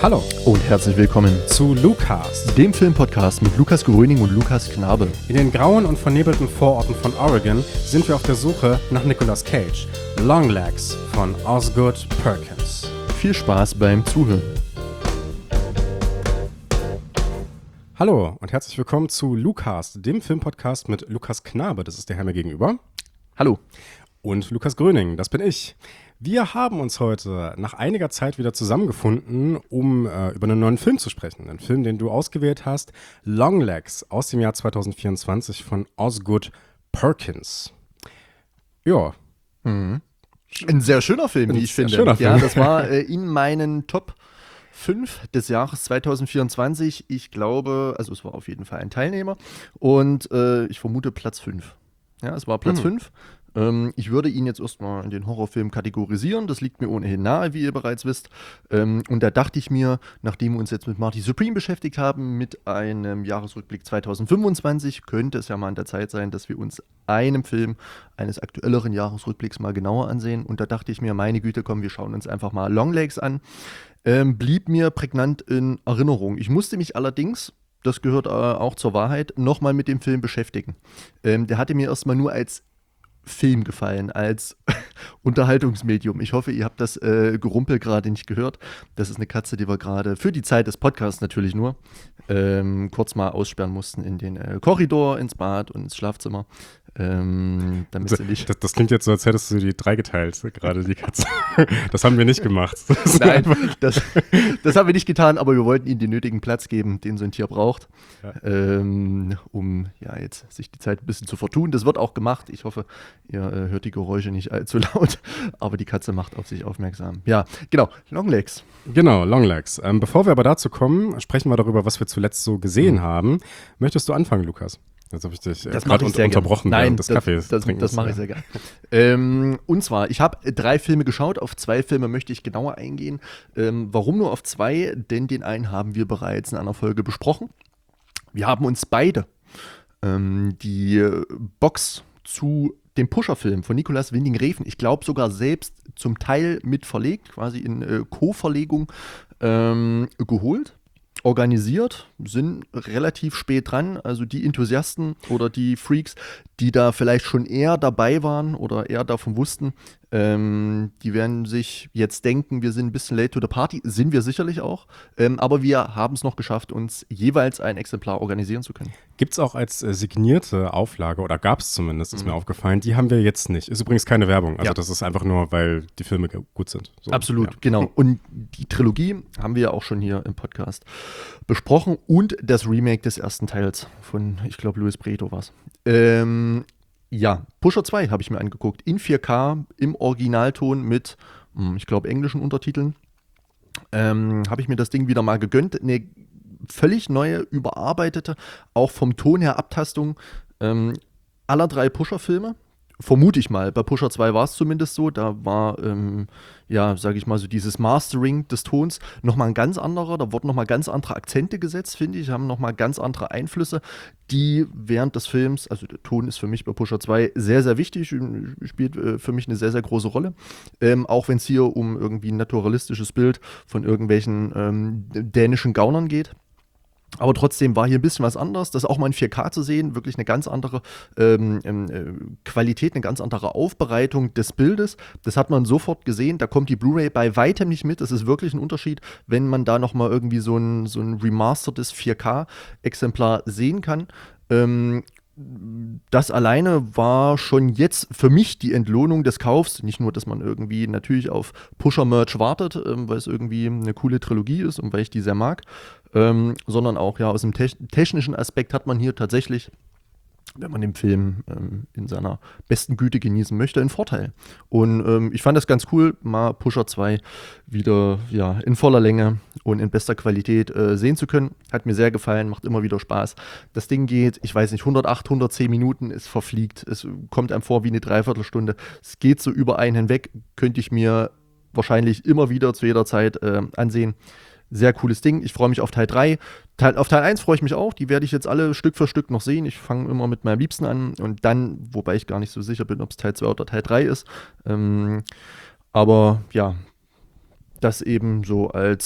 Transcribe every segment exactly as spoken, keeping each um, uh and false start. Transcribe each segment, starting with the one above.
Hallo und herzlich willkommen zu Lucast, dem Filmpodcast mit Lukas Gröning und Lukas Knabe. In den grauen und vernebelten Vororten von Oregon sind wir auf der Suche nach Nicolas Cage, Longlegs von Osgood Perkins. Viel Spaß beim Zuhören. Hallo und herzlich willkommen zu Lucast, dem Filmpodcast mit Lukas Knabe, das ist der Herr mir gegenüber. Hallo. Und Lukas Gröning, das bin ich. Wir haben uns heute nach einiger Zeit wieder zusammengefunden, um äh, über einen neuen Film zu sprechen. Einen Film, den du ausgewählt hast, Longlegs aus dem Jahr zwanzig vierundzwanzig von Osgood Perkins. Ja. Mhm. Ein sehr schöner Film, Ein wie ich finde. Schöner Film. Ja, das war äh, in meinen Top fünf des Jahres zwanzig vierundzwanzig. Ich glaube, also es war auf jeden Fall ein Teilnehmer und äh, ich vermute Platz fünf. Ja, es war Platz fünf. Ähm, ich würde ihn jetzt erstmal in den Horrorfilm kategorisieren. Das liegt mir ohnehin nahe, wie ihr bereits wisst. Ähm, und da dachte ich mir, nachdem wir uns jetzt mit Marty Supreme beschäftigt haben, mit einem Jahresrückblick zwanzig fünfundzwanzig, könnte es ja mal an der Zeit sein, dass wir uns einem Film eines aktuelleren Jahresrückblicks mal genauer ansehen. Und da dachte ich mir, meine Güte, komm, wir schauen uns einfach mal Longlegs an. Ähm, blieb mir prägnant in Erinnerung. Ich musste mich allerdings, das gehört äh, auch zur Wahrheit, nochmal mit dem Film beschäftigen. Ähm, der hatte mir erstmal nur als Film gefallen, als Unterhaltungsmedium. Ich hoffe, ihr habt das äh, Gerumpel gerade nicht gehört. Das ist eine Katze, die wir gerade für die Zeit des Podcasts natürlich nur ähm, kurz mal aussperren mussten in den äh, Korridor, ins Bad und ins Schlafzimmer. Ähm, damit das, sie nicht das, das klingt jetzt so, als hättest du die drei geteilt, gerade die Katze. Das haben wir nicht gemacht. Das Nein, das, das haben wir nicht getan, aber wir wollten ihnen den nötigen Platz geben, den so ein Tier braucht, ja. ähm, um ja jetzt sich die Zeit ein bisschen zu vertun. Das wird auch gemacht. Ich hoffe, ihr äh, hört die Geräusche nicht allzu laut, aber die Katze macht auf sich aufmerksam. Ja, genau, Longlegs. Genau, Longlegs. Ähm, bevor wir aber dazu kommen, sprechen wir darüber, was wir zuletzt so gesehen mhm. haben. Möchtest du anfangen, Lukas? Jetzt habe ich dich äh, gerade un- unterbrochen. Nein, des das, Kaffees das, das, das mache ich sehr gerne. ähm, und zwar, ich habe drei Filme geschaut. Auf zwei Filme möchte ich genauer eingehen. Ähm, warum nur auf zwei? Denn den einen haben wir bereits in einer Folge besprochen. Wir haben uns beide ähm, die Box zu dem Pusher-Film von Nicolas Winding Refn, ich glaube sogar selbst zum Teil mit verlegt, quasi in äh, Co-Verlegung ähm, geholt. Organisiert, sind relativ spät dran, also die Enthusiasten oder die Freaks, die da vielleicht schon eher dabei waren oder eher davon wussten, ähm, die werden sich jetzt denken, wir sind ein bisschen late to the party, sind wir sicherlich auch, ähm, aber wir haben es noch geschafft, uns jeweils ein Exemplar organisieren zu können. Gibt es auch als äh, signierte Auflage, oder gab es zumindest, ist mhm. mir aufgefallen, die haben wir jetzt nicht. Ist übrigens keine Werbung, also ja. das ist einfach nur, weil die Filme g- gut sind. So, Absolut, ja. genau. Und die Trilogie haben wir ja auch schon hier im Podcast besprochen und das Remake des ersten Teils von, ich glaube, Luis Prieto war es. Ähm, ja, Pusher zwei habe ich mir angeguckt, in vier K, im Originalton mit, ich glaube, englischen Untertiteln. Ähm, habe ich mir das Ding wieder mal gegönnt. Eine völlig neue, überarbeitete, auch vom Ton her Abtastung ähm, aller drei Pusher-Filme. Vermute ich mal. Bei Pusher zwei war es zumindest so. Da war, ähm, ja, sage ich mal so, dieses Mastering des Tons nochmal ein ganz anderer. Da wurden nochmal ganz andere Akzente gesetzt, finde ich. Haben nochmal ganz andere Einflüsse, die während des Films, also der Ton ist für mich bei Pusher zwei sehr, sehr wichtig, spielt äh, für mich eine sehr, sehr große Rolle. Ähm, auch wenn es hier um irgendwie ein naturalistisches Bild von irgendwelchen ähm, dänischen Gaunern geht. Aber trotzdem war hier ein bisschen was anderes. Das auch mal in vier K zu sehen, wirklich eine ganz andere ähm, äh, Qualität, eine ganz andere Aufbereitung des Bildes. Das hat man sofort gesehen. Da kommt die Blu-ray bei weitem nicht mit. Das ist wirklich ein Unterschied, wenn man da nochmal irgendwie so ein, so ein remastertes vier K-Exemplar sehen kann. Ähm, Das alleine war schon jetzt für mich die Entlohnung des Kaufs. Nicht nur, dass man irgendwie natürlich auf Pusher-Merch wartet, ähm, weil es irgendwie eine coole Trilogie ist und weil ich die sehr mag, ähm, sondern auch ja aus dem te- technischen Aspekt hat man hier tatsächlich, wenn man den Film ähm, in seiner besten Güte genießen möchte, einen Vorteil. Und ähm, ich fand das ganz cool, mal Pusher zwei wieder ja, in voller Länge und in bester Qualität äh, sehen zu können. Hat mir sehr gefallen, macht immer wieder Spaß. Das Ding geht, ich weiß nicht, hundertacht, hundertzehn Minuten, es verfliegt. Es kommt einem vor wie eine Dreiviertelstunde. Es geht so über einen hinweg, könnte ich mir wahrscheinlich immer wieder zu jeder Zeit äh, ansehen. Sehr cooles Ding. Ich freue mich auf Teil drei. Teil, auf Teil eins freue ich mich auch. Die werde ich jetzt alle Stück für Stück noch sehen. Ich fange immer mit meinem Liebsten an und dann, wobei ich gar nicht so sicher bin, ob es Teil zwei oder Teil drei ist. Ähm, aber ja, das eben so als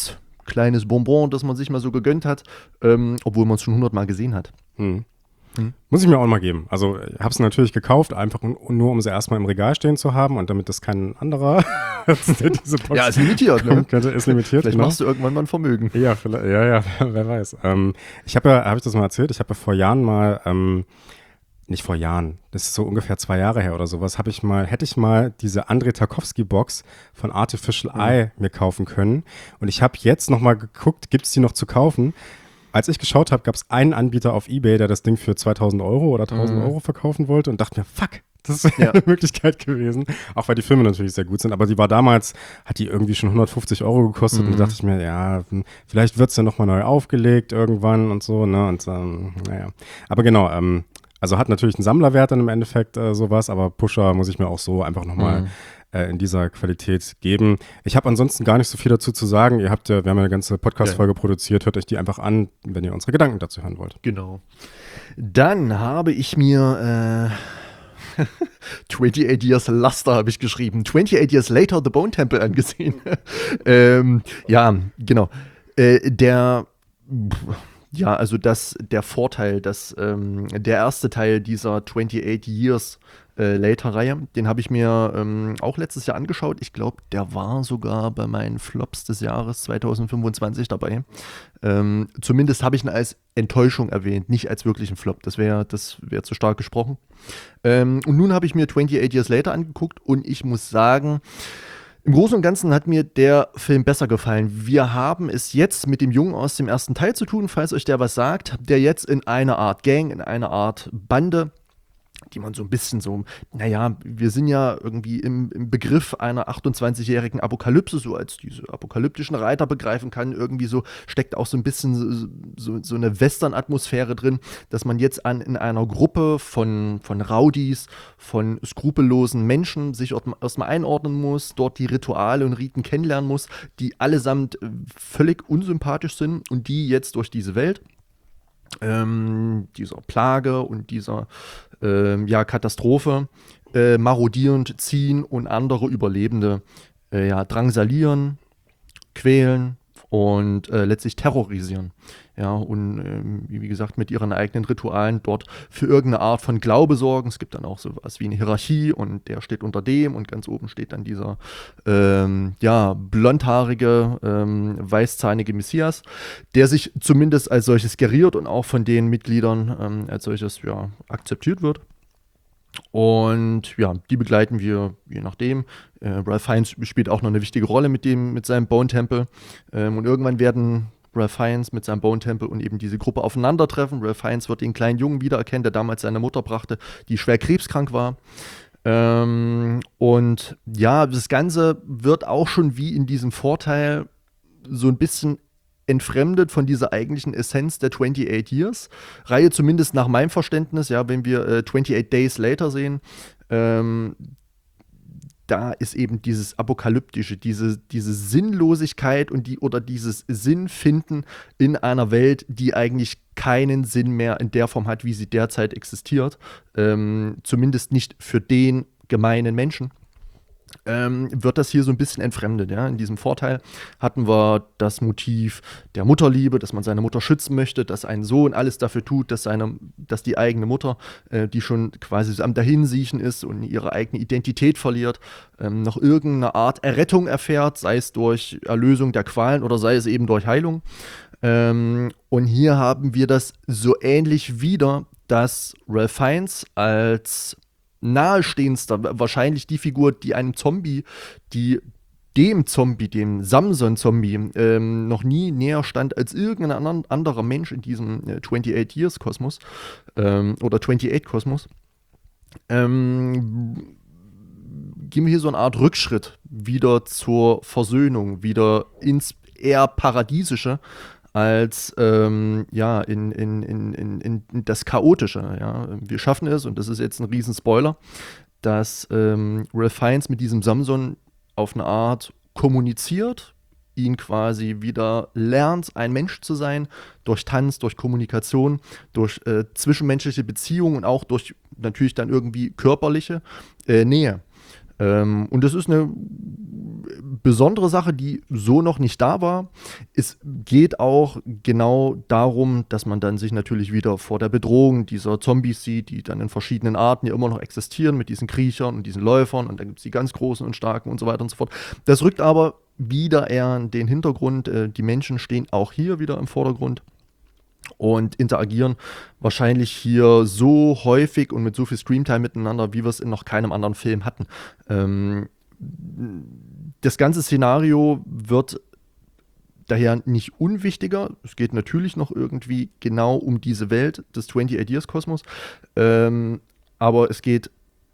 kleines Bonbon, das man sich mal so gegönnt hat, ähm, obwohl man es schon hundertmal gesehen hat. Hm. Hm. Muss ich mir auch mal geben. Also ich habe es natürlich gekauft, einfach nur, um sie erstmal im Regal stehen zu haben und damit das kein anderer diese Box ja, ist limitiert, ne? könnte, ist limitiert. Vielleicht genau. machst du irgendwann mal ein Vermögen. Ja, vielleicht, ja, ja, wer weiß. Ähm, ich habe ja, habe ich das mal erzählt, ich habe ja vor Jahren mal, ähm, nicht vor Jahren, das ist so ungefähr zwei Jahre her oder sowas, habe ich mal, hätte ich mal diese Andrei Tarkovsky-Box von Artificial mhm. Eye mir kaufen können. Und ich habe jetzt noch mal geguckt, gibt es die noch zu kaufen? Als ich geschaut habe, gab es einen Anbieter auf eBay, der das Ding für zweitausend Euro oder tausend mhm. Euro verkaufen wollte und dachte mir, fuck, das wäre ja. eine Möglichkeit gewesen. Auch weil die Filme natürlich sehr gut sind. Aber die war damals, hat die irgendwie schon hundertfünfzig Euro gekostet. Mhm. Und da dachte ich mir, ja, vielleicht wird es ja nochmal neu aufgelegt irgendwann und so. Ne? Und ähm, naja. Aber genau, ähm, also hat natürlich einen Sammlerwert dann im Endeffekt äh, sowas. Aber Pusher muss ich mir auch so einfach nochmal mhm. äh, in dieser Qualität geben. Ich habe ansonsten gar nicht so viel dazu zu sagen. Ihr habt ja, wir haben ja eine ganze Podcast-Folge ja. produziert. Hört euch die einfach an, wenn ihr unsere Gedanken dazu hören wollt. Genau. Dann habe ich mir äh, twenty-eight Years Luster habe ich geschrieben. twenty-eight Years Later The Bone Temple angesehen. ähm, ja, genau. Äh, der Ja, also das, der Vorteil, dass ähm, der erste Teil dieser twenty-eight Years äh, Later-Reihe, den habe ich mir ähm, auch letztes Jahr angeschaut. Ich glaube, der war sogar bei meinen Flops des Jahres zwanzig fünfundzwanzig dabei. Ähm, zumindest habe ich ihn als Enttäuschung erwähnt, nicht als wirklichen Flop. Das wäre das wär zu stark gesprochen. Ähm, und nun habe ich mir twenty-eight Years Later angeguckt und ich muss sagen, im Großen und Ganzen hat mir der Film besser gefallen. Wir haben es jetzt mit dem Jungen aus dem ersten Teil zu tun, falls euch der was sagt, der jetzt in einer Art Gang, in einer Art Bande, die man so ein bisschen so, naja, wir sind ja irgendwie im, im Begriff einer achtundzwanzigjährigen Apokalypse, so als diese apokalyptischen Reiter begreifen kann. Irgendwie so steckt auch so ein bisschen so, so, so eine Western-Atmosphäre drin, dass man jetzt an, in einer Gruppe von, von Rowdies, von skrupellosen Menschen sich erstmal einordnen muss, dort die Rituale und Riten kennenlernen muss, die allesamt völlig unsympathisch sind und die jetzt durch diese Welt Ähm, dieser Plage und dieser ähm, ja, Katastrophe äh, marodierend ziehen und andere Überlebende äh, ja, drangsalieren, quälen und äh, letztlich terrorisieren. Ja, und ähm, wie gesagt, mit ihren eigenen Ritualen dort für irgendeine Art von Glaube sorgen. Es gibt dann auch sowas wie eine Hierarchie und der steht unter dem und ganz oben steht dann dieser ähm, ja, blondhaarige, ähm, weißzahnige Messias, der sich zumindest als solches geriert und auch von den Mitgliedern ähm, als solches ja, akzeptiert wird. Und ja, die begleiten wir je nachdem. Äh, Ralph Fiennes spielt auch noch eine wichtige Rolle mit dem, mit seinem Bone Temple. Ähm, und irgendwann werden Ralph Fiennes mit seinem Bone Temple und eben diese Gruppe aufeinandertreffen. Ralph Fiennes wird den kleinen Jungen wiedererkennen, der damals seine Mutter brachte, die schwer krebskrank war. Ähm, und ja, das Ganze wird auch schon wie in diesem Vorteil so ein bisschen entfremdet von dieser eigentlichen Essenz der twenty-eight Years Reihe, zumindest nach meinem Verständnis. Ja, wenn wir äh, twenty-eight Days Later sehen, ähm, da ist eben dieses Apokalyptische, diese, diese Sinnlosigkeit und die oder dieses Sinnfinden in einer Welt, die eigentlich keinen Sinn mehr in der Form hat, wie sie derzeit existiert. Ähm, zumindest nicht für den gemeinen Menschen. Ähm, wird das hier so ein bisschen entfremdet. Ja? In diesem Vorteil hatten wir das Motiv der Mutterliebe, dass man seine Mutter schützen möchte, dass ein Sohn alles dafür tut, dass, seine, dass die eigene Mutter, äh, die schon quasi so am Dahinsiechen ist und ihre eigene Identität verliert, ähm, noch irgendeine Art Errettung erfährt, sei es durch Erlösung der Qualen oder sei es eben durch Heilung. Ähm, und hier haben wir das so ähnlich wieder, dass Ralph Fiennes als nahestehendster, wahrscheinlich die Figur, die einem Zombie, die dem Zombie, dem Samson-Zombie, ähm, noch nie näher stand als irgendein anderer Mensch in diesem äh, twenty-eight Years Kosmos ähm, oder twenty-eight Kosmos. Ähm, gehen wir hier so eine Art Rückschritt wieder zur Versöhnung, wieder ins eher Paradiesische, als ähm, ja, in, in, in, in, in das Chaotische. Ja. Wir schaffen es, und das ist jetzt ein Riesenspoiler, dass ähm, Ralph Fiennes mit diesem Samson auf eine Art kommuniziert, ihn quasi wieder lernt, ein Mensch zu sein, durch Tanz, durch Kommunikation, durch äh, zwischenmenschliche Beziehungen und auch durch natürlich dann irgendwie körperliche äh, Nähe. Ähm, und das ist eine besondere Sache, die so noch nicht da war. Es geht auch genau darum, dass man dann sich natürlich wieder vor der Bedrohung dieser Zombies sieht, die dann in verschiedenen Arten ja immer noch existieren, mit diesen Kriechern und diesen Läufern, und dann gibt es die ganz großen und starken und so weiter und so fort. Das rückt aber wieder eher in den Hintergrund. Äh, die Menschen stehen auch hier wieder im Vordergrund und interagieren wahrscheinlich hier so häufig und mit so viel Screamtime miteinander, wie wir es in noch keinem anderen Film hatten. Ähm, das ganze Szenario wird daher nicht unwichtiger. Es geht natürlich noch irgendwie genau um diese Welt des twenty-eight Years Kosmos, ähm, aber es geht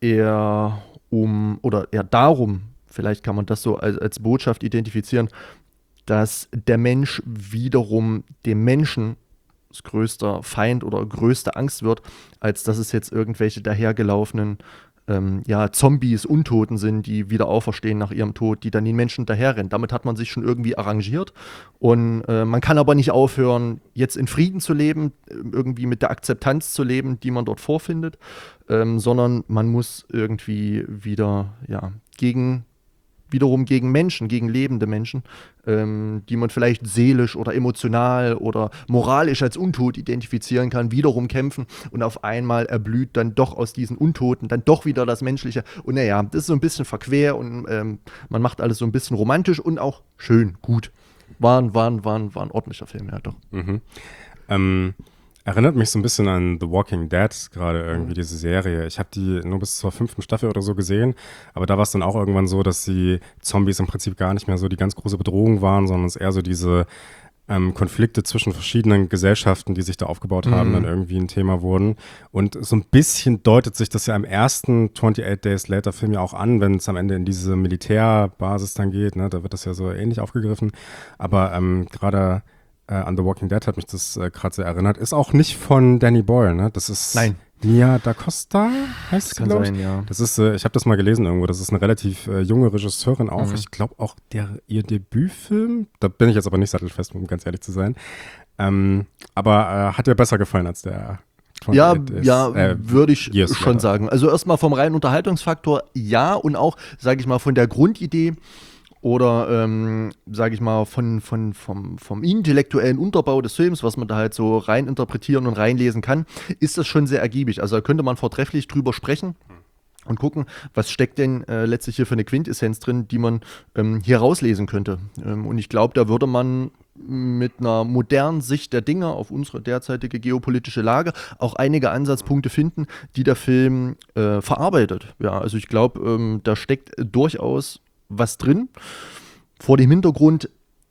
eher um, oder eher darum, vielleicht kann man das so als, als Botschaft identifizieren, dass der Mensch wiederum dem Menschen größter Feind oder größte Angst wird, als dass es jetzt irgendwelche dahergelaufenen ähm, ja, Zombies, Untoten sind, die wieder auferstehen nach ihrem Tod, die dann den Menschen daherrennen. Damit hat man sich schon irgendwie arrangiert, und äh, man kann aber nicht aufhören, jetzt in Frieden zu leben, irgendwie mit der Akzeptanz zu leben, die man dort vorfindet, ähm, sondern man muss irgendwie wieder ja, gegen wiederum gegen Menschen, gegen lebende Menschen, ähm, die man vielleicht seelisch oder emotional oder moralisch als untot identifizieren kann, wiederum kämpfen, und auf einmal erblüht dann doch aus diesen Untoten dann doch wieder das Menschliche. Und naja, das ist so ein bisschen verquer, und ähm, man macht alles so ein bisschen romantisch und auch schön, gut. War, ein- war, ein- war, ein- war ein ordentlicher Film, ja doch. Mhm. Ähm, erinnert mich so ein bisschen an The Walking Dead, gerade irgendwie diese Serie. Ich habe die nur bis zur fünften Staffel oder so gesehen, aber da war es dann auch irgendwann so, dass die Zombies im Prinzip gar nicht mehr so die ganz große Bedrohung waren, sondern es eher so diese ähm, Konflikte zwischen verschiedenen Gesellschaften, die sich da aufgebaut haben, Mhm. dann irgendwie ein Thema wurden. Und so ein bisschen deutet sich das ja im ersten twenty-eight Days Later Film ja auch an, wenn es am Ende in diese Militärbasis dann geht, ne? Da wird das ja so ähnlich aufgegriffen. Aber ähm, gerade äh, an The Walking Dead hat mich das äh, gerade sehr erinnert. Ist auch nicht von Danny Boyle, ne? Das ist Nein. Nia Da Costa, heißt Das sie, kann glaube ich. sein, ja. Das ist, äh, ich habe das mal gelesen irgendwo, das ist eine relativ äh, junge Regisseurin auch. Mhm. Ich glaube auch der, ihr Debütfilm, da bin ich jetzt aber nicht sattelfest, um ganz ehrlich zu sein. Ähm, aber äh, hat dir besser gefallen als der Ja, twenty-eight Days, ja, äh, würde ich Years schon Later. sagen. Also erstmal vom reinen Unterhaltungsfaktor ja, und auch, sage ich mal, von der Grundidee oder, ähm, sage ich mal, von, von, vom, vom intellektuellen Unterbau des Films, was man da halt so rein interpretieren und reinlesen kann, ist das schon sehr ergiebig. Also da könnte man vortrefflich drüber sprechen und gucken, was steckt denn äh, letztlich hier für eine Quintessenz drin, die man ähm, hier rauslesen könnte. Ähm, und ich glaube, da würde man mit einer modernen Sicht der Dinge auf unsere derzeitige geopolitische Lage auch einige Ansatzpunkte finden, die der Film äh, verarbeitet. Ja, also ich glaube, ähm, da steckt durchaus was drin, vor dem Hintergrund,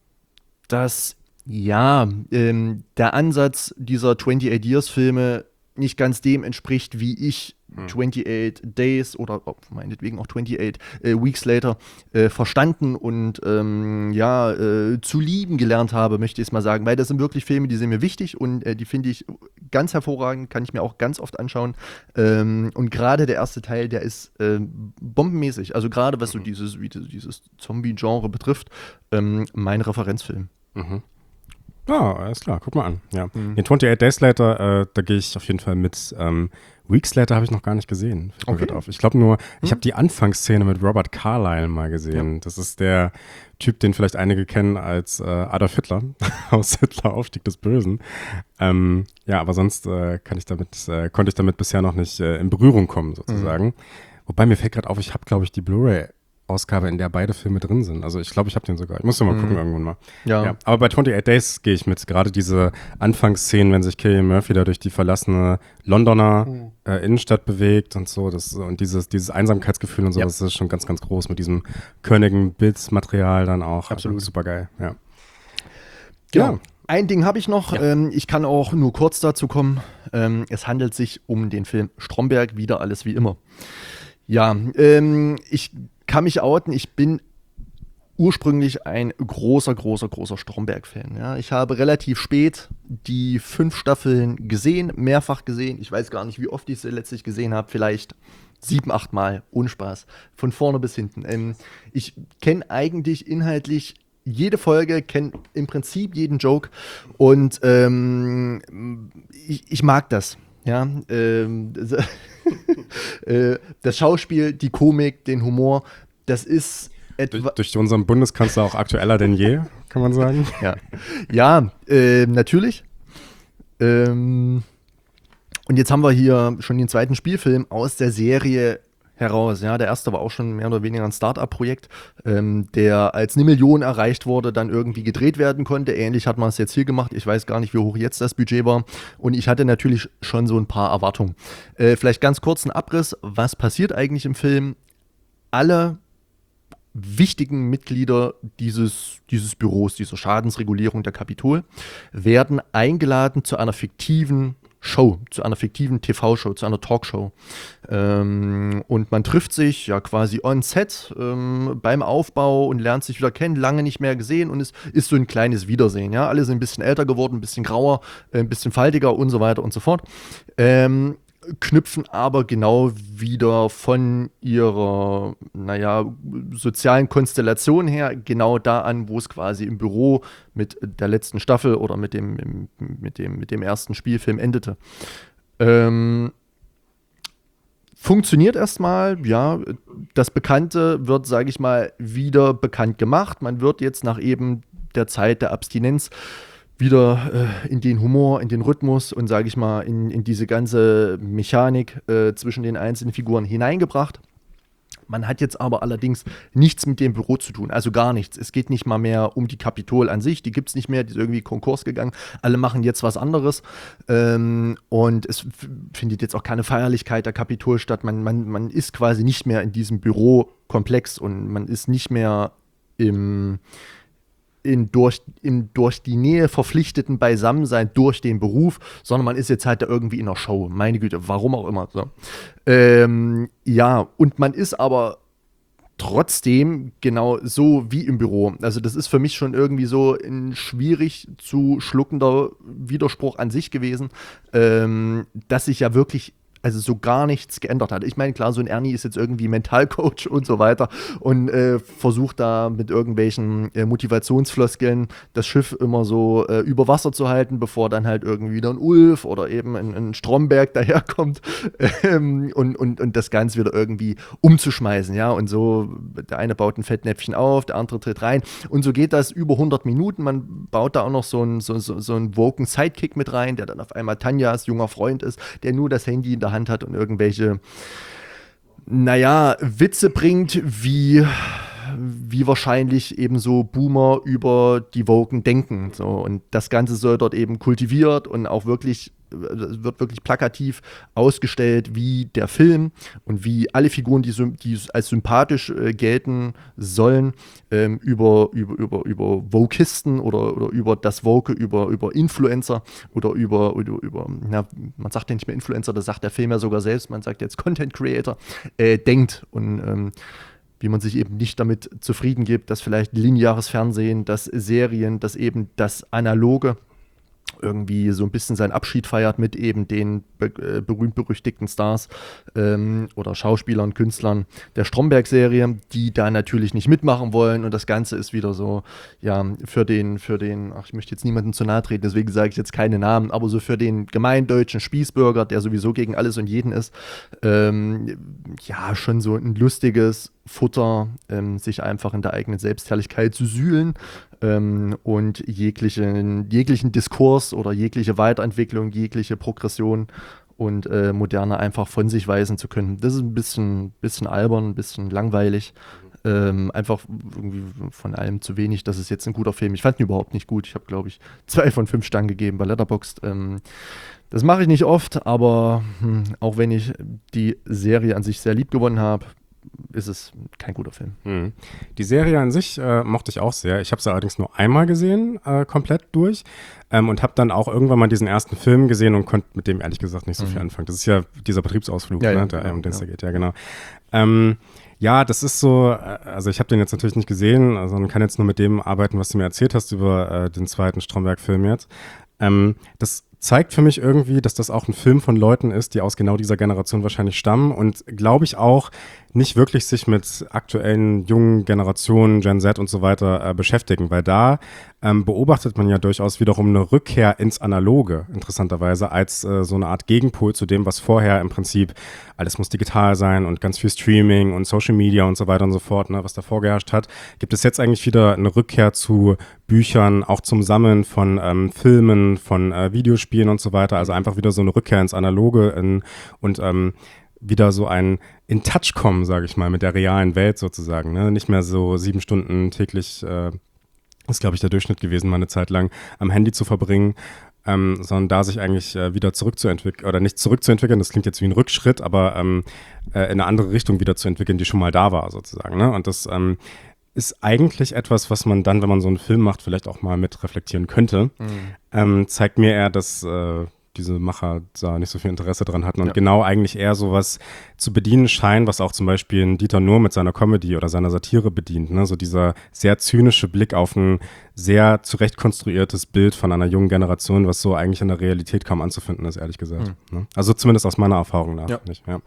dass ja, ähm, der Ansatz dieser twenty-eight Years Filme nicht ganz dem entspricht, wie ich Hm. twenty-eight Days oder oh, meinetwegen auch twenty-eight äh, Weeks Later äh, verstanden und ähm, ja, äh, zu lieben gelernt habe, möchte ich es mal sagen, weil das sind wirklich Filme, die sind mir wichtig, und äh, die finde ich ganz hervorragend, kann ich mir auch ganz oft anschauen, ähm, und gerade der erste Teil, der ist äh, bombenmäßig, also gerade was so dieses, wie dieses, dieses Zombie-Genre betrifft, ähm, mein Referenzfilm. Mhm. Ah, alles klar, guck mal an. Ja. Mhm. Den twenty-eight Days Later, äh, da gehe ich auf jeden Fall mit. Ähm, Weeks Later habe ich noch gar nicht gesehen. Fällt mir Okay. grad auf. Ich glaube nur, ich Hm. habe die Anfangsszene mit Robert Carlyle mal gesehen. Das ist der Typ, den vielleicht einige kennen als äh, Adolf Hitler aus Hitler Aufstieg des Bösen. Ähm, ja, aber sonst äh, kann ich damit, äh, konnte ich damit bisher noch nicht äh, in Berührung kommen, sozusagen. Wobei mir fällt gerade auf, ich habe, glaube ich, die Blu-ray-Ausgabe, in der beide Filme drin sind. Also ich glaube, ich habe den sogar. Ich muss mal Mhm. gucken irgendwann mal. Ja. Ja, aber bei twenty-eight Days gehe ich mit. Gerade diese Anfangsszenen, wenn sich Cillian Murphy da durch die verlassene Londoner Mhm. äh, Innenstadt bewegt und so, das, und dieses, dieses Einsamkeitsgefühl und so, Ja. das ist schon ganz, ganz groß mit diesem körnigen Bildmaterial dann auch. Absolut. Also super geil, ja. Genau. Ja. Ein Ding habe ich noch. Ja. Ähm, ich kann auch nur kurz dazu kommen. Ähm, es handelt sich um den Film Stromberg, wieder alles wie immer. Ja, ähm, ich kann mich outen. Ich bin ursprünglich ein großer, großer, großer Stromberg-Fan. Ja, ich habe relativ spät die fünf Staffeln gesehen, mehrfach gesehen. Ich weiß gar nicht, wie oft ich sie letztlich gesehen habe. Vielleicht sieben, acht Mal, ohne Spaß. Von vorne bis hinten. Ähm, ich kenne eigentlich inhaltlich jede Folge, kenne im Prinzip jeden Joke, und ähm, ich, ich mag das. Ja, ähm, äh, das Schauspiel, die Komik, den Humor, das ist etwa... Durch, durch unseren Bundeskanzler auch aktueller denn je, kann man sagen. Ja, ja äh, natürlich. Ähm, und jetzt haben wir hier schon den zweiten Spielfilm aus der Serie heraus. Ja, der erste war auch schon mehr oder weniger ein Start-up-Projekt, ähm, der als eine Million erreicht wurde, dann irgendwie gedreht werden konnte. Ähnlich hat man es jetzt hier gemacht. Ich weiß gar nicht, wie hoch jetzt das Budget war. Und ich hatte natürlich schon so ein paar Erwartungen. Äh, vielleicht ganz kurz ein Abriss. Was passiert eigentlich im Film? Alle wichtigen Mitglieder dieses, dieses Büros, dieser Schadensregulierung der Kapitol, werden eingeladen zu einer fiktiven Show, zu einer fiktiven T V-Show, zu einer Talkshow. Ähm, und man trifft sich ja quasi on set ähm, beim Aufbau und lernt sich wieder kennen, lange nicht mehr gesehen und es ist so ein kleines Wiedersehen. Ja? Alle sind ein bisschen älter geworden, ein bisschen grauer, äh, ein bisschen faltiger und so weiter und so fort. Ähm, knüpfen aber genau wieder von ihrer, naja, sozialen Konstellation her genau da an, wo es quasi im Büro mit der letzten Staffel oder mit dem, mit dem, mit dem ersten Spielfilm endete. Ähm, funktioniert erstmal, ja, das Bekannte wird, sage ich mal, wieder bekannt gemacht. Man wird jetzt nach eben der Zeit der Abstinenz wieder äh, in den Humor, in den Rhythmus und, sage ich mal, in, in diese ganze Mechanik äh, zwischen den einzelnen Figuren hineingebracht. Man hat jetzt aber allerdings nichts mit dem Büro zu tun, also gar nichts. Es geht nicht mal mehr um die Kapitol an sich, die gibt es nicht mehr, die ist irgendwie Konkurs gegangen. Alle machen jetzt was anderes ähm, und es f- findet jetzt auch keine Feierlichkeit der Kapitol statt. Man, man, man ist quasi nicht mehr in diesem Bürokomplex und man ist nicht mehr im In durch, im durch die Nähe verpflichteten Beisammensein durch den Beruf, sondern man ist jetzt halt da irgendwie in einer Show. Meine Güte, warum auch immer. So. Ähm, ja, und man ist aber trotzdem genau so wie im Büro. Also das ist für mich schon irgendwie so ein schwierig zu schluckender Widerspruch an sich gewesen, ähm, dass sich ja wirklich also so gar nichts geändert hat. Ich meine, klar, so ein Ernie ist jetzt irgendwie Mentalcoach und so weiter und äh, versucht da mit irgendwelchen äh, Motivationsfloskeln das Schiff immer so äh, über Wasser zu halten, bevor dann halt irgendwie wieder ein Ulf oder eben ein, ein Stromberg daherkommt ähm, und, und, und das Ganze wieder irgendwie umzuschmeißen, ja, und so, der eine baut ein Fettnäpfchen auf, der andere tritt rein und so geht das über hundert Minuten. Man baut da auch noch so einen so, so, so einen woken Sidekick mit rein, der dann auf einmal Tanjas junger Freund ist, der nur das Handy in der Hand hat und irgendwelche, naja, Witze bringt, wie, wie wahrscheinlich eben so Boomer über die Woken denken. So. Und das Ganze soll dort eben kultiviert und auch wirklich, wird wirklich plakativ ausgestellt, wie der Film und wie alle Figuren, die, die als sympathisch äh, gelten sollen, ähm, über, über, über, über Wokisten oder, oder über das Woke, über, über Influencer oder über, über, über na, man sagt ja nicht mehr Influencer, das sagt der Film ja sogar selbst, man sagt jetzt Content Creator, äh, denkt und ähm, wie man sich eben nicht damit zufrieden gibt, dass vielleicht lineares Fernsehen, dass Serien, dass eben das Analoge irgendwie so ein bisschen seinen Abschied feiert mit eben den be- äh, berühmt-berüchtigten Stars ähm, oder Schauspielern, Künstlern der Stromberg-Serie, die da natürlich nicht mitmachen wollen und das Ganze ist wieder so, ja, für den, für den, ach, ich möchte jetzt niemandem zu nahe treten, deswegen sage ich jetzt keine Namen, aber so für den gemeindeutschen Spießbürger, der sowieso gegen alles und jeden ist, ähm, ja, schon so ein lustiges Futter, ähm, sich einfach in der eigenen Selbstherrlichkeit zu sühlen ähm, und jeglichen, jeglichen Diskurs oder jegliche Weiterentwicklung, jegliche Progression und äh, Moderne einfach von sich weisen zu können. Das ist ein bisschen, bisschen albern, ein bisschen langweilig. Ähm, einfach irgendwie von allem zu wenig. Das ist jetzt ein guter Film. Ich fand ihn überhaupt nicht gut. Ich habe, glaube ich, zwei von fünf Sternen gegeben bei Letterboxd. Ähm, das mache ich nicht oft, aber hm, auch wenn ich die Serie an sich sehr lieb gewonnen habe, ist es kein guter Film. Hm. Die Serie an sich äh, mochte ich auch sehr. Ich habe sie allerdings nur einmal gesehen, äh, komplett durch. Ähm, und habe dann auch irgendwann mal diesen ersten Film gesehen und konnte mit dem ehrlich gesagt nicht so viel Mhm. anfangen. Das ist ja dieser Betriebsausflug, Ja, ne, ja, der, genau, um den es da ja. geht. Ja, genau. Ähm, ja, das ist so, äh, also ich habe den jetzt natürlich nicht gesehen, also man kann jetzt nur mit dem arbeiten, was du mir erzählt hast über äh, den zweiten Stromberg-Film jetzt. Ähm, das zeigt für mich irgendwie, dass das auch ein Film von Leuten ist, die aus genau dieser Generation wahrscheinlich stammen und glaube ich auch nicht wirklich sich mit aktuellen jungen Generationen, Gen Z und so weiter äh, beschäftigen, weil da ähm, beobachtet man ja durchaus wiederum eine Rückkehr ins Analoge, interessanterweise, als äh, so eine Art Gegenpol zu dem, was vorher im Prinzip, alles muss digital sein und ganz viel Streaming und Social Media und so weiter und so fort, ne, was da vorgeherrscht hat, gibt es jetzt eigentlich wieder eine Rückkehr zu Büchern, auch zum Sammeln von ähm, Filmen, von äh, Videospielen und so weiter, also einfach wieder so eine Rückkehr ins Analoge in, und ähm, wieder so ein in Touch kommen, sage ich mal, mit der realen Welt sozusagen. Ne? Nicht mehr so sieben Stunden täglich, äh, ist glaube ich der Durchschnitt gewesen, mal eine Zeit lang am Handy zu verbringen, ähm, sondern da sich eigentlich äh, wieder zurückzuentwickeln, oder nicht zurückzuentwickeln, das klingt jetzt wie ein Rückschritt, aber ähm, äh, in eine andere Richtung wieder zu entwickeln, die schon mal da war sozusagen. Ne? Und das ähm, ist eigentlich etwas, was man dann, wenn man so einen Film macht, vielleicht auch mal mit reflektieren könnte. Mhm. Ähm, zeigt mir eher, dass äh, diese Macher da nicht so viel Interesse dran hatten und ja. genau eigentlich eher sowas zu bedienen scheinen, was auch zum Beispiel ein Dieter Nuhr mit seiner Comedy oder seiner Satire bedient. Ne? So dieser sehr zynische Blick auf ein sehr zurecht konstruiertes Bild von einer jungen Generation, was so eigentlich in der Realität kaum anzufinden ist, ehrlich gesagt. Mhm. Ne? Also zumindest aus meiner Erfahrung nach. Ja. Nicht, ja.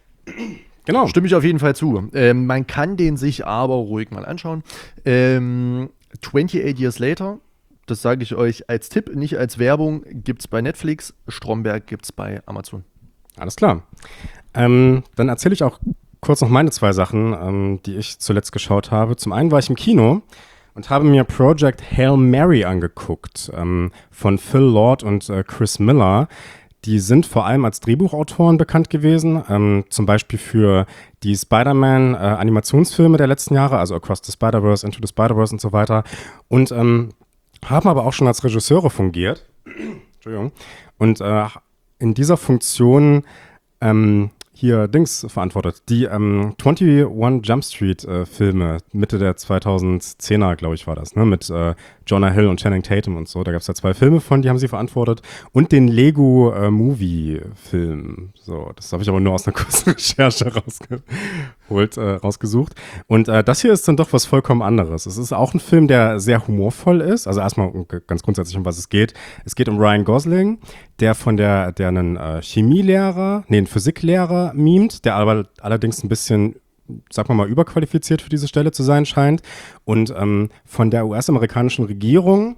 Genau. Stimme ich auf jeden Fall zu. Ähm, man kann den sich aber ruhig mal anschauen. Ähm, achtundzwanzig Years Later, das sage ich euch als Tipp, nicht als Werbung, gibt es bei Netflix, Stromberg gibt es bei Amazon. Alles klar. Ähm, dann erzähle ich auch kurz noch meine zwei Sachen, ähm, die ich zuletzt geschaut habe. Zum einen war ich im Kino und habe mir Project Hail Mary angeguckt ähm, von Phil Lord und äh, Chris Miller. Die sind vor allem als Drehbuchautoren bekannt gewesen, ähm, zum Beispiel für die Spider-Man-Animationsfilme äh, der letzten Jahre, also Across the Spider-Verse, Into the Spider-Verse und so weiter. Und ähm, haben aber auch schon als Regisseure fungiert. Entschuldigung. Und äh, in dieser Funktion ähm, hier Dings verantwortet. Die ähm, einundzwanzig Jump Street äh, Filme, Mitte der zweitausendzehner, glaube ich, war das, ne? Mit äh, Jonah Hill und Channing Tatum und so. Da gab es ja zwei Filme von, die haben sie verantwortet. Und den Lego äh, Movie Film. So, das habe ich aber nur aus einer kurzen Recherche rausgeholt, äh, rausgesucht. Und äh, das hier ist dann doch was vollkommen anderes. Es ist auch ein Film, der sehr humorvoll ist. Also erstmal ganz grundsätzlich, um was es geht. Es geht um Ryan Gosling, der von der, der einen äh, Chemielehrer, nee, einen Physiklehrer mimt, der aber allerdings ein bisschen, sagen wir mal, überqualifiziert für diese Stelle zu sein scheint und ähm, von der U S-amerikanischen Regierung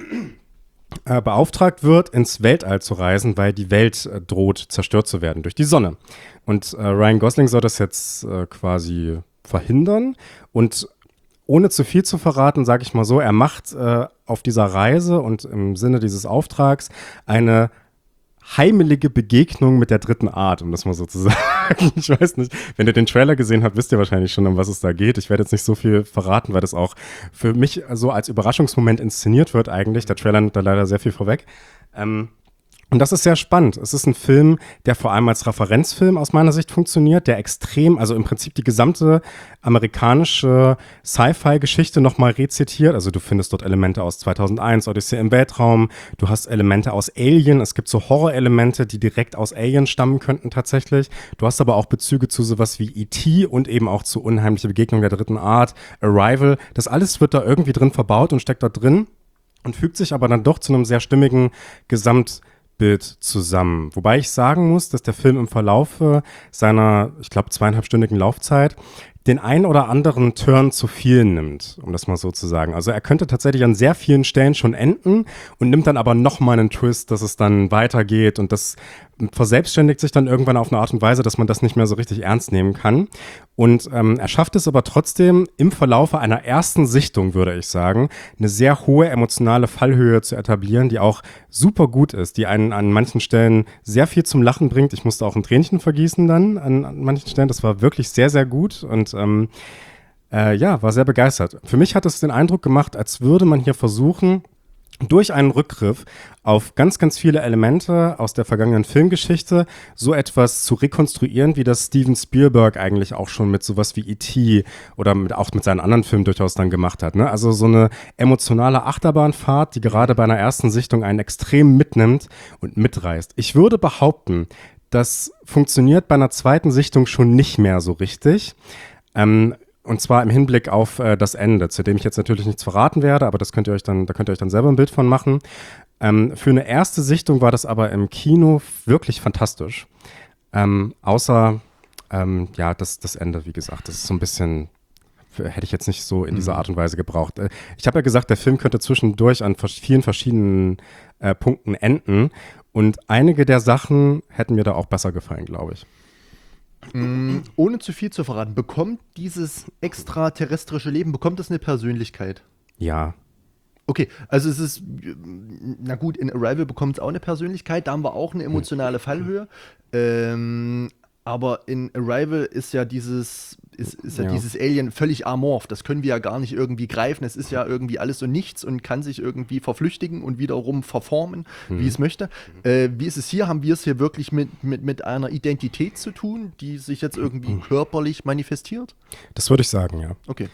äh, beauftragt wird, ins Weltall zu reisen, weil die Welt äh, droht, zerstört zu werden durch die Sonne. Und äh, Ryan Gosling soll das jetzt äh, quasi verhindern und ohne zu viel zu verraten, sage ich mal so, er macht äh, auf dieser Reise und im Sinne dieses Auftrags eine heimelige Begegnung mit der dritten Art, um das mal so zu sagen. Ich weiß nicht, wenn ihr den Trailer gesehen habt, wisst ihr wahrscheinlich schon, um was es da geht. Ich werde jetzt nicht so viel verraten, weil das auch für mich so als Überraschungsmoment inszeniert wird eigentlich. Der Trailer nimmt da leider sehr viel vorweg. Ähm, Und das ist sehr spannend. Es ist ein Film, der vor allem als Referenzfilm aus meiner Sicht funktioniert, der extrem, also im Prinzip die gesamte amerikanische Sci-Fi-Geschichte nochmal rezitiert. Also du findest dort Elemente aus zweitausendeins, Odyssee im Weltraum, du hast Elemente aus Alien, es gibt so Horror-Elemente, die direkt aus Alien stammen könnten tatsächlich. Du hast aber auch Bezüge zu sowas wie E T und eben auch zu Unheimliche Begegnung der dritten Art, Arrival. Das alles wird da irgendwie drin verbaut und steckt da drin und fügt sich aber dann doch zu einem sehr stimmigen Gesamt Bild zusammen. Wobei ich sagen muss, dass der Film im Verlaufe seiner, ich glaube, zweieinhalbstündigen Laufzeit den ein oder anderen Turn zu viel nimmt, um das mal so zu sagen. Also er könnte tatsächlich an sehr vielen Stellen schon enden und nimmt dann aber nochmal einen Twist, dass es dann weitergeht und das verselbstständigt sich dann irgendwann auf eine Art und Weise, dass man das nicht mehr so richtig ernst nehmen kann. Und ähm, er schafft es aber trotzdem im Verlaufe einer ersten Sichtung, würde ich sagen, eine sehr hohe emotionale Fallhöhe zu etablieren, die auch super gut ist, die einen an manchen Stellen sehr viel zum Lachen bringt. Ich musste auch ein Tränchen vergießen dann an, an manchen Stellen. Das war wirklich sehr, sehr gut und ähm, äh, ja, war sehr begeistert. Für mich hat es den Eindruck gemacht, als würde man hier versuchen, durch einen Rückgriff auf ganz, ganz viele Elemente aus der vergangenen Filmgeschichte so etwas zu rekonstruieren, wie das Steven Spielberg eigentlich auch schon mit sowas wie E T oder mit, auch mit seinen anderen Filmen durchaus dann gemacht hat. Ne? Also so eine emotionale Achterbahnfahrt, die gerade bei einer ersten Sichtung einen extrem mitnimmt und mitreißt. Ich würde behaupten, das funktioniert bei einer zweiten Sichtung schon nicht mehr so richtig. Ähm, Und zwar im Hinblick auf äh, das Ende, zu dem ich jetzt natürlich nichts verraten werde, aber das könnt ihr euch dann, da könnt ihr euch dann selber ein Bild von machen. Ähm, für eine erste Sichtung war das aber im Kino wirklich fantastisch. Ähm, außer, ähm, ja, das, das Ende, wie gesagt, das ist so ein bisschen, hätte ich jetzt nicht so in dieser Art und Weise gebraucht. Äh, ich habe ja gesagt, der Film könnte zwischendurch an vers- vielen verschiedenen äh, Punkten enden. Und einige der Sachen hätten mir da auch besser gefallen, glaube ich. Mm, ohne zu viel zu verraten, bekommt dieses extraterrestrische Leben, bekommt es eine Persönlichkeit? Ja. Okay, also es ist, na gut, in Arrival bekommt es auch eine Persönlichkeit, da haben wir auch eine emotionale Fallhöhe. Ähm, aber in Arrival ist ja dieses, ist, ist ja, Ja. dieses Alien völlig amorph. Das können wir ja gar nicht irgendwie greifen. Es ist ja irgendwie alles und nichts und kann sich irgendwie verflüchtigen und wiederum verformen, Mhm. wie es möchte. Äh, wie ist es hier? Haben wir es hier wirklich mit, mit, mit einer Identität zu tun, die sich jetzt irgendwie körperlich manifestiert? Das würde ich sagen, ja. Okay.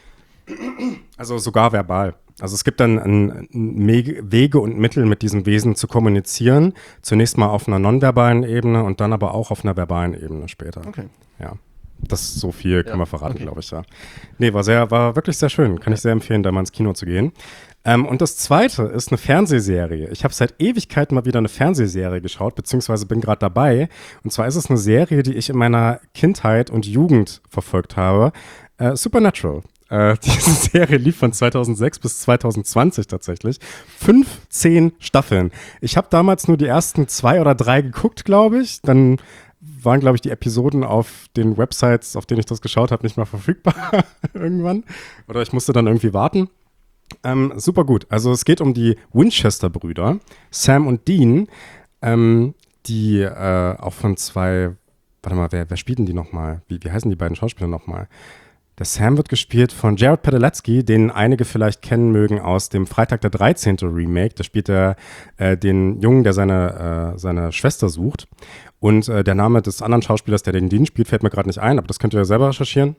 Also sogar verbal. Also es gibt dann ein, ein Wege und Mittel, mit diesem Wesen zu kommunizieren. Zunächst mal auf einer nonverbalen Ebene und dann aber auch auf einer verbalen Ebene später. Okay. Ja. Das ist so viel, kann Ja, man verraten, okay. glaube ich, ja. Nee, war sehr, war wirklich sehr schön. Kann Ja. ich sehr empfehlen, da mal ins Kino zu gehen. Ähm, und das zweite ist eine Fernsehserie. Ich habe seit Ewigkeiten mal wieder eine Fernsehserie geschaut, beziehungsweise bin gerade dabei. Und zwar ist es eine Serie, die ich in meiner Kindheit und Jugend verfolgt habe. Äh, Supernatural. Äh, diese Serie lief von zweitausendsechs bis zweitausendzwanzig tatsächlich. fünfzehn Staffeln. Ich habe damals nur die ersten zwei oder drei geguckt, glaube ich. Dann waren, glaube ich, die Episoden auf den Websites, auf denen ich das geschaut habe, nicht mehr verfügbar irgendwann. Oder ich musste dann irgendwie warten. Ähm, super gut. Also es geht um die Winchester-Brüder, Sam und Dean, ähm, die äh, auch von zwei, warte mal, wer, wer spielt denn die nochmal? Wie, wie heißen die beiden Schauspieler nochmal? Der Sam wird gespielt von Jared Padalecki, den einige vielleicht kennen mögen aus dem Freitag der dreizehnte Remake. Da spielt er äh, den Jungen, der seine, äh, seine Schwester sucht. Und äh, der Name des anderen Schauspielers, der den Dean spielt, fällt mir gerade nicht ein, aber das könnt ihr ja selber recherchieren.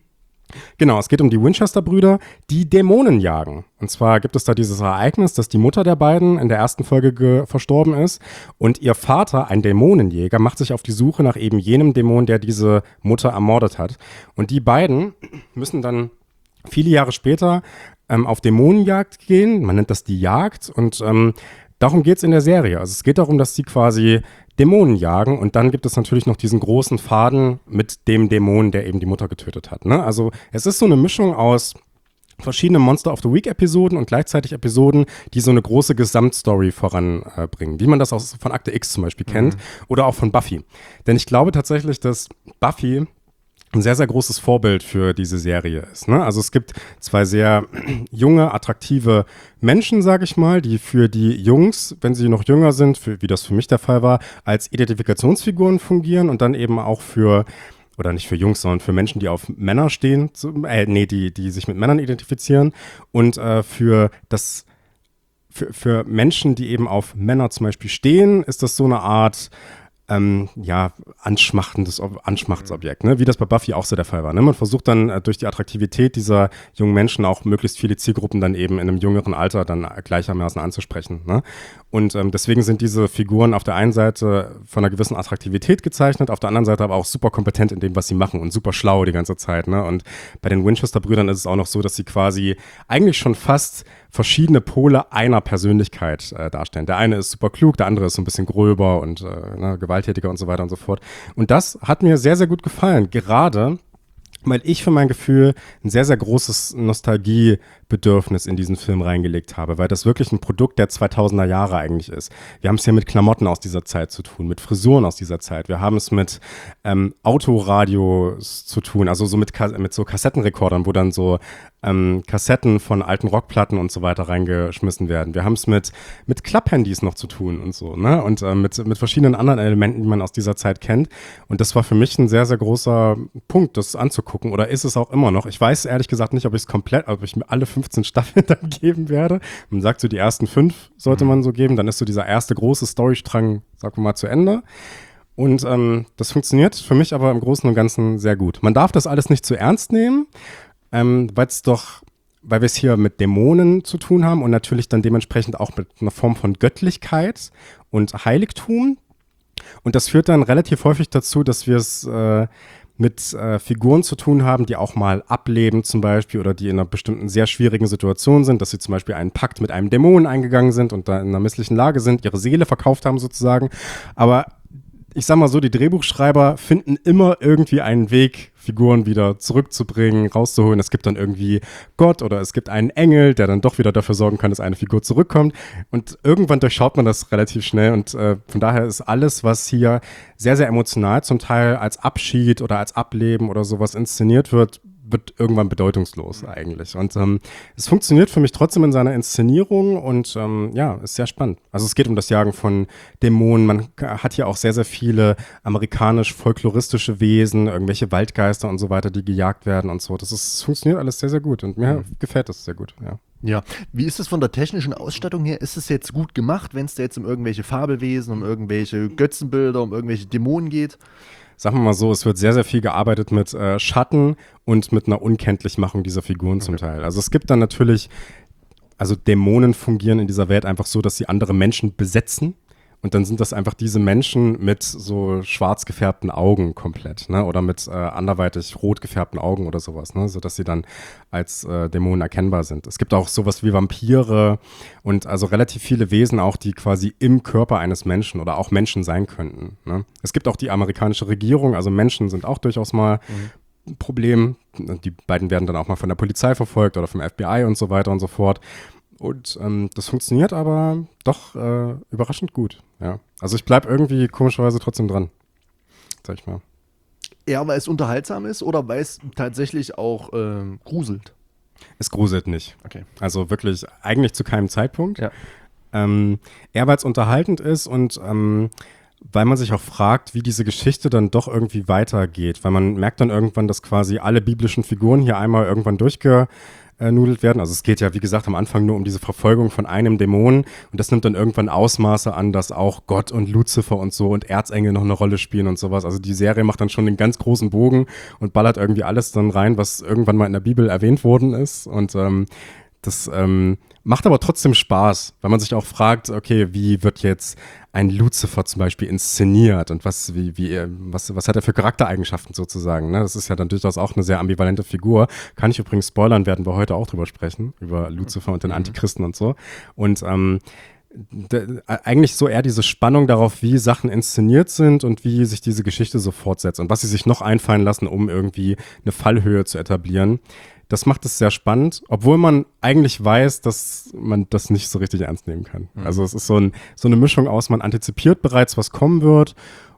Genau, es geht um die Winchester-Brüder, die Dämonen jagen. Und zwar gibt es da dieses Ereignis, dass die Mutter der beiden in der ersten Folge ge- verstorben ist und ihr Vater, ein Dämonenjäger, macht sich auf die Suche nach eben jenem Dämon, der diese Mutter ermordet hat. Und die beiden müssen dann viele Jahre später ähm, auf Dämonenjagd gehen. Man nennt das die Jagd und ähm, darum geht es in der Serie. Also es geht darum, dass sie quasi Dämonen jagen und dann gibt es natürlich noch diesen großen Faden mit dem Dämon, der eben die Mutter getötet hat. Ne? Also es ist so eine Mischung aus verschiedenen Monster of the Week Episoden und gleichzeitig Episoden, die so eine große Gesamtstory voranbringen, äh, wie man das aus, von Akte X zum Beispiel kennt oder auch von Buffy. Denn ich glaube tatsächlich, dass Buffy ein sehr, sehr großes Vorbild für diese Serie ist. Ne? Also es gibt zwei sehr junge, attraktive Menschen, sage ich mal, die für die Jungs, wenn sie noch jünger sind, für, wie das für mich der Fall war, als Identifikationsfiguren fungieren und dann eben auch für, oder nicht für Jungs, sondern für Menschen, die auf Männer stehen, zu, äh, nee, die, die sich mit Männern identifizieren und äh, für das, für, für Menschen, die eben auf Männer zum Beispiel stehen, ist das so eine Art Ähm, ja, anschmachtendes Ob- Anschmachtsobjekt, ne? Wie das bei Buffy auch so der Fall war. Ne? Man versucht dann äh, durch die Attraktivität dieser jungen Menschen auch möglichst viele Zielgruppen dann eben in einem jüngeren Alter dann äh, gleichermaßen anzusprechen. Ne? Und ähm, deswegen sind diese Figuren auf der einen Seite von einer gewissen Attraktivität gezeichnet, auf der anderen Seite aber auch super kompetent in dem, was sie machen und super schlau die ganze Zeit. Ne? Und bei den Winchester-Brüdern ist es auch noch so, dass sie quasi eigentlich schon fast verschiedene Pole einer Persönlichkeit äh, darstellen. Der eine ist super klug, der andere ist so ein bisschen gröber und äh, ne, gewalttätiger und so weiter und so fort. Und das hat mir sehr, sehr gut gefallen, gerade weil ich für mein Gefühl ein sehr, sehr großes Nostalgiebedürfnis in diesen Film reingelegt habe, weil das wirklich ein Produkt der zweitausender Jahre eigentlich ist. Wir haben es hier mit Klamotten aus dieser Zeit zu tun, mit Frisuren aus dieser Zeit. Wir haben es mit ähm, Autoradios zu tun, also so mit, Ka- mit so Kassettenrekordern, wo dann so ähm, Kassetten von alten Rockplatten und so weiter reingeschmissen werden. Wir haben es mit, mit Klapphandys noch zu tun und so, ne? Und äh, mit, mit verschiedenen anderen Elementen, die man aus dieser Zeit kennt. Und das war für mich ein sehr, sehr großer Punkt, das anzugucken. Oder ist es auch immer noch? Ich weiß ehrlich gesagt nicht, ob ich es komplett, ob ich mir alle fünfzehn Staffeln dann geben werde. Man sagt so, die ersten fünf sollte man so geben. Dann ist so dieser erste große Storystrang, sagen wir mal, zu Ende. Und ähm, das funktioniert für mich aber im Großen und Ganzen sehr gut. Man darf das alles nicht zu ernst nehmen, ähm, weil es doch, weil wir es hier mit Dämonen zu tun haben und natürlich dann dementsprechend auch mit einer Form von Göttlichkeit und Heiligtum. Und das führt dann relativ häufig dazu, dass wir es, äh, mit äh, Figuren zu tun haben, die auch mal ableben zum Beispiel oder die in einer bestimmten sehr schwierigen Situation sind, dass sie zum Beispiel einen Pakt mit einem Dämonen eingegangen sind und da in einer misslichen Lage sind, ihre Seele verkauft haben sozusagen. Aber ich sag mal so, die Drehbuchschreiber finden immer irgendwie einen Weg, Figuren wieder zurückzubringen, rauszuholen. Es gibt dann irgendwie Gott oder es gibt einen Engel, der dann doch wieder dafür sorgen kann, dass eine Figur zurückkommt. Und irgendwann durchschaut man das relativ schnell. Und äh, von daher ist alles, was hier sehr, sehr emotional zum Teil als Abschied oder als Ableben oder sowas inszeniert wird, wird irgendwann bedeutungslos eigentlich. Und ähm, es funktioniert für mich trotzdem in seiner Inszenierung und ähm, ja, ist sehr spannend. Also es geht um das Jagen von Dämonen. Man hat hier auch sehr, sehr viele amerikanisch-folkloristische Wesen, irgendwelche Waldgeister und so weiter, die gejagt werden und so. Das ist, funktioniert alles sehr, sehr gut und mir mhm. gefällt das sehr gut, ja. Ja, wie ist es von der technischen Ausstattung her? Ist es jetzt gut gemacht, wenn es da jetzt um irgendwelche Fabelwesen, um irgendwelche Götzenbilder, um irgendwelche Dämonen geht? Sagen wir mal so, es wird sehr, sehr viel gearbeitet mit äh, Schatten und mit einer Unkenntlichmachung dieser Figuren okay. zum Teil. Also es gibt dann natürlich, also Dämonen fungieren in dieser Welt einfach so, dass sie andere Menschen besetzen. Und dann sind das einfach diese Menschen mit so schwarz gefärbten Augen komplett, ne? Oder mit äh, anderweitig rot gefärbten Augen oder sowas, ne? Sodass sie dann als äh, Dämonen erkennbar sind. Es gibt auch sowas wie Vampire und also relativ viele Wesen auch, die quasi im Körper eines Menschen oder auch Menschen sein könnten, ne? Es gibt auch die amerikanische Regierung, also Menschen sind auch durchaus mal mhm. ein Problem. Die beiden werden dann auch mal von der Polizei verfolgt oder vom F B I und so weiter und so fort. Und ähm, das funktioniert aber doch äh, überraschend gut, ja. Also ich bleibe irgendwie komischerweise trotzdem dran, sag ich mal. Eher, weil es unterhaltsam ist oder weil es tatsächlich auch ähm, gruselt? Es gruselt nicht. Okay. Also wirklich eigentlich zu keinem Zeitpunkt. Ja. Ähm, eher, weil es unterhaltend ist und ähm, weil man sich auch fragt, wie diese Geschichte dann doch irgendwie weitergeht. Weil man merkt dann irgendwann, dass quasi alle biblischen Figuren hier einmal irgendwann durchge nudelt werden. Also es geht ja, wie gesagt, am Anfang nur um diese Verfolgung von einem Dämonen und das nimmt dann irgendwann Ausmaße an, dass auch Gott und Luzifer und so und Erzengel noch eine Rolle spielen und sowas. Also die Serie macht dann schon den ganz großen Bogen und ballert irgendwie alles dann rein, was irgendwann mal in der Bibel erwähnt worden ist und ähm, das ähm, macht aber trotzdem Spaß, weil man sich auch fragt, okay, wie wird jetzt ein Luzifer zum Beispiel inszeniert und was, wie, wie, was, was hat er für Charaktereigenschaften sozusagen, ne? Das ist ja dann durchaus auch eine sehr ambivalente Figur. Kann ich übrigens spoilern, werden wir heute auch drüber sprechen, über Luzifer und den Antichristen und so. Und ähm, d- eigentlich so eher diese Spannung darauf, wie Sachen inszeniert sind und wie sich diese Geschichte so fortsetzt und was sie sich noch einfallen lassen, um irgendwie eine Fallhöhe zu etablieren. Das macht es sehr spannend, obwohl man eigentlich weiß, dass man das nicht so richtig ernst nehmen kann. Mhm. Also es ist so, ein, so eine Mischung aus, man antizipiert bereits, was kommen wird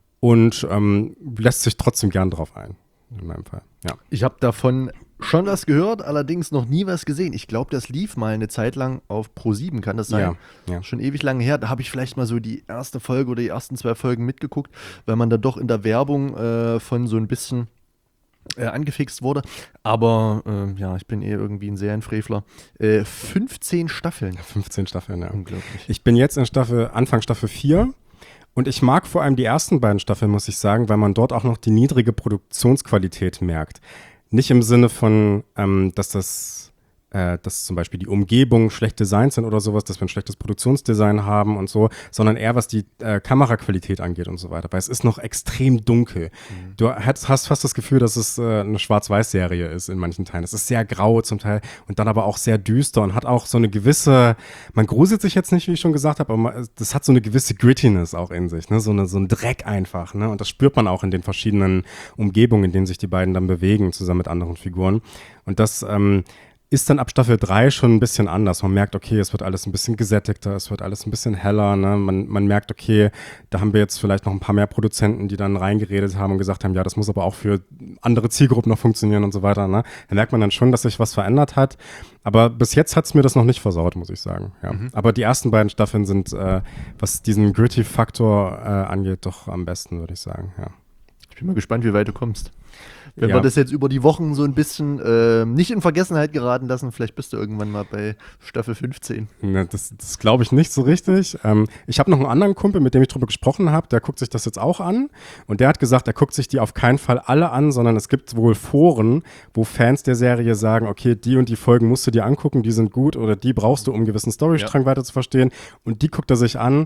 und ähm, lässt sich trotzdem gern drauf ein, in meinem Fall. Ja. Ich habe davon schon was gehört, allerdings noch nie was gesehen. Ich glaube, das lief mal eine Zeit lang auf Pro sieben, kann das sein? Ja, ja. Schon ewig lange her. Da habe ich vielleicht mal so die erste Folge oder die ersten zwei Folgen mitgeguckt, weil man da doch in der Werbung äh, von so ein bisschen Äh, angefixt wurde, aber äh, ja, ich bin eher irgendwie ein Serienfrevler. Äh, fünfzehn Staffeln. fünfzehn Staffeln, ja. Unglaublich. Ich bin jetzt in Staffel, Anfang Staffel vier und ich mag vor allem die ersten beiden Staffeln, muss ich sagen, weil man dort auch noch die niedrige Produktionsqualität merkt. Nicht im Sinne von, ähm, dass das Äh, dass zum Beispiel die Umgebung schlecht designt sind oder sowas, dass wir ein schlechtes Produktionsdesign haben und so, sondern eher was die äh, Kameraqualität angeht und so weiter, weil es ist noch extrem dunkel. Mhm. Du hast, hast fast das Gefühl, dass es äh, eine Schwarz-Weiß-Serie ist in manchen Teilen. Es ist sehr grau zum Teil und dann aber auch sehr düster und hat auch so eine gewisse, man gruselt sich jetzt nicht, wie ich schon gesagt habe, aber man, das hat so eine gewisse Grittiness auch in sich, ne? so, eine, so ein Dreck einfach, ne? Und das spürt man auch in den verschiedenen Umgebungen, in denen sich die beiden dann bewegen, zusammen mit anderen Figuren. Und das ähm, ist dann ab Staffel drei schon ein bisschen anders. Man merkt, okay, es wird alles ein bisschen gesättigter, es wird alles ein bisschen heller. Ne? Man, man merkt, okay, da haben wir jetzt vielleicht noch ein paar mehr Produzenten, die dann reingeredet haben und gesagt haben, ja, das muss aber auch für andere Zielgruppen noch funktionieren und so weiter. Ne? Da merkt man dann schon, dass sich was verändert hat. Aber bis jetzt hat es mir das noch nicht versaut, muss ich sagen. Ja. Mhm. Aber die ersten beiden Staffeln sind, äh, was diesen Gritty-Faktor äh, angeht, doch am besten, würde ich sagen. Ja. Ich bin mal gespannt, wie weit du kommst. Wenn Ja. wir das jetzt über die Wochen so ein bisschen äh, nicht in Vergessenheit geraten lassen, vielleicht bist du irgendwann mal bei Staffel fünfzehn. Ne, das das glaube ich nicht so richtig. Ähm, ich habe noch einen anderen Kumpel, mit dem ich drüber gesprochen habe, der guckt sich das jetzt auch an und der hat gesagt, er guckt sich die auf keinen Fall alle an, sondern es gibt wohl Foren, wo Fans der Serie sagen, okay, die und die Folgen musst du dir angucken, die sind gut oder die brauchst du, um einen gewissen Storystrang weiter zu verstehen und die guckt er sich an.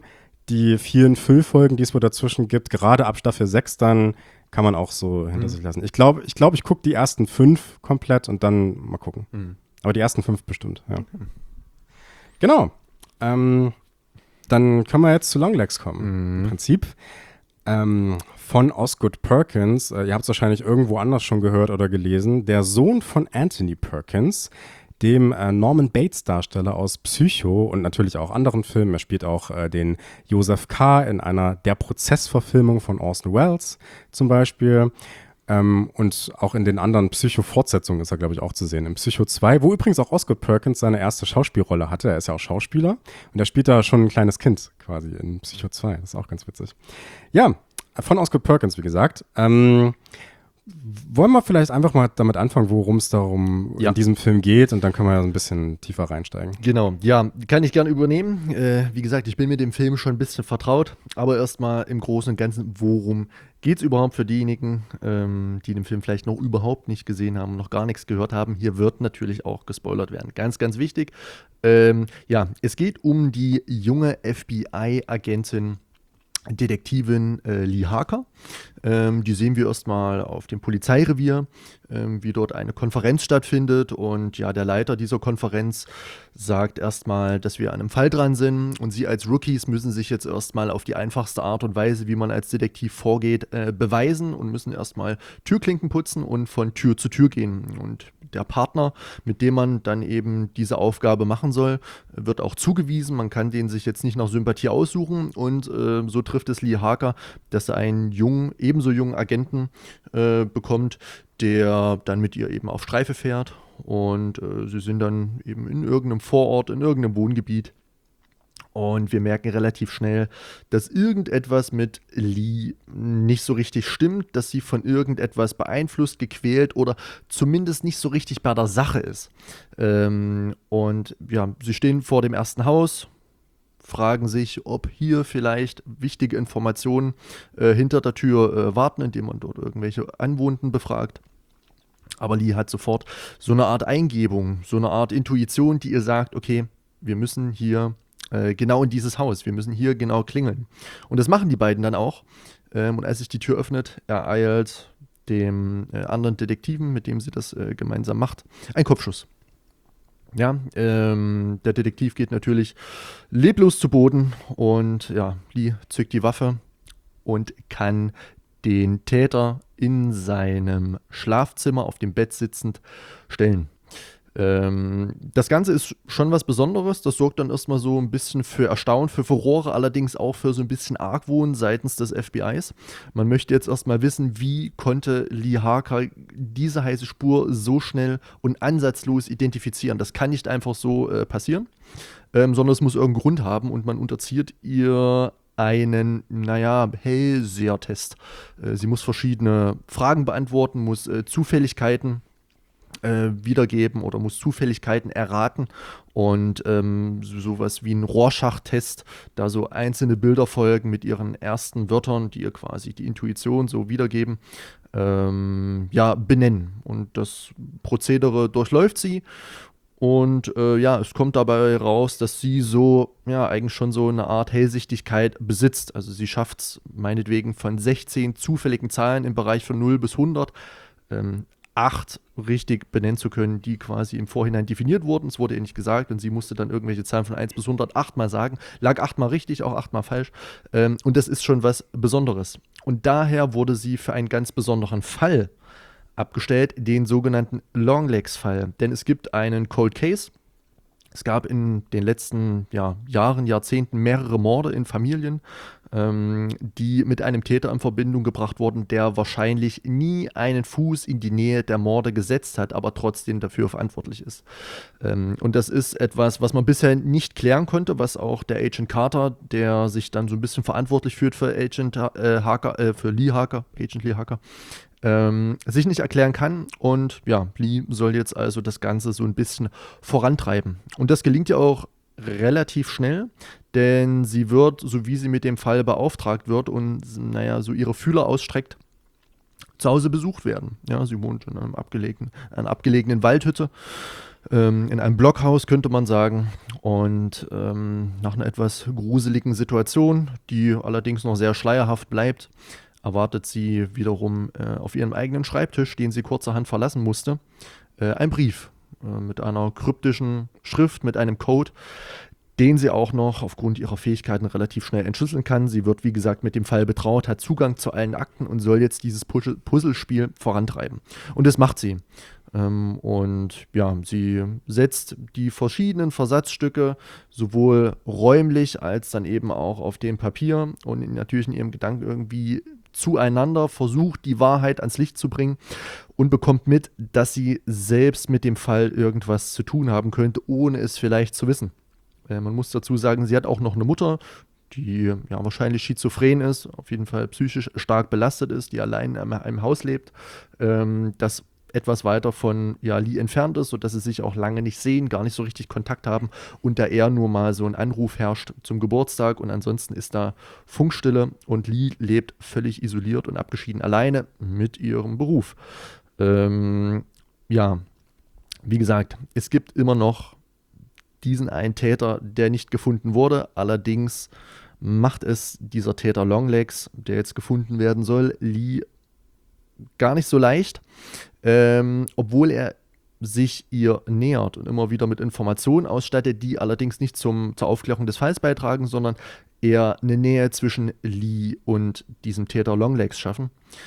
die vielen Füllfolgen, die es wohl dazwischen gibt, gerade ab Staffel sechs dann, kann man auch so hinter Mhm. sich lassen. Ich glaube, ich, glaub, ich gucke die ersten fünf komplett und dann mal gucken. Mhm. Aber die ersten fünf bestimmt, ja. Genau. Ähm, dann können wir jetzt zu Longlegs kommen. Mhm. Im Prinzip ähm, von Osgood Perkins, äh, ihr habt es wahrscheinlich irgendwo anders schon gehört oder gelesen, der Sohn von Anthony Perkins, dem äh, Norman Bates-Darsteller aus Psycho und natürlich auch anderen Filmen. Er spielt auch äh, den Joseph K. in einer Der Prozess-Verfilmung von Orson Welles zum Beispiel. Ähm, und auch in den anderen Psycho-Fortsetzungen ist er, glaube ich, auch zu sehen. Im Psycho zwei, wo übrigens auch Osgood Perkins seine erste Schauspielrolle hatte. Er ist ja auch Schauspieler und er spielt da schon ein kleines Kind quasi in Psycho zwei. Das ist auch ganz witzig. Ja, von Osgood Perkins, wie gesagt. Ähm, wollen wir vielleicht einfach mal damit anfangen, worum es darum Ja. in diesem Film geht und dann können wir ja so ein bisschen tiefer reinsteigen. Genau, ja, kann ich gerne übernehmen. Äh, wie gesagt, ich bin mit dem Film schon ein bisschen vertraut, aber erstmal im Großen und Ganzen, worum geht es überhaupt für diejenigen, ähm, die den Film vielleicht noch überhaupt nicht gesehen haben, noch gar nichts gehört haben. Hier wird natürlich auch gespoilert werden. Ganz, ganz wichtig. Ähm, ja, es geht um die junge F B I-Agentin, Detektivin äh, Lee Harker. Ähm, die sehen wir erstmal auf dem Polizeirevier, ähm, wie dort eine Konferenz stattfindet. Und ja, der Leiter dieser Konferenz sagt erstmal, dass wir an einem Fall dran sind. Und sie als Rookies müssen sich jetzt erstmal auf die einfachste Art und Weise, wie man als Detektiv vorgeht, äh, beweisen und müssen erstmal Türklinken putzen und von Tür zu Tür gehen. Und der Partner, mit dem man dann eben diese Aufgabe machen soll, wird auch zugewiesen. Man kann den sich jetzt nicht nach Sympathie aussuchen. Und äh, so trifft es Lee Harker, dass er einen jungen, ebenso jungen Agenten äh, bekommt, der dann mit ihr eben auf Streife fährt. Und äh, sie sind dann eben in irgendeinem Vorort, in irgendeinem Wohngebiet. Und wir merken relativ schnell, dass irgendetwas mit Lee nicht so richtig stimmt, dass sie von irgendetwas beeinflusst, gequält oder zumindest nicht so richtig bei der Sache ist. Ähm, und ja, sie stehen vor dem ersten Haus, fragen sich, ob hier vielleicht wichtige Informationen äh, hinter der Tür äh, warten, indem man dort irgendwelche Anwohnenden befragt. Aber Lee hat sofort so eine Art Eingebung, so eine Art Intuition, die ihr sagt, okay, wir müssen hier äh, genau in dieses Haus, wir müssen hier genau klingeln. Und das machen die beiden dann auch. Ähm, und als sich die Tür öffnet, ereilt dem äh, anderen Detektiven, mit dem sie das äh, gemeinsam macht, ein Kopfschuss. Ja, ähm, der Detektiv geht natürlich leblos zu Boden und ja, Lee zückt die Waffe und kann den Täter in seinem Schlafzimmer auf dem Bett sitzend stellen. Ähm, das Ganze ist schon was Besonderes. Das sorgt dann erstmal so ein bisschen für Erstaunen, für Furore, allerdings auch für so ein bisschen Argwohn seitens des F B Is. Man möchte jetzt erstmal wissen, wie konnte Lee Harker diese heiße Spur so schnell und ansatzlos identifizieren. Das kann nicht einfach so äh, passieren, ähm, sondern es muss irgendeinen Grund haben und man unterzieht ihr einen, naja, Hellseher-Test. Äh, sie muss verschiedene Fragen beantworten, muss äh, Zufälligkeiten äh, wiedergeben oder muss Zufälligkeiten erraten und ähm, so, sowas wie ein Rorschach-Test, da so einzelne Bilder folgen mit ihren ersten Wörtern, die ihr quasi die Intuition so wiedergeben, ähm, ja, benennen. Und das Prozedere durchläuft sie. Und äh, ja, es kommt dabei raus, dass sie so, ja, eigentlich schon so eine Art Hellsichtigkeit besitzt. Also sie schafft es meinetwegen von sechzehn zufälligen Zahlen im Bereich von null bis hundert, ähm, acht richtig benennen zu können, die quasi im Vorhinein definiert wurden. Es wurde ihr nicht gesagt und sie musste dann irgendwelche Zahlen von eins bis hundert achtmal sagen. Lag achtmal richtig, auch achtmal falsch. Ähm, und das ist schon was Besonderes. Und daher wurde sie für einen ganz besonderen Fall abgestellt, den sogenannten Longlegs-Fall. Denn es gibt einen Cold Case. Es gab in den letzten ja, Jahren, Jahrzehnten mehrere Morde in Familien, ähm, die mit einem Täter in Verbindung gebracht wurden, der wahrscheinlich nie einen Fuß in die Nähe der Morde gesetzt hat, aber trotzdem dafür verantwortlich ist. Ähm, und das ist etwas, was man bisher nicht klären konnte, was auch der Agent Carter, der sich dann so ein bisschen verantwortlich führt für Agent äh, Harker, äh, für Lee Harker, Agent Lee Harker, Ähm, sich nicht erklären kann. Und ja, Lee soll jetzt also das Ganze so ein bisschen vorantreiben. Und das gelingt ja auch relativ schnell, denn sie wird, so wie sie mit dem Fall beauftragt wird und naja, so ihre Fühler ausstreckt, zu Hause besucht werden. Ja, sie wohnt in einem abgelegenen, einer abgelegenen Waldhütte. ähm, in einem Blockhaus, könnte man sagen. Und ähm, nach einer etwas gruseligen Situation, die allerdings noch sehr schleierhaft bleibt, erwartet sie wiederum äh, auf ihrem eigenen Schreibtisch, den sie kurzerhand verlassen musste, äh, ein Brief äh, mit einer kryptischen Schrift, mit einem Code, den sie auch noch aufgrund ihrer Fähigkeiten relativ schnell entschlüsseln kann. Sie wird, wie gesagt, mit dem Fall betraut, hat Zugang zu allen Akten und soll jetzt dieses Puzzle- Puzzlespiel vorantreiben. Und das macht sie. Ähm, und ja, sie setzt die verschiedenen Versatzstücke sowohl räumlich als dann eben auch auf dem Papier und in, natürlich in ihrem Gedanken irgendwie zueinander, versucht die Wahrheit ans Licht zu bringen und bekommt mit, dass sie selbst mit dem Fall irgendwas zu tun haben könnte, ohne es vielleicht zu wissen. Äh, man muss dazu sagen, sie hat auch noch eine Mutter, die ja wahrscheinlich schizophren ist, auf jeden Fall psychisch stark belastet ist, die allein in einem Haus lebt, ähm, das etwas weiter von ja, Lee entfernt ist, sodass sie sich auch lange nicht sehen, gar nicht so richtig Kontakt haben und da eher nur mal so ein Anruf herrscht zum Geburtstag und ansonsten ist da Funkstille und Lee lebt völlig isoliert und abgeschieden alleine mit ihrem Beruf. Ähm, ja, wie gesagt, es gibt immer noch diesen einen Täter, der nicht gefunden wurde, allerdings macht es dieser Täter Longlegs, der jetzt gefunden werden soll, Lee gar nicht so leicht, ähm, obwohl er sich ihr nähert und immer wieder mit Informationen ausstattet, die allerdings nicht zum, zur Aufklärung des Falls beitragen, sondern eher eine Nähe zwischen Lee und diesem Täter Longlegs schaffen.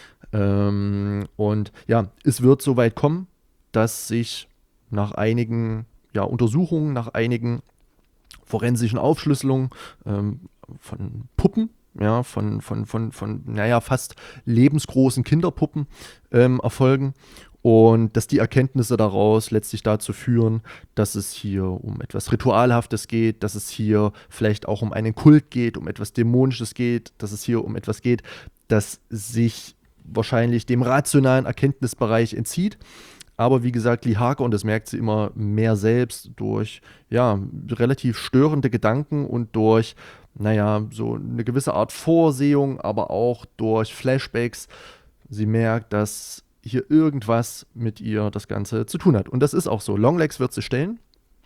Ähm, und ja, es wird so weit kommen, dass sich nach einigen ja, Untersuchungen, nach einigen forensischen Aufschlüsselungen ähm, von Puppen, ja, von, von, von, von, naja, fast lebensgroßen Kinderpuppen ähm, erfolgen und dass die Erkenntnisse daraus letztlich dazu führen, dass es hier um etwas Ritualhaftes geht, dass es hier vielleicht auch um einen Kult geht, um etwas Dämonisches geht, dass es hier um etwas geht, das sich wahrscheinlich dem rationalen Erkenntnisbereich entzieht. Aber wie gesagt, Lee Harker, und das merkt sie immer mehr selbst, durch ja, relativ störende Gedanken und durch, naja, so eine gewisse Art Vorsehung, aber auch durch Flashbacks. Sie merkt, dass hier irgendwas mit ihr das Ganze zu tun hat. Und das ist auch so. Longlegs wird sie stellen,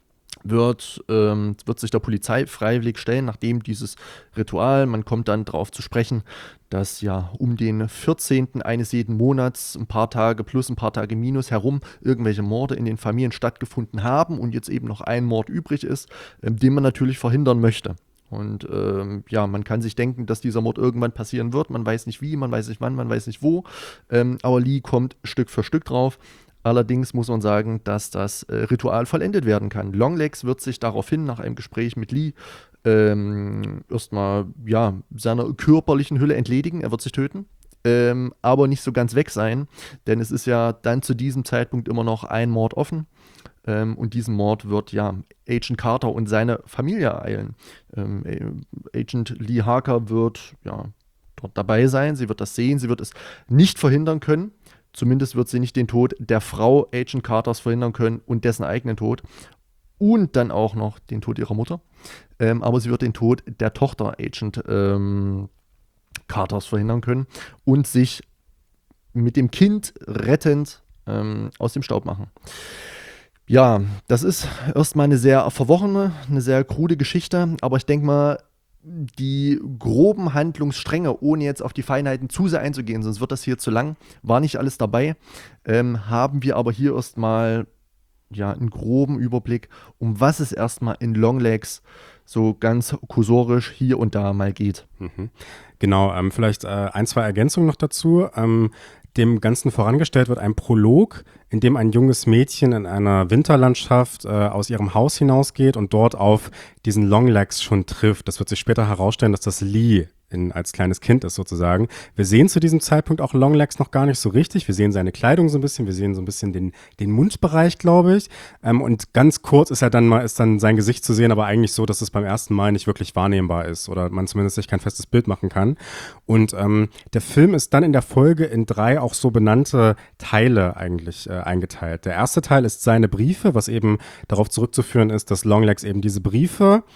wird, ähm, wird sich der Polizei freiwillig stellen, nachdem dieses Ritual, man kommt dann darauf zu sprechen, dass ja um den vierzehnten eines jeden Monats, ein paar Tage plus, ein paar Tage minus herum, irgendwelche Morde in den Familien stattgefunden haben und jetzt eben noch ein Mord übrig ist, ähm, den man natürlich verhindern möchte. Und ähm, ja, man kann sich denken, dass dieser Mord irgendwann passieren wird. Man weiß nicht wie, man weiß nicht wann, man weiß nicht wo. Ähm, aber Lee kommt Stück für Stück drauf. Allerdings muss man sagen, dass das äh, Ritual vollendet werden kann. Longlegs wird sich daraufhin nach einem Gespräch mit Lee ähm, erstmal ja, seiner körperlichen Hülle entledigen. Er wird sich töten, ähm, aber nicht so ganz weg sein, denn es ist ja dann zu diesem Zeitpunkt immer noch ein Mord offen. Ähm, und diesen Mord wird ja Agent Carter und seine Familie ereilen. Ähm, Agent Lee Harker wird ja dort dabei sein, sie wird das sehen, sie wird es nicht verhindern können. Zumindest wird sie nicht den Tod der Frau Agent Carters verhindern können und dessen eigenen Tod. Und dann auch noch den Tod ihrer Mutter. Ähm, aber sie wird den Tod der Tochter Agent ähm, Carters verhindern können und sich mit dem Kind rettend ähm, aus dem Staub machen. Ja, das ist erstmal eine sehr verworrene, eine sehr krude Geschichte, aber ich denke mal, die groben Handlungsstränge, ohne jetzt auf die Feinheiten zu sehr einzugehen, sonst wird das hier zu lang, war nicht alles dabei, ähm, haben wir aber hier erstmal ja, einen groben Überblick, um was es erstmal in Longlegs so ganz kursorisch hier und da mal geht. Mhm. Genau, ähm, vielleicht äh, ein, zwei Ergänzungen noch dazu. Ähm, Dem Ganzen vorangestellt wird ein Prolog, in dem ein junges Mädchen in einer Winterlandschaft äh, aus ihrem Haus hinausgeht und dort auf diesen Longlegs schon trifft. Das wird sich später herausstellen, dass das Lee in, als kleines Kind ist sozusagen. Wir sehen zu diesem Zeitpunkt auch Longlegs noch gar nicht so richtig. Wir sehen seine Kleidung so ein bisschen, wir sehen so ein bisschen den, den Mundbereich, glaube ich. Ähm, und ganz kurz ist er dann mal, ist dann sein Gesicht zu sehen, aber eigentlich so, dass es beim ersten Mal nicht wirklich wahrnehmbar ist oder man zumindest sich kein festes Bild machen kann. Und ähm, der Film ist dann in der Folge in drei auch so benannte Teile eigentlich äh, eingeteilt. Der erste Teil ist seine Briefe, was eben darauf zurückzuführen ist, dass Longlegs eben diese Briefe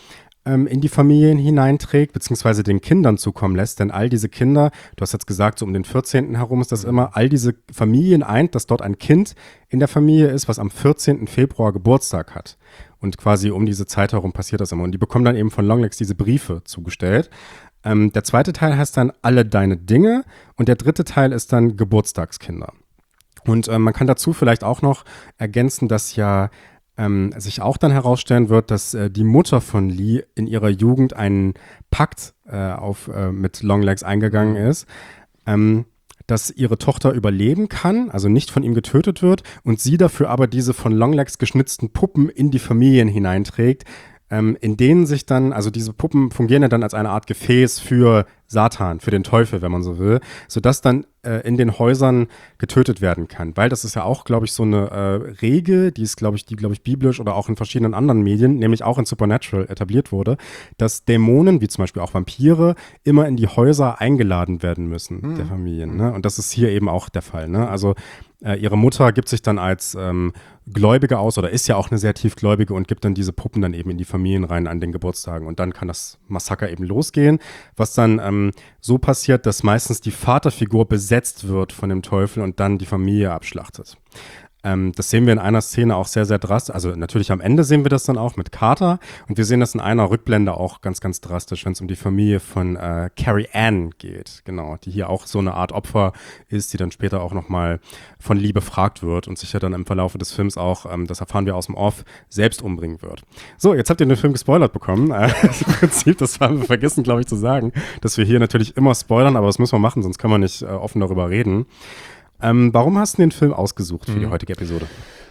ähm, in die Familien hineinträgt, beziehungsweise den Kindern zukommen lässt. Denn all diese Kinder, du hast jetzt gesagt, so um den vierzehnten herum ist das immer, all diese Familien eint, dass dort ein Kind in der Familie ist, was am vierzehnten Februar Geburtstag hat. Und quasi um diese Zeit herum passiert das immer. Und die bekommen dann eben von Longlegs diese Briefe zugestellt. Ähm, der zweite Teil heißt dann Alle deine Dinge und der dritte Teil ist dann Geburtstagskinder. Und äh, man kann dazu vielleicht auch noch ergänzen, dass ja ähm, sich auch dann herausstellen wird, dass äh, die Mutter von Lee in ihrer Jugend einen Pakt äh, auf, äh, mit Longlegs eingegangen ist, ähm, dass ihre Tochter überleben kann, also nicht von ihm getötet wird und sie dafür aber diese von Longlegs geschnitzten Puppen in die Familien hineinträgt, ähm, in denen sich dann, also diese Puppen fungieren ja dann als eine Art Gefäß für Satan, für den Teufel, wenn man so will, sodass dann äh, in den Häusern getötet werden kann. Weil das ist ja auch, glaube ich, so eine äh, Regel, die ist, glaube ich, die, glaube ich, biblisch oder auch in verschiedenen anderen Medien, nämlich auch in Supernatural etabliert wurde, dass Dämonen, wie zum Beispiel auch Vampire, immer in die Häuser eingeladen werden müssen, mhm. der Familien. Ne? Und das ist hier eben auch der Fall. Ne? Also äh, ihre Mutter gibt sich dann als ähm, Gläubige aus oder ist ja auch eine sehr tiefgläubige und gibt dann diese Puppen dann eben in die Familien rein an den Geburtstagen. Und dann kann das Massaker eben losgehen, was dann ähm, so passiert, dass meistens die Vaterfigur besetzt wird von dem Teufel und dann die Familie abschlachtet. Ähm, das sehen wir in einer Szene auch sehr, sehr drastisch. Also natürlich am Ende sehen wir das dann auch mit Carter und wir sehen das in einer Rückblende auch ganz, ganz drastisch, wenn es um die Familie von äh, Carrie Ann geht, genau, die hier auch so eine Art Opfer ist, die dann später auch nochmal von Lee befragt wird und sich ja dann im Verlauf des Films auch, ähm, das erfahren wir aus dem Off, selbst umbringen wird. So, jetzt habt ihr den Film gespoilert bekommen. Äh, Im Prinzip, das haben wir vergessen, glaube ich, zu sagen, dass wir hier natürlich immer spoilern, aber das müssen wir machen, sonst kann man nicht äh, offen darüber reden. Ähm, warum hast du den Film ausgesucht für die heutige Episode?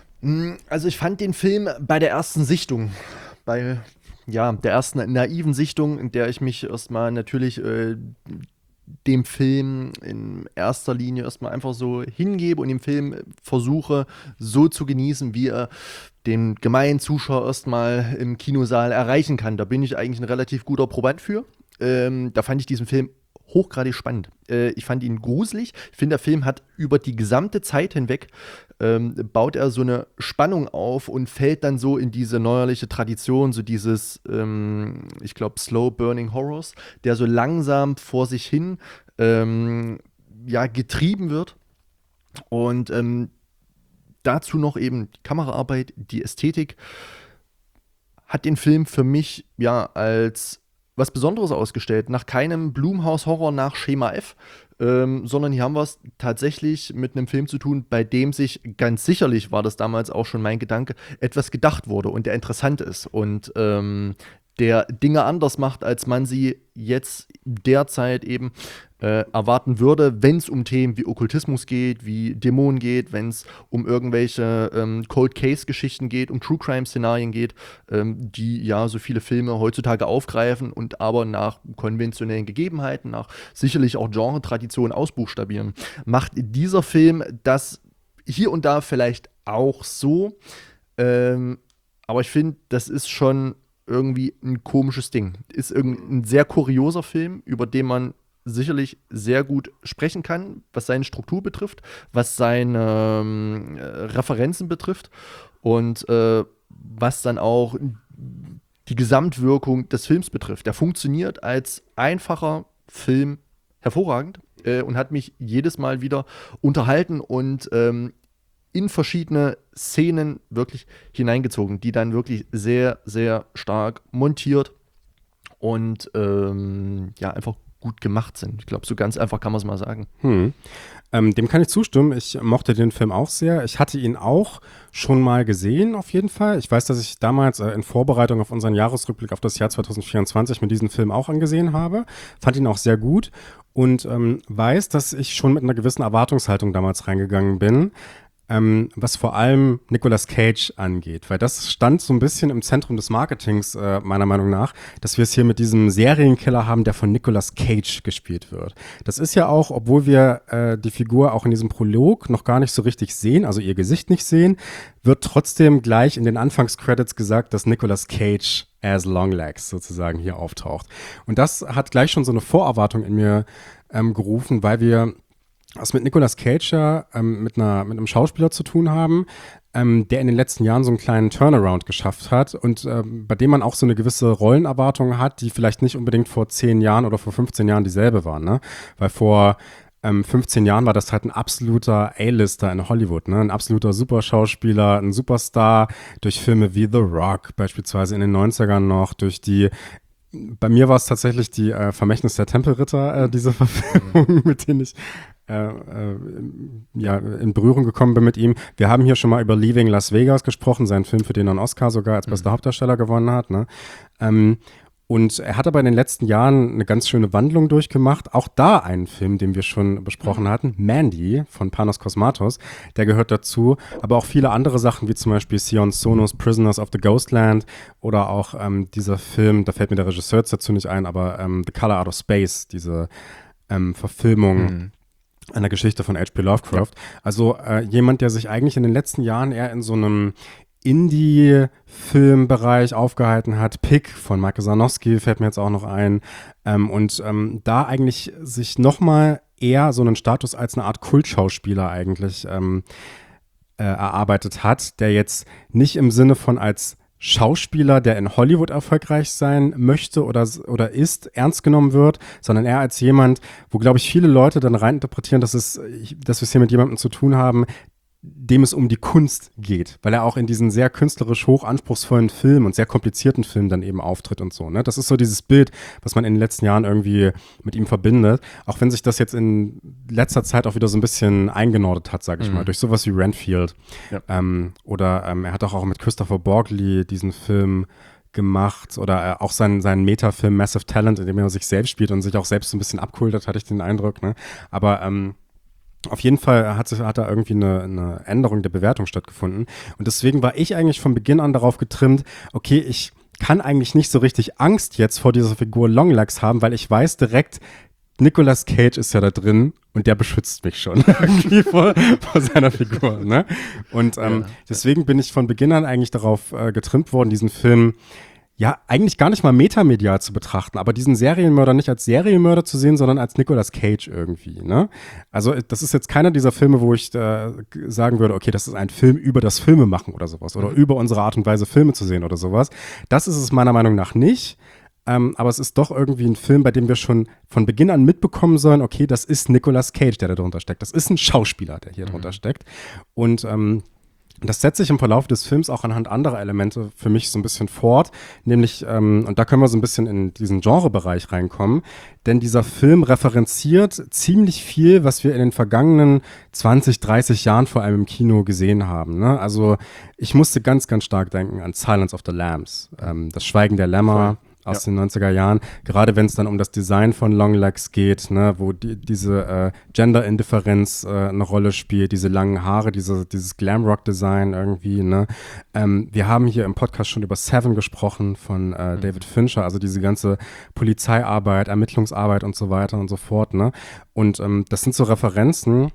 Also ich fand den Film bei der ersten Sichtung, bei ja, der ersten naiven Sichtung, in der ich mich erstmal natürlich äh, dem Film in erster Linie erstmal einfach so hingebe und den Film versuche so zu genießen, wie er den gemeinen Zuschauer erstmal im Kinosaal erreichen kann. Da bin ich eigentlich ein relativ guter Proband für. Ähm, da fand ich diesen Film hochgradig spannend. Äh, ich fand ihn gruselig. Ich finde, der Film hat über die gesamte Zeit hinweg ähm, baut er so eine Spannung auf und fällt dann so in diese neuerliche Tradition, so dieses, ähm, ich glaube, Slow Burning Horrors, der so langsam vor sich hin ähm, ja, getrieben wird. Und ähm, dazu noch eben die Kameraarbeit, die Ästhetik hat den Film für mich ja als was Besonderes ausgestellt. Nach keinem Blumhouse-Horror nach Schema F, ähm, sondern hier haben wir es tatsächlich mit einem Film zu tun, bei dem sich ganz sicherlich, war das damals auch schon mein Gedanke, etwas gedacht wurde und der interessant ist und ähm, der Dinge anders macht, als man sie jetzt derzeit eben äh, erwarten würde, wenn es um Themen wie Okkultismus geht, wie Dämonen geht, wenn es um irgendwelche ähm, Cold-Case-Geschichten geht, um True-Crime-Szenarien geht, ähm, die ja so viele Filme heutzutage aufgreifen und aber nach konventionellen Gegebenheiten, nach sicherlich auch Genre-Traditionen ausbuchstabieren. Macht dieser Film das hier und da vielleicht auch so, ähm, aber ich finde, das ist schon irgendwie ein komisches Ding. Ist ein sehr kurioser Film, über den man sicherlich sehr gut sprechen kann, was seine Struktur betrifft, was seine ähm, Referenzen betrifft und äh, was dann auch die Gesamtwirkung des Films betrifft. Der funktioniert als einfacher Film hervorragend äh, und hat mich jedes Mal wieder unterhalten und ähm, in verschiedene Szenen wirklich hineingezogen, die dann wirklich sehr, sehr stark montiert und ähm, ja, einfach gut gemacht sind. Ich glaube, so ganz einfach kann man es mal sagen. Hm. Ähm, dem kann ich zustimmen. Ich mochte den Film auch sehr. Ich hatte ihn auch schon mal gesehen, auf jeden Fall. Ich weiß, dass ich damals äh, in Vorbereitung auf unseren Jahresrückblick auf das Jahr zwanzig vierundzwanzig mir diesen Film auch angesehen habe. Fand ihn auch sehr gut und ähm, weiß, dass ich schon mit einer gewissen Erwartungshaltung damals reingegangen bin. Ähm, was vor allem Nicolas Cage angeht, weil das stand so ein bisschen im Zentrum des Marketings, äh, meiner Meinung nach, dass wir es hier mit diesem Serienkiller haben, der von Nicolas Cage gespielt wird. Das ist ja auch, obwohl wir äh, die Figur auch in diesem Prolog noch gar nicht so richtig sehen, also ihr Gesicht nicht sehen, wird trotzdem gleich in den Anfangscredits gesagt, dass Nicolas Cage as Longlegs sozusagen hier auftaucht. Und das hat gleich schon so eine Vorerwartung in mir ähm, gerufen, weil wir was mit Nicolas Cage ja ähm, mit, einer, mit einem Schauspieler zu tun haben, ähm, der in den letzten Jahren so einen kleinen Turnaround geschafft hat und ähm, bei dem man auch so eine gewisse Rollenerwartung hat, die vielleicht nicht unbedingt vor zehn Jahren oder vor fünfzehn Jahren dieselbe waren, ne? Weil vor ähm, fünfzehn Jahren war das halt ein absoluter A-Lister in Hollywood, ne? Ein absoluter Superschauspieler, ein Superstar durch Filme wie The Rock beispielsweise in den neunzigern noch, durch die bei mir war es tatsächlich die äh, Vermächtnis der Tempelritter, äh, diese Verfilmung, mit denen ich äh, äh, ja, in Berührung gekommen bin mit ihm. Wir haben hier schon mal über Leaving Las Vegas gesprochen, seinen Film, für den er einen Oscar sogar als bester mhm. Hauptdarsteller gewonnen hat. Ne? Ähm, und er hat aber in den letzten Jahren eine ganz schöne Wandlung durchgemacht. Auch da einen Film, den wir schon besprochen hatten, Mandy von Panos Cosmatos, der gehört dazu. Aber auch viele andere Sachen, wie zum Beispiel Sion Sonos Prisoners of the Ghostland oder auch ähm, dieser Film, da fällt mir der Regisseur jetzt dazu nicht ein, aber ähm, The Color Out of Space, diese ähm, Verfilmung mhm. einer Geschichte von H P Lovecraft. Ja. Also äh, jemand, der sich eigentlich in den letzten Jahren eher in so einem Indie-Filmbereich aufgehalten hat. Pick von Michael Sarnowski fällt mir jetzt auch noch ein. Ähm, und ähm, da eigentlich sich nochmal eher so einen Status als eine Art Kultschauspieler eigentlich ähm, äh, erarbeitet hat, der jetzt nicht im Sinne von als Schauspieler, der in Hollywood erfolgreich sein möchte oder, oder ist, ernst genommen wird, sondern eher als jemand, wo, glaube ich, viele Leute dann reininterpretieren, dass, es, dass wir es hier mit jemandem zu tun haben, dem es um die Kunst geht, weil er auch in diesen sehr künstlerisch hoch anspruchsvollen Filmen und sehr komplizierten Filmen dann eben auftritt und so. Ne? Das ist so dieses Bild, was man in den letzten Jahren irgendwie mit ihm verbindet, auch wenn sich das jetzt in letzter Zeit auch wieder so ein bisschen eingenordet hat, sage ich mhm. mal, durch sowas wie Renfield. Ja. Ähm, oder ähm, er hat auch, auch mit Christopher Borgli diesen Film gemacht oder auch seinen, seinen Metafilm Massive Talent, in dem er sich selbst spielt und sich auch selbst so ein bisschen abkultet, hatte ich den Eindruck. Ne? Aber ähm, auf jeden Fall hat, hat da irgendwie eine, eine Änderung der Bewertung stattgefunden. Und deswegen war ich eigentlich von Beginn an darauf getrimmt, okay, ich kann eigentlich nicht so richtig Angst jetzt vor dieser Figur Longlegs haben, weil ich weiß direkt, Nicolas Cage ist ja da drin und der beschützt mich schon irgendwie vor, vor seiner Figur. Ne? Und ähm, ja. deswegen bin ich von Beginn an eigentlich darauf äh, getrimmt worden, diesen Film ja, eigentlich gar nicht mal metamedial zu betrachten, aber diesen Serienmörder nicht als Serienmörder zu sehen, sondern als Nicolas Cage irgendwie, ne? Also das ist jetzt keiner dieser Filme, wo ich äh, sagen würde, okay, das ist ein Film über das Filmemachen oder sowas oder mhm. über unsere Art und Weise, Filme zu sehen oder sowas. Das ist es meiner Meinung nach nicht, ähm, aber es ist doch irgendwie ein Film, bei dem wir schon von Beginn an mitbekommen sollen, okay, das ist Nicolas Cage, der da drunter steckt. Das ist ein Schauspieler, der hier mhm. drunter steckt. Und ähm, das setzt sich im Verlauf des Films auch anhand anderer Elemente für mich so ein bisschen fort, nämlich, ähm, und da können wir so ein bisschen in diesen Genrebereich reinkommen, denn dieser Film referenziert ziemlich viel, was wir in den vergangenen zwanzig, dreißig Jahren vor allem im Kino gesehen haben. Ne? Also ich musste ganz, ganz stark denken an Silence of the Lambs, ähm, das Schweigen der Lämmer. Voll. Aus ja. den neunziger Jahren, gerade wenn es dann um das Design von Longlegs geht, ne, wo die, diese äh, Gender-Indifferenz äh, eine Rolle spielt, diese langen Haare, diese, dieses Glamrock-Design irgendwie. Ne. Ähm, wir haben hier im Podcast schon über Seven gesprochen von äh, mhm. David Fincher, also diese ganze Polizeiarbeit, Ermittlungsarbeit und so weiter und so fort. Ne. Und ähm, das sind so Referenzen,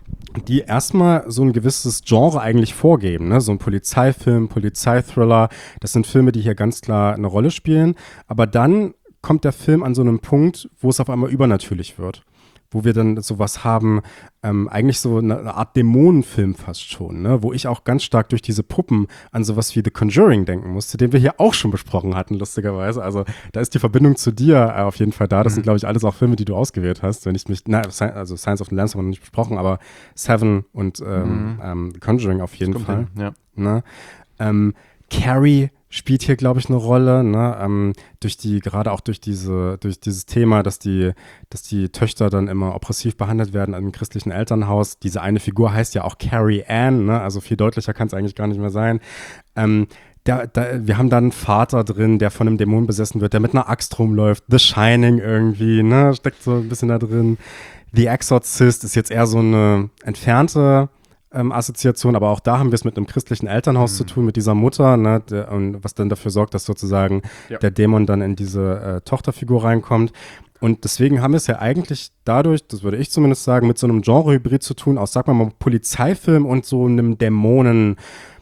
die erstmal so ein gewisses Genre eigentlich vorgeben, ne? So ein Polizeifilm, Polizeithriller, das sind Filme, die hier ganz klar eine Rolle spielen, aber dann kommt der Film an so einem Punkt, wo es auf einmal übernatürlich wird, wo wir dann sowas haben, ähm, eigentlich so eine, eine Art Dämonenfilm fast schon, ne? Wo ich auch ganz stark durch diese Puppen an sowas wie The Conjuring denken musste, den wir hier auch schon besprochen hatten, lustigerweise. Also da ist die Verbindung zu dir äh, auf jeden Fall da. Das mhm. sind, glaube ich, alles auch Filme, die du ausgewählt hast. Wenn ich mich, na, also Science of the Lambs haben wir noch nicht besprochen, aber Seven und ähm, mhm. ähm, The Conjuring auf jeden Fall. Hin, ja. Ne? Ähm, Carrie spielt hier, glaube ich, eine Rolle, ne? ähm, durch die, gerade auch durch diese, durch dieses Thema, dass die, dass die Töchter dann immer oppressiv behandelt werden im christlichen Elternhaus. Diese eine Figur heißt ja auch Carrie Ann, ne? Also viel deutlicher kann es eigentlich gar nicht mehr sein. Ähm, Da, da, wir haben da einen Vater drin, der von einem Dämon besessen wird, der mit einer Axt rumläuft. The Shining irgendwie, ne, steckt so ein bisschen da drin. The Exorcist ist jetzt eher so eine entfernte ähm, Assoziation, aber auch da haben wir es mit einem christlichen Elternhaus mhm. zu tun, mit dieser Mutter, ne, der, und was dann dafür sorgt, dass sozusagen ja. der Dämon dann in diese äh, Tochterfigur reinkommt. Und deswegen haben wir es ja eigentlich dadurch, das würde ich zumindest sagen, mit so einem Genre-Hybrid zu tun, aus, sag mal mal, Polizeifilm und so einem Dämonen-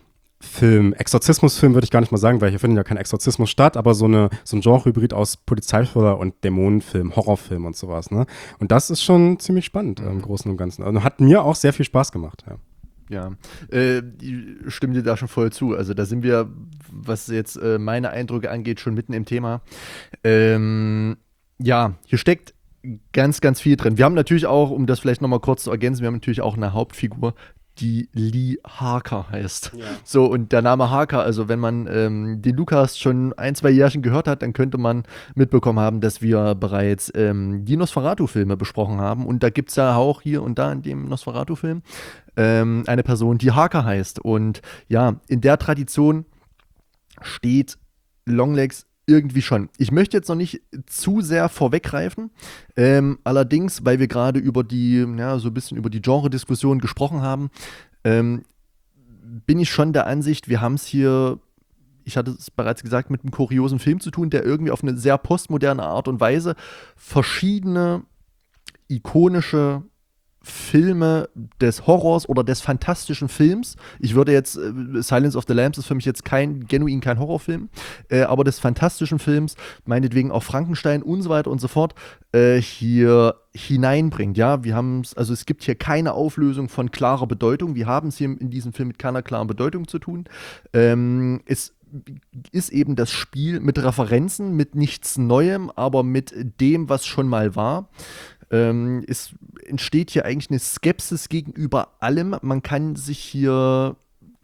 Film, Exorzismusfilm würde ich gar nicht mal sagen, weil hier findet ja kein Exorzismus statt, aber so, eine, so ein Genre-Hybrid aus Polizeithriller und Dämonenfilm, Horrorfilm und sowas. Ne? Und das ist schon ziemlich spannend mhm. im Großen und Ganzen. Also hat mir auch sehr viel Spaß gemacht. Ja. Ja, äh, ich stimme dir da schon voll zu. Also da sind wir, was jetzt äh, meine Eindrücke angeht, schon mitten im Thema. Ähm, ja, hier steckt ganz, ganz viel drin. Wir haben natürlich auch, um das vielleicht nochmal kurz zu ergänzen, wir haben natürlich auch eine Hauptfigur, die Lee Harker heißt. Ja. So, und der Name Harker, also wenn man ähm, den Lukas schon ein, zwei Jährchen gehört hat, dann könnte man mitbekommen haben, dass wir bereits ähm, die Nosferatu-Filme besprochen haben. Und da gibt es ja auch hier und da in dem Nosferatu-Film ähm, eine Person, die Harker heißt. Und ja, in der Tradition steht Longlegs irgendwie schon. Ich möchte jetzt noch nicht zu sehr vorweggreifen, ähm, allerdings, weil wir gerade über die, ja, so ein bisschen über die Genre-Diskussion gesprochen haben, ähm, bin ich schon der Ansicht, wir haben es hier, ich hatte es bereits gesagt, mit einem kuriosen Film zu tun, der irgendwie auf eine sehr postmoderne Art und Weise verschiedene ikonische Filme des Horrors oder des fantastischen Films. Ich würde jetzt, äh, Silence of the Lambs ist für mich jetzt kein, genuin kein Horrorfilm, äh, aber des fantastischen Films, meinetwegen auch Frankenstein und so weiter und so fort, äh, hier hineinbringt. Ja, wir haben es, also es gibt hier keine Auflösung von klarer Bedeutung. Wir haben es hier in diesem Film mit keiner klaren Bedeutung zu tun. Ähm, es ist eben das Spiel mit Referenzen, mit nichts Neuem, aber mit dem, was schon mal war. Ähm, es entsteht hier eigentlich eine Skepsis gegenüber allem. Man kann sich hier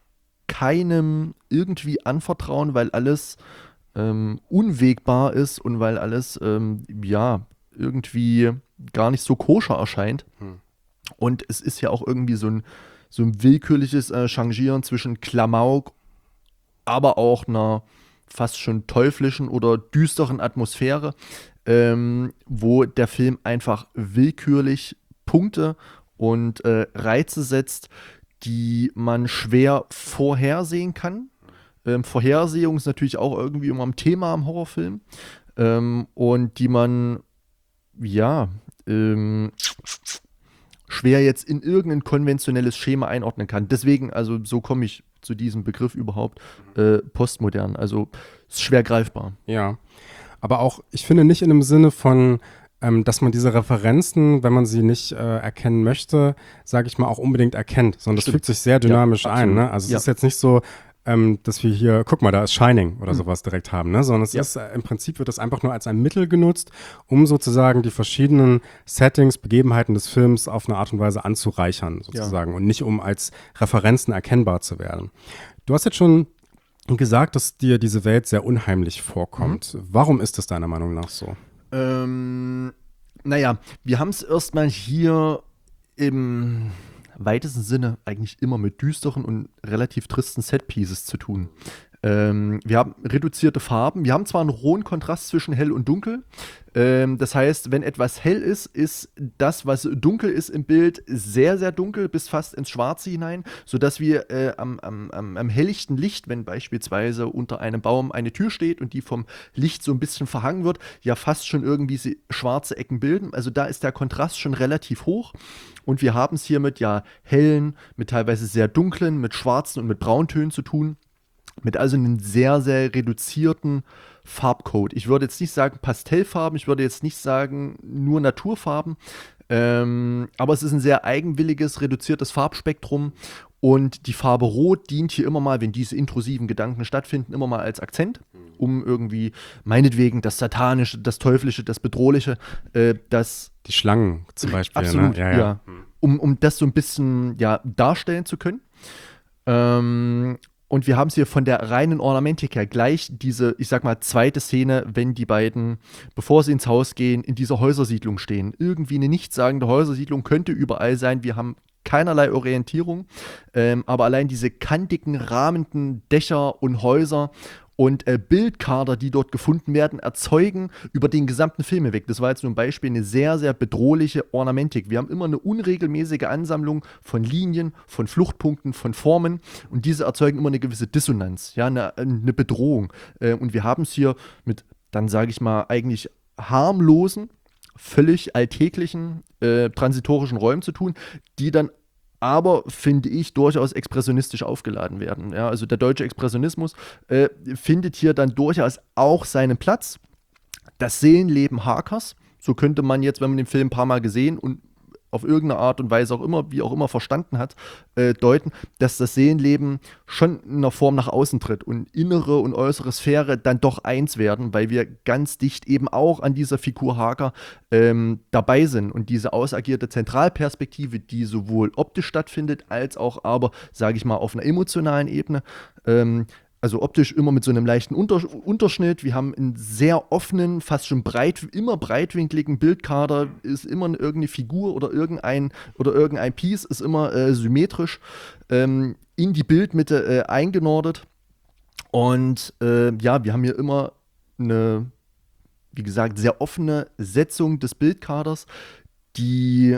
keinem irgendwie anvertrauen, weil alles ähm, unwägbar ist und weil alles ähm, ja irgendwie gar nicht so koscher erscheint. Hm. Und es ist ja auch irgendwie so ein, so ein willkürliches äh, Changieren zwischen Klamauk, aber auch einer fast schon teuflischen oder düsteren Atmosphäre. Ähm, wo der Film einfach willkürlich Punkte und äh, Reize setzt, die man schwer vorhersehen kann. Ähm, Vorhersehung ist natürlich auch irgendwie immer ein Thema am Horrorfilm. Ähm, und die man, ja, ähm, schwer jetzt in irgendein konventionelles Schema einordnen kann. Deswegen, also so komme ich zu diesem Begriff überhaupt, äh, postmodern. Also ist schwer greifbar. Ja. Aber auch, ich finde nicht in dem Sinne von, ähm, dass man diese Referenzen, wenn man sie nicht äh, erkennen möchte, sage ich mal, auch unbedingt erkennt, sondern das fügt sich sehr dynamisch ja, ein. Ne? Also ja. Es ist jetzt nicht so, ähm, dass wir hier, guck mal, da ist Shining oder mhm. sowas direkt haben, ne? Sondern es ja. ist, äh, im Prinzip wird das einfach nur als ein Mittel genutzt, um sozusagen die verschiedenen Settings, Begebenheiten des Films auf eine Art und Weise anzureichern, sozusagen, ja. und nicht um als Referenzen erkennbar zu werden. Du hast jetzt schon gesagt, dass dir diese Welt sehr unheimlich vorkommt. Mhm. Warum ist das deiner Meinung nach so? Ähm, naja, wir haben es erstmal hier im weitesten Sinne eigentlich immer mit düsteren und relativ tristen Setpieces zu tun. Ähm, wir haben reduzierte Farben. Wir haben zwar einen rohen Kontrast zwischen hell und dunkel. Ähm, das heißt, wenn etwas hell ist, ist das, was dunkel ist im Bild, sehr, sehr dunkel bis fast ins Schwarze hinein, sodass wir äh, am, am, am, am helllichten Licht, wenn beispielsweise unter einem Baum eine Tür steht und die vom Licht so ein bisschen verhangen wird, ja fast schon irgendwie schwarze Ecken bilden. Also da ist der Kontrast schon relativ hoch. Und wir haben es hier mit ja hellen, mit teilweise sehr dunklen, mit schwarzen und mit Brauntönen zu tun. Mit also einem sehr, sehr reduzierten Farbcode. Ich würde jetzt nicht sagen Pastellfarben, ich würde jetzt nicht sagen nur Naturfarben, ähm, aber es ist ein sehr eigenwilliges, reduziertes Farbspektrum und die Farbe Rot dient hier immer mal, wenn diese intrusiven Gedanken stattfinden, immer mal als Akzent, um irgendwie meinetwegen das Satanische, das Teuflische, das Bedrohliche, äh, das die Schlangen zum Beispiel, absolut, ne? ja, ja, ja. Um, um das so ein bisschen ja, darstellen zu können. Ähm, Und wir haben es hier von der reinen Ornamentik her gleich diese, ich sag mal, zweite Szene, wenn die beiden, bevor sie ins Haus gehen, in dieser Häusersiedlung stehen. Irgendwie eine nichtssagende Häusersiedlung könnte überall sein. Wir haben keinerlei Orientierung, ähm, aber allein diese kantigen, rahmenden Dächer und Häuser und äh, Bildkader, die dort gefunden werden, erzeugen über den gesamten Film hinweg. Das war jetzt nur ein Beispiel, eine sehr, sehr bedrohliche Ornamentik. Wir haben immer eine unregelmäßige Ansammlung von Linien, von Fluchtpunkten, von Formen und diese erzeugen immer eine gewisse Dissonanz, ja, eine, eine Bedrohung. Äh, und wir haben es hier mit, dann sage ich mal, eigentlich harmlosen, völlig alltäglichen, äh, transitorischen Räumen zu tun, die dann aber finde ich durchaus expressionistisch aufgeladen werden. Ja, also der deutsche Expressionismus äh, findet hier dann durchaus auch seinen Platz. Das Seelenleben Harkers, so könnte man jetzt, wenn man den Film ein paar Mal gesehen und auf irgendeine Art und Weise auch immer, wie auch immer verstanden hat, äh, deuten, dass das Seelenleben schon in einer Form nach außen tritt und innere und äußere Sphäre dann doch eins werden, weil wir ganz dicht eben auch an dieser Figur Harker ähm, dabei sind und diese ausagierte Zentralperspektive, die sowohl optisch stattfindet, als auch aber, sage ich mal, auf einer emotionalen Ebene, ähm, also optisch immer mit so einem leichten Unter- Unterschnitt. Wir haben einen sehr offenen, fast schon breit, immer breitwinkligen Bildkader. Ist immer irgendeine Figur oder irgendein, oder irgendein Piece ist immer äh, symmetrisch ähm, in die Bildmitte äh, eingenordet. Und äh, ja, wir haben hier immer eine, wie gesagt, sehr offene Setzung des Bildkaders, die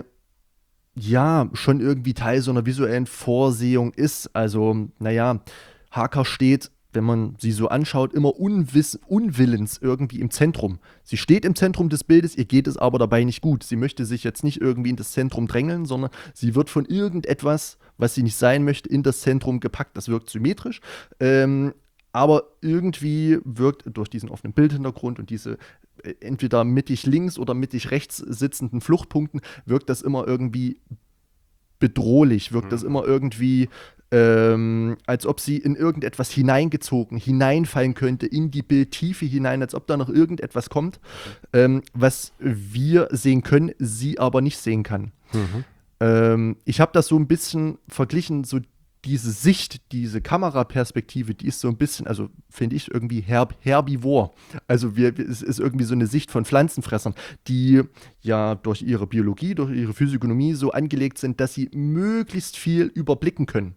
ja schon irgendwie Teil so einer visuellen Vorsehung ist. Also, naja, Harker steht, wenn man sie so anschaut, immer unwiss, unwillens irgendwie im Zentrum. Sie steht im Zentrum des Bildes, ihr geht es aber dabei nicht gut. Sie möchte sich jetzt nicht irgendwie in das Zentrum drängeln, sondern sie wird von irgendetwas, was sie nicht sein möchte, in das Zentrum gepackt. Das wirkt symmetrisch, ähm, aber irgendwie wirkt durch diesen offenen Bildhintergrund und diese äh, entweder mittig links oder mittig rechts sitzenden Fluchtpunkten, wirkt das immer irgendwie bedrohlich, wirkt das immer irgendwie Ähm, als ob sie in irgendetwas hineingezogen, hineinfallen könnte, in die Bildtiefe hinein, als ob da noch irgendetwas kommt, ähm, was wir sehen können, sie aber nicht sehen kann. Mhm. Ähm, ich habe das so ein bisschen verglichen, so diese Sicht, diese Kameraperspektive, die ist so ein bisschen, also finde ich irgendwie herb, herbivor. Also wir, es ist irgendwie so eine Sicht von Pflanzenfressern, die ja durch ihre Biologie, durch ihre Physiognomie so angelegt sind, dass sie möglichst viel überblicken können.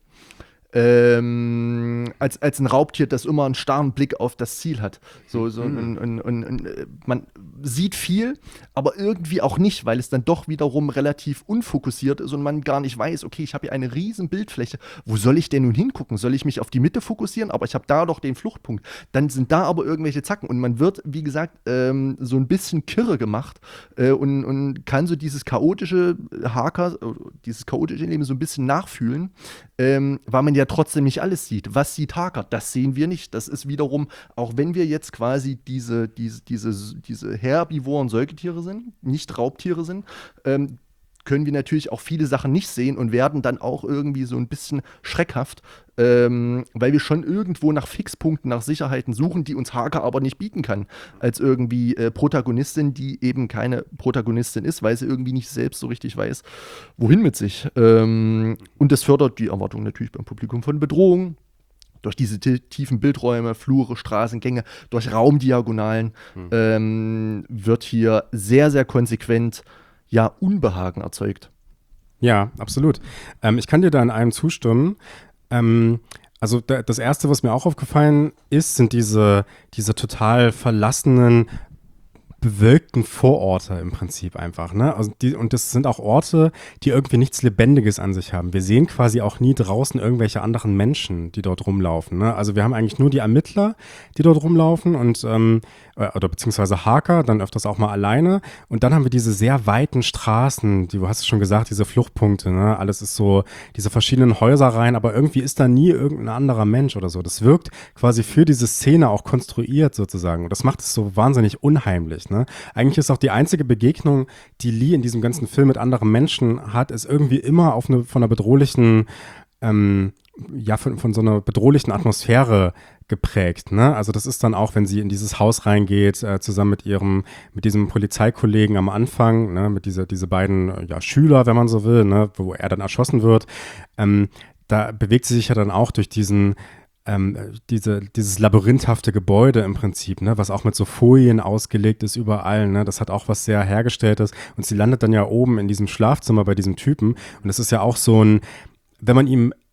Ähm, als, als ein Raubtier, das immer einen starren Blick auf das Ziel hat. So, so mhm. ein, ein, ein, ein, man sieht viel, aber irgendwie auch nicht, weil es dann doch wiederum relativ unfokussiert ist und man gar nicht weiß, okay, ich habe hier eine riesen Bildfläche, wo soll ich denn nun hingucken? Soll ich mich auf die Mitte fokussieren? Aber ich habe da doch den Fluchtpunkt. Dann sind da aber irgendwelche Zacken und man wird, wie gesagt, ähm, so ein bisschen kirre gemacht äh, und, und kann so dieses chaotische Harker, dieses chaotische Leben so ein bisschen nachfühlen, ähm, weil man ja trotzdem nicht alles sieht. Was sieht Harker? Das sehen wir nicht. Das ist wiederum, auch wenn wir jetzt quasi diese, diese, diese, diese herbivoren Säugetiere sind, nicht Raubtiere sind, ähm, können wir natürlich auch viele Sachen nicht sehen und werden dann auch irgendwie so ein bisschen schreckhaft, ähm, weil wir schon irgendwo nach Fixpunkten, nach Sicherheiten suchen, die uns Harker aber nicht bieten kann, als irgendwie äh, Protagonistin, die eben keine Protagonistin ist, weil sie irgendwie nicht selbst so richtig weiß, wohin mit sich. Ähm, und das fördert die Erwartung natürlich beim Publikum von Bedrohung. Durch diese t- tiefen Bildräume, Flure, Straßengänge, durch Raumdiagonalen mhm. ähm, wird hier sehr, sehr konsequent ja, Unbehagen erzeugt. Ja, absolut. Ähm, ich kann dir da in einem zustimmen. Ähm, also da, das Erste, was mir auch aufgefallen ist, sind diese, diese total verlassenen, bewölkten Vororte im Prinzip einfach, ne? Also die, und das sind auch Orte, die irgendwie nichts Lebendiges an sich haben. Wir sehen quasi auch nie draußen irgendwelche anderen Menschen, die dort rumlaufen, ne? Also wir haben eigentlich nur die Ermittler, die dort rumlaufen und ähm, oder beziehungsweise Harker, dann öfters auch mal alleine. Und dann haben wir diese sehr weiten Straßen, die, du hast es schon gesagt, diese Fluchtpunkte, ne? Alles ist so, diese verschiedenen Häuserreihen, aber irgendwie ist da nie irgendein anderer Mensch oder so. Das wirkt quasi für diese Szene auch konstruiert sozusagen. Und das macht es so wahnsinnig unheimlich, ne? Eigentlich ist auch die einzige Begegnung, die Lee in diesem ganzen Film mit anderen Menschen hat, ist irgendwie immer auf eine, von einer bedrohlichen, ähm, ja, von, von so einer bedrohlichen Atmosphäre geprägt, ne? Also das ist dann auch, wenn sie in dieses Haus reingeht, äh, zusammen mit ihrem, mit diesem Polizeikollegen am Anfang, ne? Mit dieser, diese beiden, äh, ja, Schüler, wenn man so will, ne? Wo er dann erschossen wird. Ähm, da bewegt sie sich ja dann auch durch diesen, ähm, diese, dieses labyrinthhafte Gebäude im Prinzip, ne? Was auch mit so Folien ausgelegt ist überall, ne? Das hat auch was sehr Hergestelltes. Und sie landet dann ja oben in diesem Schlafzimmer bei diesem Typen. Und das ist ja auch so ein, wenn man ihm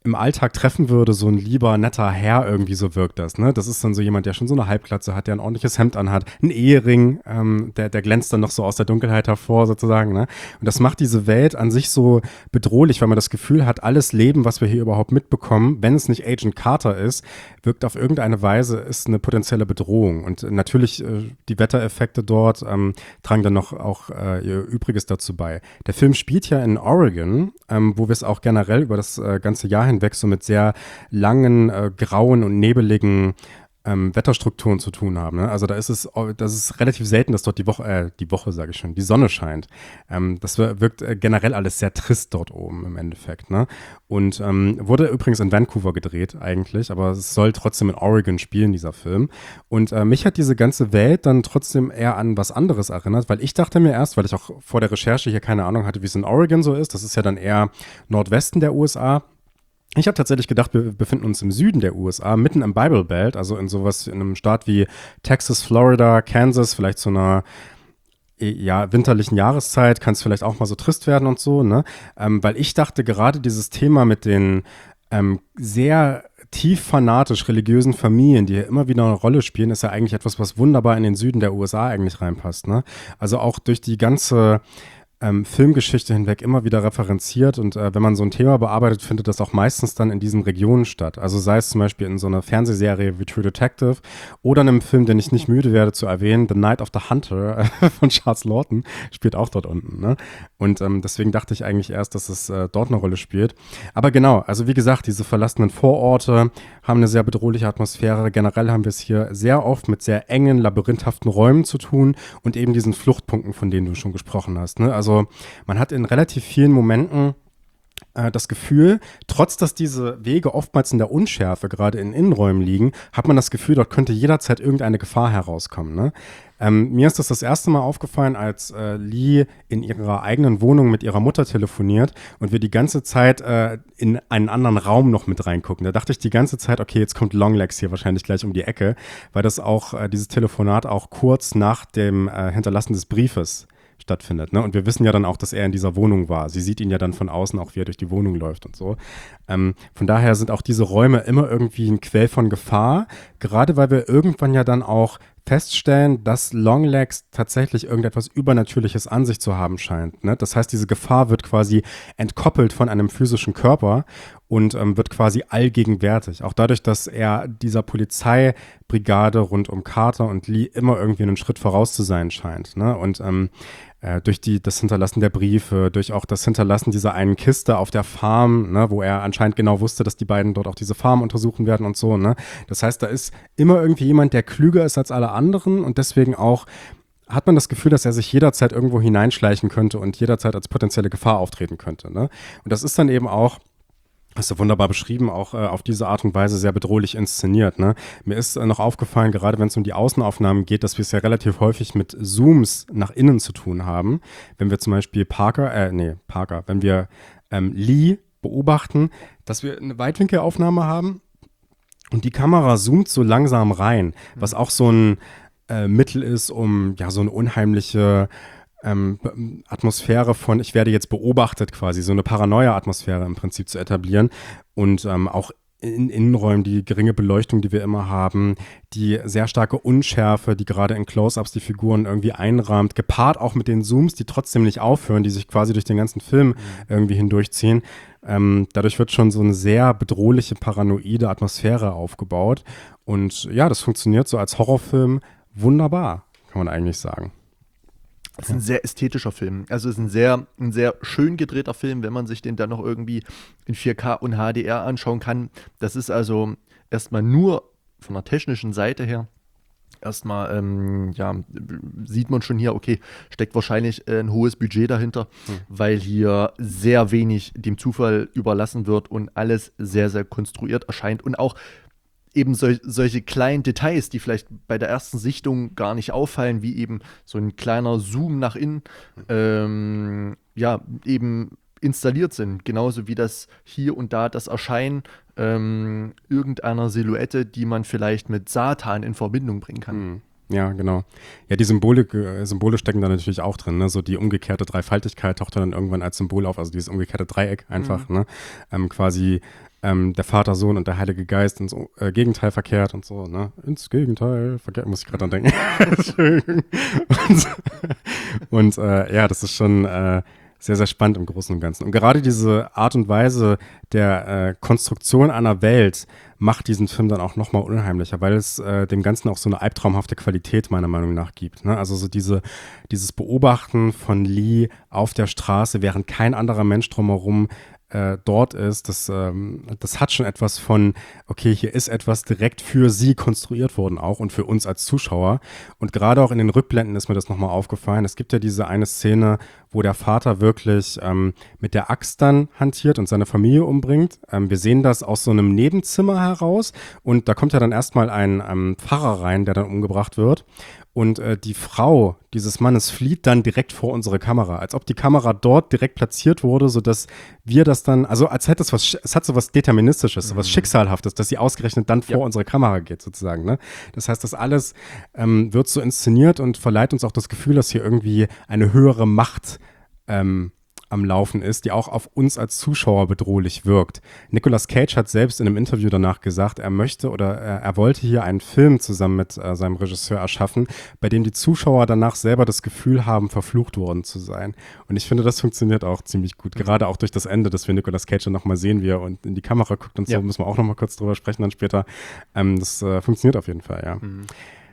im Alltag treffen würde, so ein lieber, netter Herr irgendwie, so wirkt das, ne? Das ist dann so jemand, der schon so eine Halbglatze hat, der ein ordentliches Hemd anhat, ein Ehering, ähm, der, der glänzt dann noch so aus der Dunkelheit hervor sozusagen, ne? Und das macht diese Welt an sich so bedrohlich, weil man das Gefühl hat, alles Leben, was wir hier überhaupt mitbekommen, wenn es nicht Agent Carter ist, wirkt auf irgendeine Weise, ist eine potenzielle Bedrohung. Und natürlich äh, die Wettereffekte dort ähm, tragen dann noch auch äh, ihr Übriges dazu bei. Der Film spielt ja in Oregon, ähm, wo wir es auch generell über das äh, ganze Jahr hinweg so mit sehr langen, äh, grauen und nebeligen ähm, Wetterstrukturen zu tun haben. Ne? Also da ist es, das ist relativ selten, dass dort die Woche, äh, die Woche sage ich schon, die Sonne scheint. Ähm, das wirkt äh, generell alles sehr trist dort oben im Endeffekt. Ne? Und ähm, wurde übrigens in Vancouver gedreht eigentlich, aber es soll trotzdem in Oregon spielen, dieser Film. Und äh, mich hat diese ganze Welt dann trotzdem eher an was anderes erinnert, weil ich dachte mir erst, weil ich auch vor der Recherche hier keine Ahnung hatte, wie es in Oregon so ist, das ist ja dann eher Nordwesten der U S A. Ich habe tatsächlich gedacht, wir befinden uns im Süden der U S A, mitten im Bible Belt, also in sowas, in einem Staat wie Texas, Florida, Kansas, vielleicht so einer ja, winterlichen Jahreszeit, kann es vielleicht auch mal so trist werden und so, ne? Ähm, weil ich dachte, gerade dieses Thema mit den ähm, sehr tief fanatisch religiösen Familien, die hier immer wieder eine Rolle spielen, ist ja eigentlich etwas, was wunderbar in den Süden der U S A eigentlich reinpasst, ne? Also auch durch die ganze Ähm, Filmgeschichte hinweg immer wieder referenziert und äh, wenn man so ein Thema bearbeitet, findet das auch meistens dann in diesen Regionen statt. Also sei es zum Beispiel in so einer Fernsehserie wie True Detective oder in einem Film, den ich nicht müde werde zu erwähnen, The Night of the Hunter äh, von Charles Lawton, spielt auch dort unten. Ne? Und ähm, deswegen dachte ich eigentlich erst, dass es äh, dort eine Rolle spielt. Aber genau, also wie gesagt, diese verlassenen Vororte haben eine sehr bedrohliche Atmosphäre. Generell haben wir es hier sehr oft mit sehr engen, labyrinthaften Räumen zu tun und eben diesen Fluchtpunkten, von denen du schon gesprochen hast. Ne? Also man hat in relativ vielen Momenten äh, das Gefühl, trotz dass diese Wege oftmals in der Unschärfe gerade in Innenräumen liegen, hat man das Gefühl, dort könnte jederzeit irgendeine Gefahr herauskommen. Ne? Ähm, mir ist das das erste Mal aufgefallen, als äh, Lee in ihrer eigenen Wohnung mit ihrer Mutter telefoniert und wir die ganze Zeit äh, in einen anderen Raum noch mit reingucken. Da dachte ich die ganze Zeit, okay, jetzt kommt Longlegs hier wahrscheinlich gleich um die Ecke, weil das auch, äh, dieses Telefonat auch kurz nach dem äh, Hinterlassen des Briefes stattfindet. Ne? Und wir wissen ja dann auch, dass er in dieser Wohnung war. Sie sieht ihn ja dann von außen auch, wie er durch die Wohnung läuft und so. Ähm, von daher sind auch diese Räume immer irgendwie ein Quell von Gefahr, gerade weil wir irgendwann ja dann auch feststellen, dass Longlegs tatsächlich irgendetwas Übernatürliches an sich zu haben scheint. Ne? Das heißt, diese Gefahr wird quasi entkoppelt von einem physischen Körper und ähm, wird quasi allgegenwärtig. Auch dadurch, dass er dieser Polizeibrigade rund um Carter und Lee immer irgendwie einen Schritt voraus zu sein scheint. Ne? Und ähm, äh, durch die, das Hinterlassen der Briefe, durch auch das Hinterlassen dieser einen Kiste auf der Farm, ne, wo er anscheinend genau wusste, dass die beiden dort auch diese Farm untersuchen werden und so. Ne? Das heißt, da ist immer irgendwie jemand, der klüger ist als alle anderen und deswegen auch hat man das Gefühl, dass er sich jederzeit irgendwo hineinschleichen könnte und jederzeit als potenzielle Gefahr auftreten könnte. Ne? Und das ist dann eben auch, hast du wunderbar beschrieben, auch äh, auf diese Art und Weise sehr bedrohlich inszeniert. Ne? Mir ist äh, noch aufgefallen, gerade wenn es um die Außenaufnahmen geht, dass wir es ja relativ häufig mit Zooms nach innen zu tun haben. Wenn wir zum Beispiel Parker, äh, nee, Parker, wenn wir ähm, Lee beobachten, dass wir eine Weitwinkelaufnahme haben und die Kamera zoomt so langsam rein, was auch so ein äh, Mittel ist, um ja so eine unheimliche Ähm, Atmosphäre von, ich werde jetzt beobachtet quasi, so eine Paranoia-Atmosphäre im Prinzip zu etablieren und ähm, auch in Innenräumen die geringe Beleuchtung, die wir immer haben, die sehr starke Unschärfe, die gerade in Close-Ups die Figuren irgendwie einrahmt, gepaart auch mit den Zooms, die trotzdem nicht aufhören, die sich quasi durch den ganzen Film mhm. irgendwie hindurchziehen. Ähm, dadurch wird schon so eine sehr bedrohliche, paranoide Atmosphäre aufgebaut und ja, das funktioniert so als Horrorfilm wunderbar, kann man eigentlich sagen. Es ist ein sehr ästhetischer Film. Also es ist ein sehr, ein sehr schön gedrehter Film, wenn man sich den dann noch irgendwie in vier K und H D R anschauen kann. Das ist also erstmal nur von der technischen Seite her. Erstmal, ähm, ja, sieht man schon hier, okay, steckt wahrscheinlich äh, ein hohes Budget dahinter, hm. weil hier sehr wenig dem Zufall überlassen wird und alles sehr, sehr konstruiert erscheint und auch eben sol- solche kleinen Details, die vielleicht bei der ersten Sichtung gar nicht auffallen, wie eben so ein kleiner Zoom nach innen, ähm, ja, eben installiert sind. Genauso wie das hier und da das Erscheinen ähm, irgendeiner Silhouette, die man vielleicht mit Satan in Verbindung bringen kann. Mhm. Ja, genau. Ja, die Symbole, äh, Symbole stecken da natürlich auch drin. Ne? So die umgekehrte Dreifaltigkeit taucht dann irgendwann als Symbol auf, also dieses umgekehrte Dreieck einfach. Mhm. Ne? Ähm, quasi ähm, der Vater, Sohn und der Heilige Geist ins äh, Gegenteil verkehrt und so, ne? Ins Gegenteil verkehrt, muss ich gerade dran denken. und und äh, ja, das ist schon äh, sehr, sehr spannend im Großen und Ganzen. Und gerade diese Art und Weise der äh, Konstruktion einer Welt macht diesen Film dann auch nochmal unheimlicher, weil es äh, dem Ganzen auch so eine albtraumhafte Qualität meiner Meinung nach gibt. Ne? Also so diese, dieses Beobachten von Lee auf der Straße, während kein anderer Mensch drumherum äh, dort ist, das, ähm, das hat schon etwas von, okay, hier ist etwas direkt für sie konstruiert worden auch und für uns als Zuschauer. Und gerade auch in den Rückblenden ist mir das nochmal aufgefallen. Es gibt ja diese eine Szene, wo der Vater wirklich ähm, mit der Axt dann hantiert und seine Familie umbringt. Ähm, wir sehen das aus so einem Nebenzimmer heraus und da kommt ja dann erstmal ein ähm, Pfarrer rein, der dann umgebracht wird. Und äh, die Frau dieses Mannes flieht dann direkt vor unsere Kamera, als ob die Kamera dort direkt platziert wurde, sodass wir das dann, also als hätte es was, es hat so was Deterministisches, so was Schicksalhaftes, dass sie ausgerechnet dann vor ja. unsere Kamera geht sozusagen. Ne? Das heißt, das alles ähm, wird so inszeniert und verleiht uns auch das Gefühl, dass hier irgendwie eine höhere Macht ähm, am Laufen ist, die auch auf uns als Zuschauer bedrohlich wirkt. Nicolas Cage hat selbst in einem Interview danach gesagt, er möchte oder er, er wollte hier einen Film zusammen mit äh, seinem Regisseur erschaffen, bei dem die Zuschauer danach selber das Gefühl haben, verflucht worden zu sein. Und ich finde, das funktioniert auch ziemlich gut. Gerade auch durch das Ende, dass wir Nicolas Cage dann nochmal sehen, wie er und in die Kamera guckt und so, ja. müssen wir auch nochmal kurz drüber sprechen dann später. Ähm, das äh, funktioniert auf jeden Fall, ja. Mhm.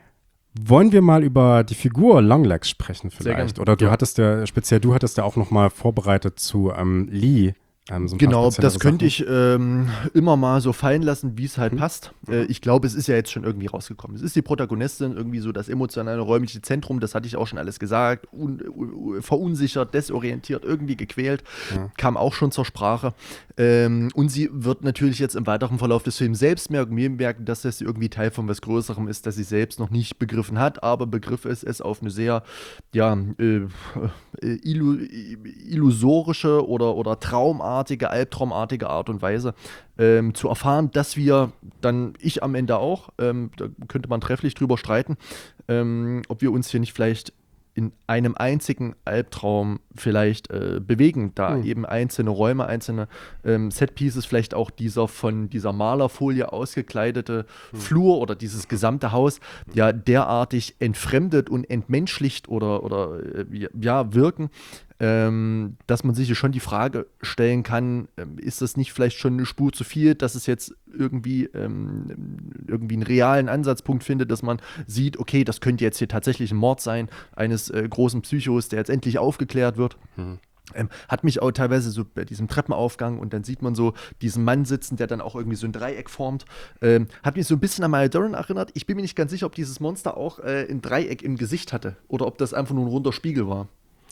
Wollen wir mal über die Figur Longlegs sprechen vielleicht? Oder du ja. hattest ja, speziell du hattest ja auch nochmal vorbereitet zu ähm, Lee. Ähm, so genau, das könnte ich ähm, immer mal so fallen lassen, wie es halt mhm. passt. Äh, ich glaube, es ist ja jetzt schon irgendwie rausgekommen. Es ist die Protagonistin, irgendwie so das emotionale, räumliche Zentrum, das hatte ich auch schon alles gesagt, un, un, verunsichert, desorientiert, irgendwie gequält, ja. kam auch schon zur Sprache. Ähm, und sie wird natürlich jetzt im weiteren Verlauf des Films selbst merken, merken, dass das irgendwie Teil von was Größerem ist, das sie selbst noch nicht begriffen hat, aber begriff ist es auf eine sehr ja, äh, illu, illusorische oder, oder traumartige, albtraumartige Art und Weise ähm, zu erfahren, dass wir dann, ich am Ende auch, ähm, da könnte man trefflich drüber streiten, ähm, ob wir uns hier nicht vielleicht in einem einzigen Albtraum vielleicht äh, bewegen, da mhm. eben einzelne Räume, einzelne ähm, Setpieces, vielleicht auch dieser von dieser Malerfolie ausgekleidete mhm. Flur oder dieses gesamte Haus ja derartig entfremdet und entmenschlicht oder, oder äh, ja, wirken, ähm, dass man sich hier schon die Frage stellen kann, ähm, ist das nicht vielleicht schon eine Spur zu viel, dass es jetzt irgendwie, ähm, irgendwie einen realen Ansatzpunkt findet, dass man sieht, okay, das könnte jetzt hier tatsächlich ein Mord sein, eines äh, großen Psychos, der jetzt endlich aufgeklärt wird. Mhm. Ähm, hat mich auch teilweise so bei diesem Treppenaufgang und dann sieht man so diesen Mann sitzen, der dann auch irgendwie so ein Dreieck formt. Ähm, hat mich so ein bisschen an Maya Deren erinnert. Ich bin mir nicht ganz sicher, ob dieses Monster auch äh, ein Dreieck im Gesicht hatte oder ob das einfach nur ein runder Spiegel war.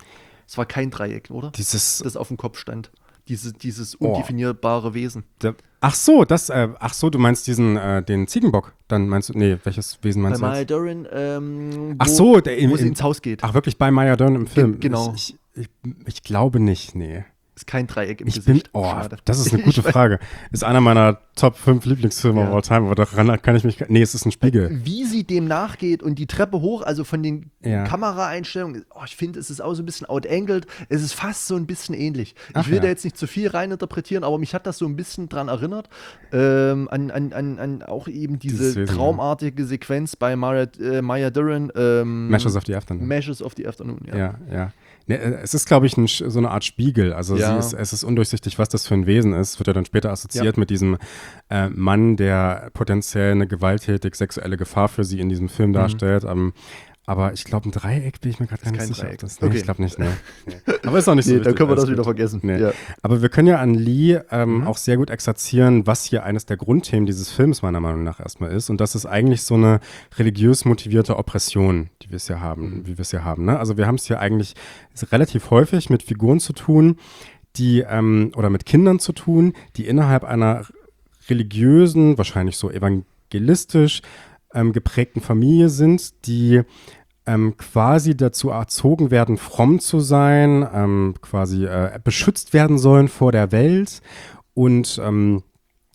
Es war kein Dreieck, oder? Dieses das auf dem Kopf stand. Diese, dieses undefinierbare oh. Wesen. Der, ach so, das, äh, ach so, du meinst diesen, äh, den Ziegenbock. Dann meinst du, nee, welches Wesen meinst bei du? Bei Maya Deren, ähm, ach so, der, wo in, sie ins Haus geht. Ach, wirklich bei Maya Deren im Film? Ge- genau. Ich, ich, ich glaube nicht, nee. Ist kein Dreieck im ich Gesicht. Bin, oh, Schade. Das ist eine gute Frage. Ist einer meiner Top fünf Lieblingsfilme ja. of all time, aber daran kann ich mich, nee, es ist ein Spiegel. Wie sie dem nachgeht und die Treppe hoch, also von den ja. Kameraeinstellungen, oh, ich finde, es ist auch so ein bisschen out-angled, es ist fast so ein bisschen ähnlich. Ach, ich will ja. da jetzt nicht zu viel reininterpretieren, aber mich hat das so ein bisschen dran erinnert, ähm, an, an, an, an auch eben diese Wesen, traumartige Sequenz bei Maya, äh, Maya Deren. Ähm, Meshes of the Afternoon. Meshes of the Afternoon, ja. Ja, ja. Ne, es ist, glaube ich, ein, so eine Art Spiegel. Also ja. sie ist, es ist undurchsichtig, was das für ein Wesen ist. Wird ja dann später assoziiert ja. mit diesem äh, Mann, der potenziell eine gewalttätig sexuelle Gefahr für sie in diesem Film mhm. darstellt. Um, aber ich glaube, ein Dreieck bin ich mir gerade gar nicht sicher. Dreieck. Das, nee, okay. Ich glaube nicht, ne. Nee. Aber ist auch nicht so nee, wichtig. Dann können wir das wieder gut. vergessen. Nee. Ja. Aber wir können ja an Lee ähm, mhm. auch sehr gut exerzieren, was hier eines der Grundthemen dieses Films meiner Meinung nach erstmal ist. Und das ist eigentlich so eine religiös motivierte Oppression, die wir es hier haben, mhm. wie wir es hier haben. Ne? Also wir haben es hier eigentlich relativ häufig mit Figuren zu tun, die ähm, oder mit Kindern zu tun, die innerhalb einer religiösen, wahrscheinlich so evangelistisch ähm, geprägten Familie sind, die ähm, quasi dazu erzogen werden, fromm zu sein, ähm, quasi äh, beschützt werden sollen vor der Welt und ähm,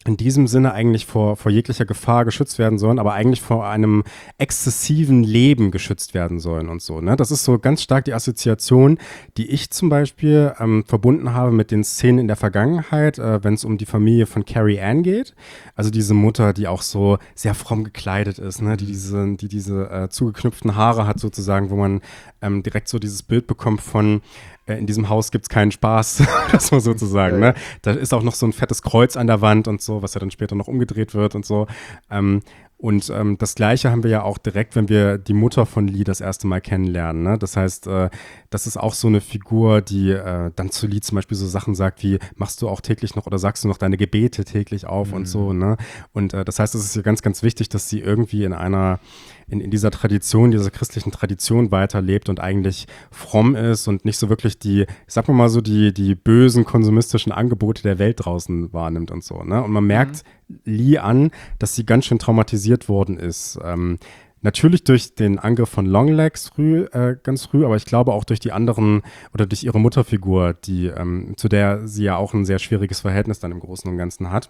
in diesem Sinne eigentlich vor, vor jeglicher Gefahr geschützt werden sollen, aber eigentlich vor einem exzessiven Leben geschützt werden sollen und so. Ne? Das ist so ganz stark die Assoziation, die ich zum Beispiel ähm, verbunden habe mit den Szenen in der Vergangenheit, äh, wenn es um die Familie von Carrie Ann geht. Also diese Mutter, die auch so sehr fromm gekleidet ist, ne? die diese, die diese äh, zugeknüpften Haare hat sozusagen, wo man ähm, direkt so dieses Bild bekommt von in diesem Haus gibt es keinen Spaß, das mal sozusagen. Ne? Da ist auch noch so ein fettes Kreuz an der Wand und so, was ja dann später noch umgedreht wird und so. Ähm, und ähm, das Gleiche haben wir ja auch direkt, wenn wir die Mutter von Lee das erste Mal kennenlernen. Ne? Das heißt, äh, das ist auch so eine Figur, die äh, dann zu Lee zum Beispiel so Sachen sagt wie, machst du auch täglich noch oder sagst du noch deine Gebete täglich auf mhm. und so. Ne? Und äh, das heißt, es ist hier ganz, ganz wichtig, dass sie irgendwie in einer In, in dieser Tradition, dieser christlichen Tradition weiterlebt und eigentlich fromm ist und nicht so wirklich die, ich sag mal so, die, die bösen konsumistischen Angebote der Welt draußen wahrnimmt und so. Ne? Und man merkt mhm. Lee an, dass sie ganz schön traumatisiert worden ist. Ähm, natürlich durch den Angriff von Longlegs früh, äh, ganz früh, aber ich glaube auch durch die anderen oder durch ihre Mutterfigur, die, ähm, zu der sie ja auch ein sehr schwieriges Verhältnis dann im Großen und Ganzen hat.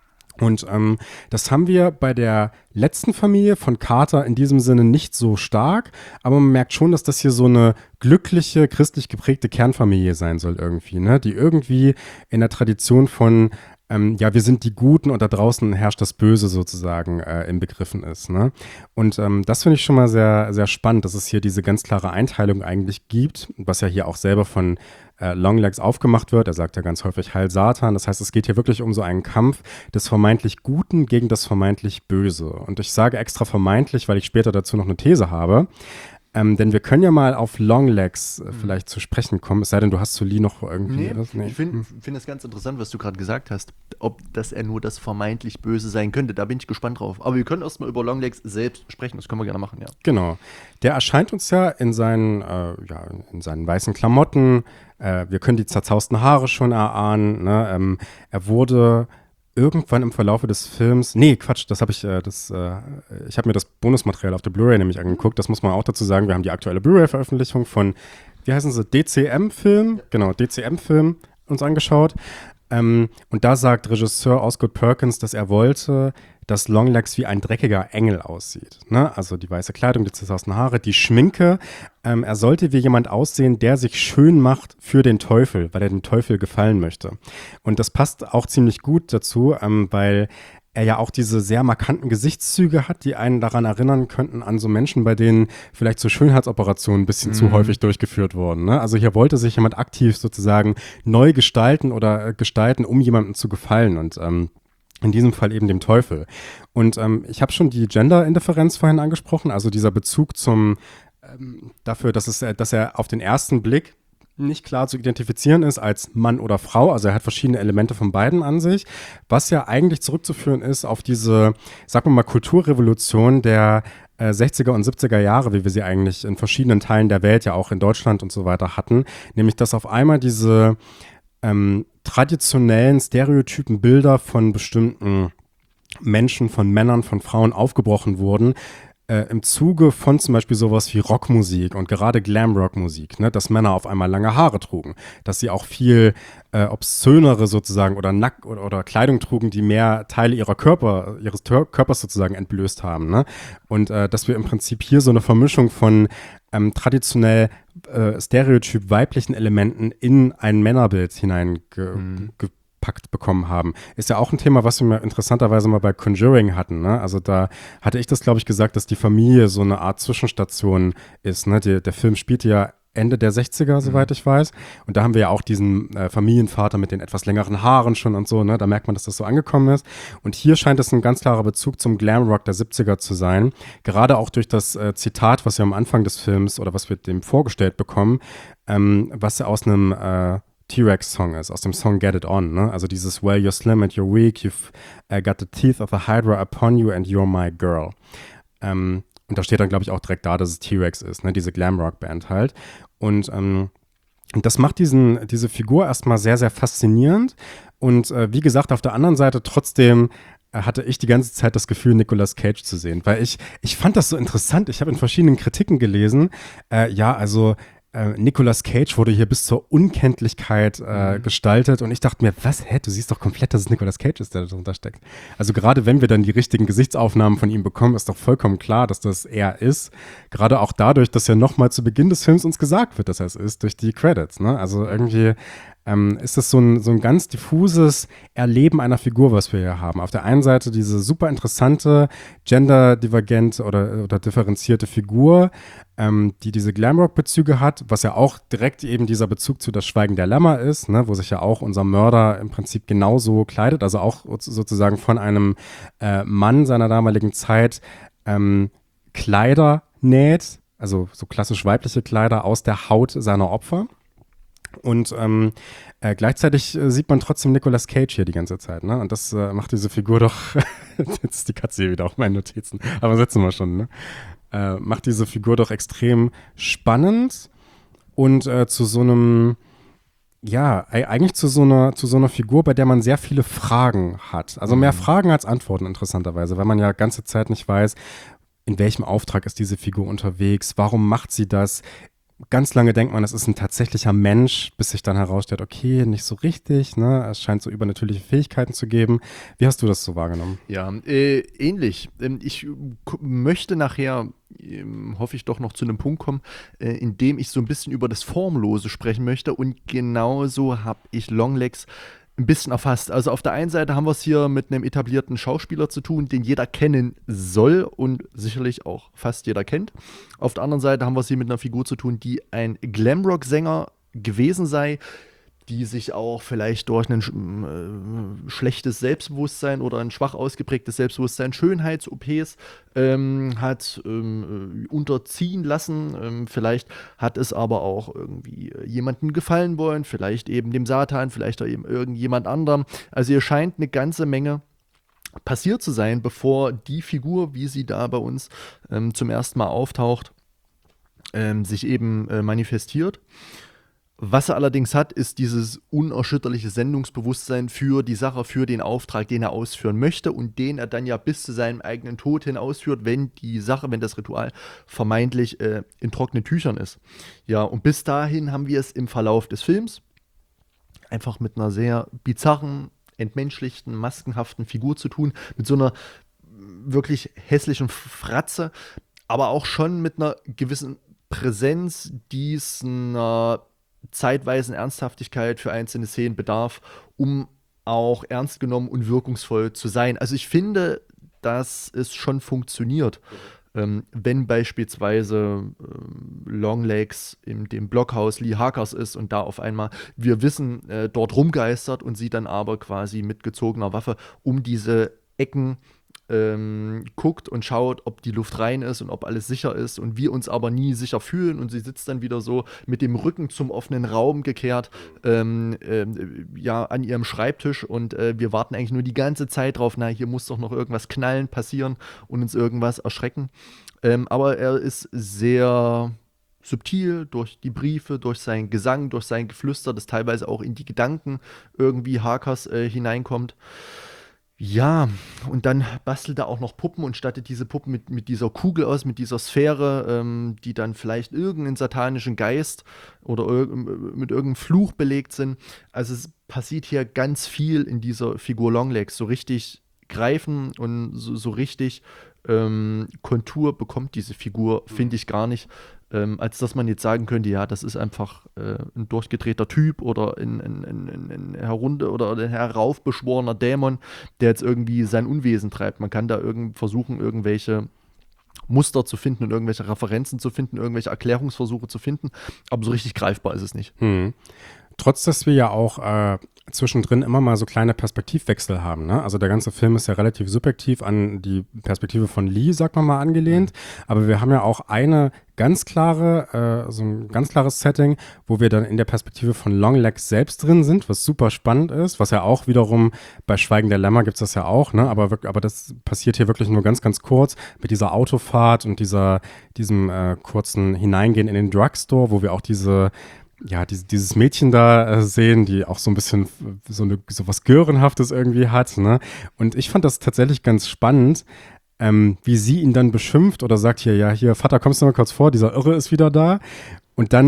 Und ähm, das haben wir bei der letzten Familie von Carter in diesem Sinne nicht so stark, aber man merkt schon, dass das hier so eine glückliche, christlich geprägte Kernfamilie sein soll irgendwie, ne? Die irgendwie in der Tradition von Ähm, ja, wir sind die Guten und da draußen herrscht das Böse sozusagen äh, inbegriffen ist. Ne? Und ähm, das finde ich schon mal sehr, sehr spannend, dass es hier diese ganz klare Einteilung eigentlich gibt, was ja hier auch selber von äh, Longlegs aufgemacht wird. Er sagt ja ganz häufig Heil Satan. Das heißt, es geht hier wirklich um so einen Kampf des vermeintlich Guten gegen das vermeintlich Böse. Und ich sage extra vermeintlich, weil ich später dazu noch eine These habe. Ähm, denn wir können ja mal auf Longlegs äh, vielleicht zu sprechen kommen, es sei denn, du hast zu Lee noch irgendwie nee, was? Nee. Ich finde hm. find das ganz interessant, was du gerade gesagt hast, ob dass er nur das vermeintlich Böse sein könnte. Da bin ich gespannt drauf. Aber wir können erstmal über Longlegs selbst sprechen, das können wir gerne machen, ja. Genau. Der erscheint uns ja in seinen, äh, ja, in seinen weißen Klamotten. Äh, wir können die zerzausten Haare schon erahnen. Ne? Ähm, er wurde irgendwann im Verlaufe des Films, nee, Quatsch, das habe ich, äh, das, äh, ich habe mir das Bonusmaterial auf der Blu-ray nämlich angeguckt, das muss man auch dazu sagen, wir haben die aktuelle Blu-ray-Veröffentlichung von, wie heißen sie, D C M-Film, genau, D C M-Film uns angeschaut. Ähm, und da sagt Regisseur Osgood Perkins, dass er wollte, dass Longlegs wie ein dreckiger Engel aussieht. Ne? Also die weiße Kleidung, die zerzausten Haare, die Schminke. Ähm, er sollte wie jemand aussehen, der sich schön macht für den Teufel, weil er dem Teufel gefallen möchte. Und das passt auch ziemlich gut dazu, ähm, weil er ja auch diese sehr markanten Gesichtszüge hat, die einen daran erinnern könnten an so Menschen, bei denen vielleicht so Schönheitsoperationen ein bisschen mhm. zu häufig durchgeführt wurden. Ne? Also hier wollte sich jemand aktiv sozusagen neu gestalten oder äh, gestalten, um jemandem zu gefallen und ähm, in diesem Fall eben dem Teufel. Und ähm, ich habe schon die Gender-Indifferenz vorhin angesprochen, also dieser Bezug zum ähm, dafür, dass, es, dass er auf den ersten Blick nicht klar zu identifizieren ist als Mann oder Frau. Also er hat verschiedene Elemente von beiden an sich, was ja eigentlich zurückzuführen ist auf diese, sagen wir mal, Kulturrevolution der äh, sechziger und siebziger Jahre, wie wir sie eigentlich in verschiedenen Teilen der Welt, ja auch in Deutschland und so weiter hatten. Nämlich, dass auf einmal diese ähm, traditionellen Stereotypen Bilder von bestimmten Menschen, von Männern, von Frauen aufgebrochen wurden, Äh, im Zuge von zum Beispiel sowas wie Rockmusik und gerade Glam-Rock-Musik, ne, dass Männer auf einmal lange Haare trugen, dass sie auch viel äh, obszönere sozusagen oder Nack oder, oder Kleidung trugen, die mehr Teile ihrer Körper, ihres Tör- Körpers sozusagen entblößt haben, ne? Und äh, dass wir im Prinzip hier so eine Vermischung von ähm, traditionell äh, stereotyp weiblichen Elementen in ein Männerbild hineingepackt mhm. bekommen haben. Ist ja auch ein Thema, was wir interessanterweise mal bei Conjuring hatten. Ne? Also da hatte ich das, glaube ich, gesagt, dass die Familie so eine Art Zwischenstation ist. Ne? Die, der Film spielte ja Ende der sechziger, soweit ich weiß. Und da haben wir ja auch diesen äh, Familienvater mit den etwas längeren Haaren schon und so. Ne? Da merkt man, dass das so angekommen ist. Und hier scheint es ein ganz klarer Bezug zum Glamrock der siebziger zu sein. Gerade auch durch das äh, Zitat, was wir am Anfang des Films oder was wir dem vorgestellt bekommen, ähm, was ja aus einem äh, T-Rex-Song ist, aus dem Song Get It On, ne? Also dieses Well, you're slim and you're weak, you've uh, got the teeth of a hydra upon you and you're my girl. Ähm, und da steht dann, glaube ich, auch direkt da, dass es T-Rex ist, ne? Diese Glam-Rock-Band halt. Und ähm, das macht diesen, diese Figur erstmal sehr, sehr faszinierend. Und äh, wie gesagt, auf der anderen Seite trotzdem äh, hatte ich die ganze Zeit das Gefühl, Nicolas Cage zu sehen. Weil ich, ich fand das so interessant. Ich habe in verschiedenen Kritiken gelesen, äh, ja, also äh, Nicolas Cage wurde hier bis zur Unkenntlichkeit äh, mhm. gestaltet und ich dachte mir, was, hä, du siehst doch komplett, dass es Nicolas Cage ist, der da drunter steckt. Also gerade wenn wir dann die richtigen Gesichtsaufnahmen von ihm bekommen, ist doch vollkommen klar, dass das er ist. Gerade auch dadurch, dass ja nochmal zu Beginn des Films uns gesagt wird, dass er es ist, durch die Credits, ne? Also irgendwie ähm, ist das so ein, so ein ganz diffuses Erleben einer Figur, was wir hier haben. Auf der einen Seite diese super interessante, genderdivergente oder, oder differenzierte Figur, ähm, die diese Glamrock-Bezüge hat, was ja auch direkt eben dieser Bezug zu Das Schweigen der Lämmer ist, ne, wo sich ja auch unser Mörder im Prinzip genauso kleidet, also auch sozusagen von einem äh, Mann seiner damaligen Zeit ähm, Kleider näht, also so klassisch weibliche Kleider aus der Haut seiner Opfer. Und ähm, äh, gleichzeitig äh, sieht man trotzdem Nicolas Cage hier die ganze Zeit, ne? Und das äh, macht diese Figur doch, jetzt ist die Katze hier wieder auf meinen Notizen, aber sitzen wir schon, ne? Äh, macht diese Figur doch extrem spannend und äh, zu so einem, ja, eigentlich zu so einer, zu so einer Figur, bei der man sehr viele Fragen hat. Also mehr Fragen als Antworten interessanterweise, weil man ja ganze Zeit nicht weiß, in welchem Auftrag ist diese Figur unterwegs, warum macht sie das? Ganz lange denkt man, es ist ein tatsächlicher Mensch, bis sich dann herausstellt, okay, nicht so richtig, ne? Es scheint so übernatürliche Fähigkeiten zu geben. Wie hast du das so wahrgenommen? Ja, äh, ähnlich. Ähm, ich k- möchte nachher, ähm, hoffe ich doch noch zu einem Punkt kommen, äh, in dem ich so ein bisschen über das Formlose sprechen möchte und genauso habe ich Longlegs ein bisschen erfasst. Also auf der einen Seite haben wir es hier mit einem etablierten Schauspieler zu tun, den jeder kennen soll und sicherlich auch fast jeder kennt. Auf der anderen Seite haben wir es hier mit einer Figur zu tun, die ein Glamrock-Sänger gewesen sei, die sich auch vielleicht durch ein äh, schlechtes Selbstbewusstsein oder ein schwach ausgeprägtes Selbstbewusstsein Schönheits-O Ps ähm, hat ähm, unterziehen lassen. Ähm, vielleicht hat es aber auch irgendwie jemandem gefallen wollen, vielleicht eben dem Satan, vielleicht auch eben irgendjemand anderem. Also hier scheint eine ganze Menge passiert zu sein, bevor die Figur, wie sie da bei uns ähm, zum ersten Mal auftaucht, ähm, sich eben äh, manifestiert. Was er allerdings hat, ist dieses unerschütterliche Sendungsbewusstsein für die Sache, für den Auftrag, den er ausführen möchte und den er dann ja bis zu seinem eigenen Tod hin ausführt, wenn die Sache, wenn das Ritual vermeintlich äh, in trockenen Tüchern ist. Ja, und bis dahin haben wir es im Verlauf des Films einfach mit einer sehr bizarren, entmenschlichten, maskenhaften Figur zu tun, mit so einer wirklich hässlichen Fratze, aber auch schon mit einer gewissen Präsenz, die es einer zeitweisen Ernsthaftigkeit für einzelne Szenen bedarf, um auch ernst genommen und wirkungsvoll zu sein. Also ich finde, dass es schon funktioniert, ähm, wenn beispielsweise ähm, Longlegs in dem Blockhaus Lee Harkers ist und da auf einmal, wir wissen, äh, dort rumgeistert und sie dann aber quasi mit gezogener Waffe um diese Ecken Ähm, guckt und schaut, ob die Luft rein ist und ob alles sicher ist und wir uns aber nie sicher fühlen und sie sitzt dann wieder so mit dem Rücken zum offenen Raum gekehrt, ähm, ähm, ja, an ihrem Schreibtisch und äh, wir warten eigentlich nur die ganze Zeit drauf, na, hier muss doch noch irgendwas knallen, passieren und uns irgendwas erschrecken. Ähm, aber er ist sehr subtil durch die Briefe, durch seinen Gesang, durch sein Geflüster, das teilweise auch in die Gedanken irgendwie Harkers äh, hineinkommt. Ja, und dann bastelt er auch noch Puppen und stattet diese Puppen mit, mit dieser Kugel aus, mit dieser Sphäre, ähm, die dann vielleicht irgendeinen satanischen Geist oder irg- mit irgendeinem Fluch belegt sind. Also es passiert hier ganz viel in dieser Figur Longlegs. So richtig greifen und so, so richtig ähm, Kontur bekommt diese Figur, finde ich gar nicht. Ähm, als dass man jetzt sagen könnte, ja, das ist einfach äh, ein durchgedrehter Typ oder ein, ein, ein, ein, ein herunter oder ein heraufbeschworener Dämon, der jetzt irgendwie sein Unwesen treibt. Man kann da irgend versuchen, irgendwelche Muster zu finden und irgendwelche Referenzen zu finden, irgendwelche Erklärungsversuche zu finden, aber so richtig greifbar ist es nicht. Hm. Trotz, dass wir ja auch äh, zwischendrin immer mal so kleine Perspektivwechsel haben, ne? Also der ganze Film ist ja relativ subjektiv an die Perspektive von Lee, sagt man mal, angelehnt. Mhm. Aber wir haben ja auch eine ganz klare, äh, so ein ganz klares Setting, wo wir dann in der Perspektive von Longlegs selbst drin sind, was super spannend ist, was ja auch wiederum bei Schweigen der Lämmer gibt es das ja auch, ne? Aber, wirk- aber das passiert hier wirklich nur ganz, ganz kurz mit dieser Autofahrt und dieser, diesem äh, kurzen Hineingehen in den Drugstore, wo wir auch diese ja, diese, dieses Mädchen da äh, sehen, die auch so ein bisschen so, eine, so was Görenhaftes irgendwie hat, ne? Und ich fand das tatsächlich ganz spannend, ähm, wie sie ihn dann beschimpft oder sagt hier, ja, hier, Vater, kommst du mal kurz vor, dieser Irre ist wieder da. Und dann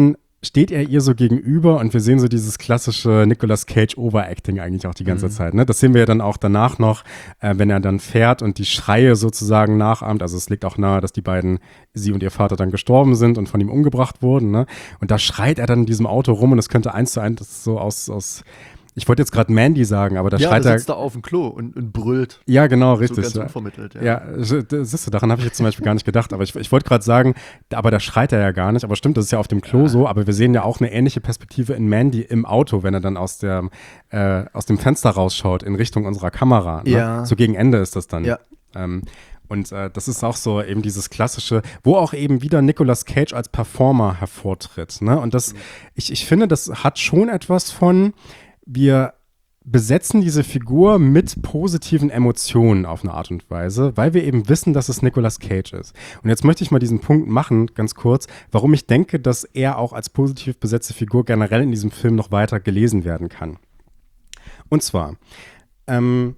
steht er ihr so gegenüber und wir sehen so dieses klassische Nicolas Cage Overacting eigentlich auch die ganze mhm. Zeit. Ne? Das sehen wir ja dann auch danach noch, äh, wenn er dann fährt und die Schreie sozusagen nachahmt. Also es liegt auch nahe, dass die beiden, sie und ihr Vater, dann gestorben sind und von ihm umgebracht wurden. Ne? Und da schreit er dann in diesem Auto rum und es könnte eins zu eins, das ist so aus, aus ich wollte jetzt gerade Mandy sagen, aber da ja, schreit er. Ja, sitzt da auf dem Klo und, und brüllt. Ja, genau, richtig. So ganz unvermittelt, ja. Ja, siehst du, daran habe ich jetzt zum Beispiel gar nicht gedacht. Aber ich, ich wollte gerade sagen, aber da schreit er ja gar nicht. Aber stimmt, das ist ja auf dem Klo ja. so. Aber wir sehen ja auch eine ähnliche Perspektive in Mandy im Auto, wenn er dann aus, der, äh, aus dem Fenster rausschaut in Richtung unserer Kamera. Ne? Ja. So gegen Ende ist das dann. Ja. Ähm, Und äh, das ist auch so eben dieses klassische, wo auch eben wieder Nicolas Cage als Performer hervortritt. Ne? Und das, mhm. ich, ich finde, das hat schon etwas von, wir besetzen diese Figur mit positiven Emotionen auf eine Art und Weise, weil wir eben wissen, dass es Nicolas Cage ist. Und jetzt möchte ich mal diesen Punkt machen, ganz kurz, warum ich denke, dass er auch als positiv besetzte Figur generell in diesem Film noch weiter gelesen werden kann. Und zwar, ähm,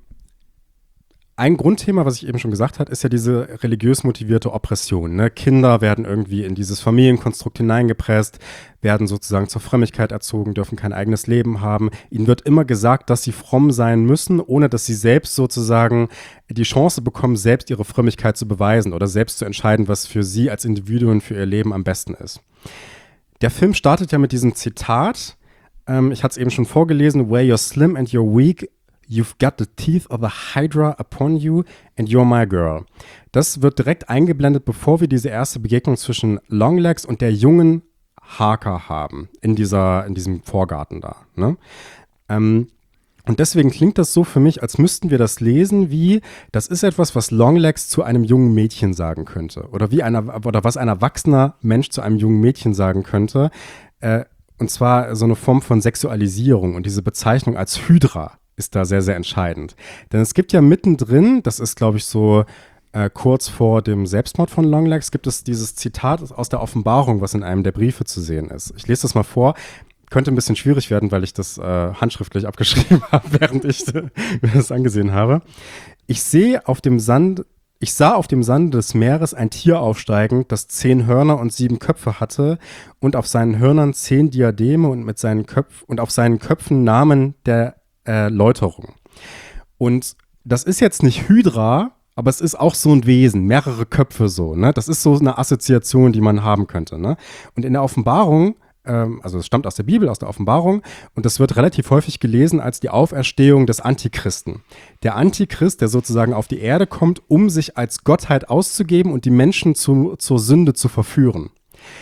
ein Grundthema, was ich eben schon gesagt habe, ist ja diese religiös motivierte Oppression. Ne? Kinder werden irgendwie in dieses Familienkonstrukt hineingepresst, werden sozusagen zur Frömmigkeit erzogen, dürfen kein eigenes Leben haben. Ihnen wird immer gesagt, dass sie fromm sein müssen, ohne dass sie selbst sozusagen die Chance bekommen, selbst ihre Frömmigkeit zu beweisen oder selbst zu entscheiden, was für sie als Individuen für ihr Leben am besten ist. Der Film startet ja mit diesem Zitat, ähm, ich hatte es eben schon vorgelesen, "Where you're slim and you're weak, you've got the teeth of a hydra upon you and you're my girl." Das wird direkt eingeblendet, bevor wir diese erste Begegnung zwischen Longlegs und der jungen Harker haben, in, dieser, in diesem Vorgarten da. Ne? Ähm, und deswegen klingt das so für mich, als müssten wir das lesen wie, das ist etwas, was Longlegs zu einem jungen Mädchen sagen könnte. Oder, wie einer, oder was ein erwachsener Mensch zu einem jungen Mädchen sagen könnte. Äh, und zwar so eine Form von Sexualisierung und diese Bezeichnung als Hydra ist da sehr, sehr entscheidend. Denn es gibt ja mittendrin, das ist, glaube ich, so äh, kurz vor dem Selbstmord von Longlegs, gibt es dieses Zitat aus der Offenbarung, was in einem der Briefe zu sehen ist. Ich lese das mal vor. Könnte ein bisschen schwierig werden, weil ich das äh, handschriftlich abgeschrieben habe, während ich mir das angesehen habe. Ich sehe auf dem Sand, ich sah auf dem Sande des Meeres ein Tier aufsteigen, das zehn Hörner und sieben Köpfe hatte und auf seinen Hörnern zehn Diademe und mit seinen Köpfen und auf seinen Köpfen Namen der Läuterung. Und das ist jetzt nicht Hydra, aber es ist auch so ein Wesen, mehrere Köpfe so, ne? Das ist so eine Assoziation, die man haben könnte, ne? Und in der Offenbarung, ähm, also es stammt aus der Bibel, aus der Offenbarung, und das wird relativ häufig gelesen als die Auferstehung des Antichristen. Der Antichrist, der sozusagen auf die Erde kommt, um sich als Gottheit auszugeben und die Menschen zu, zur Sünde zu verführen.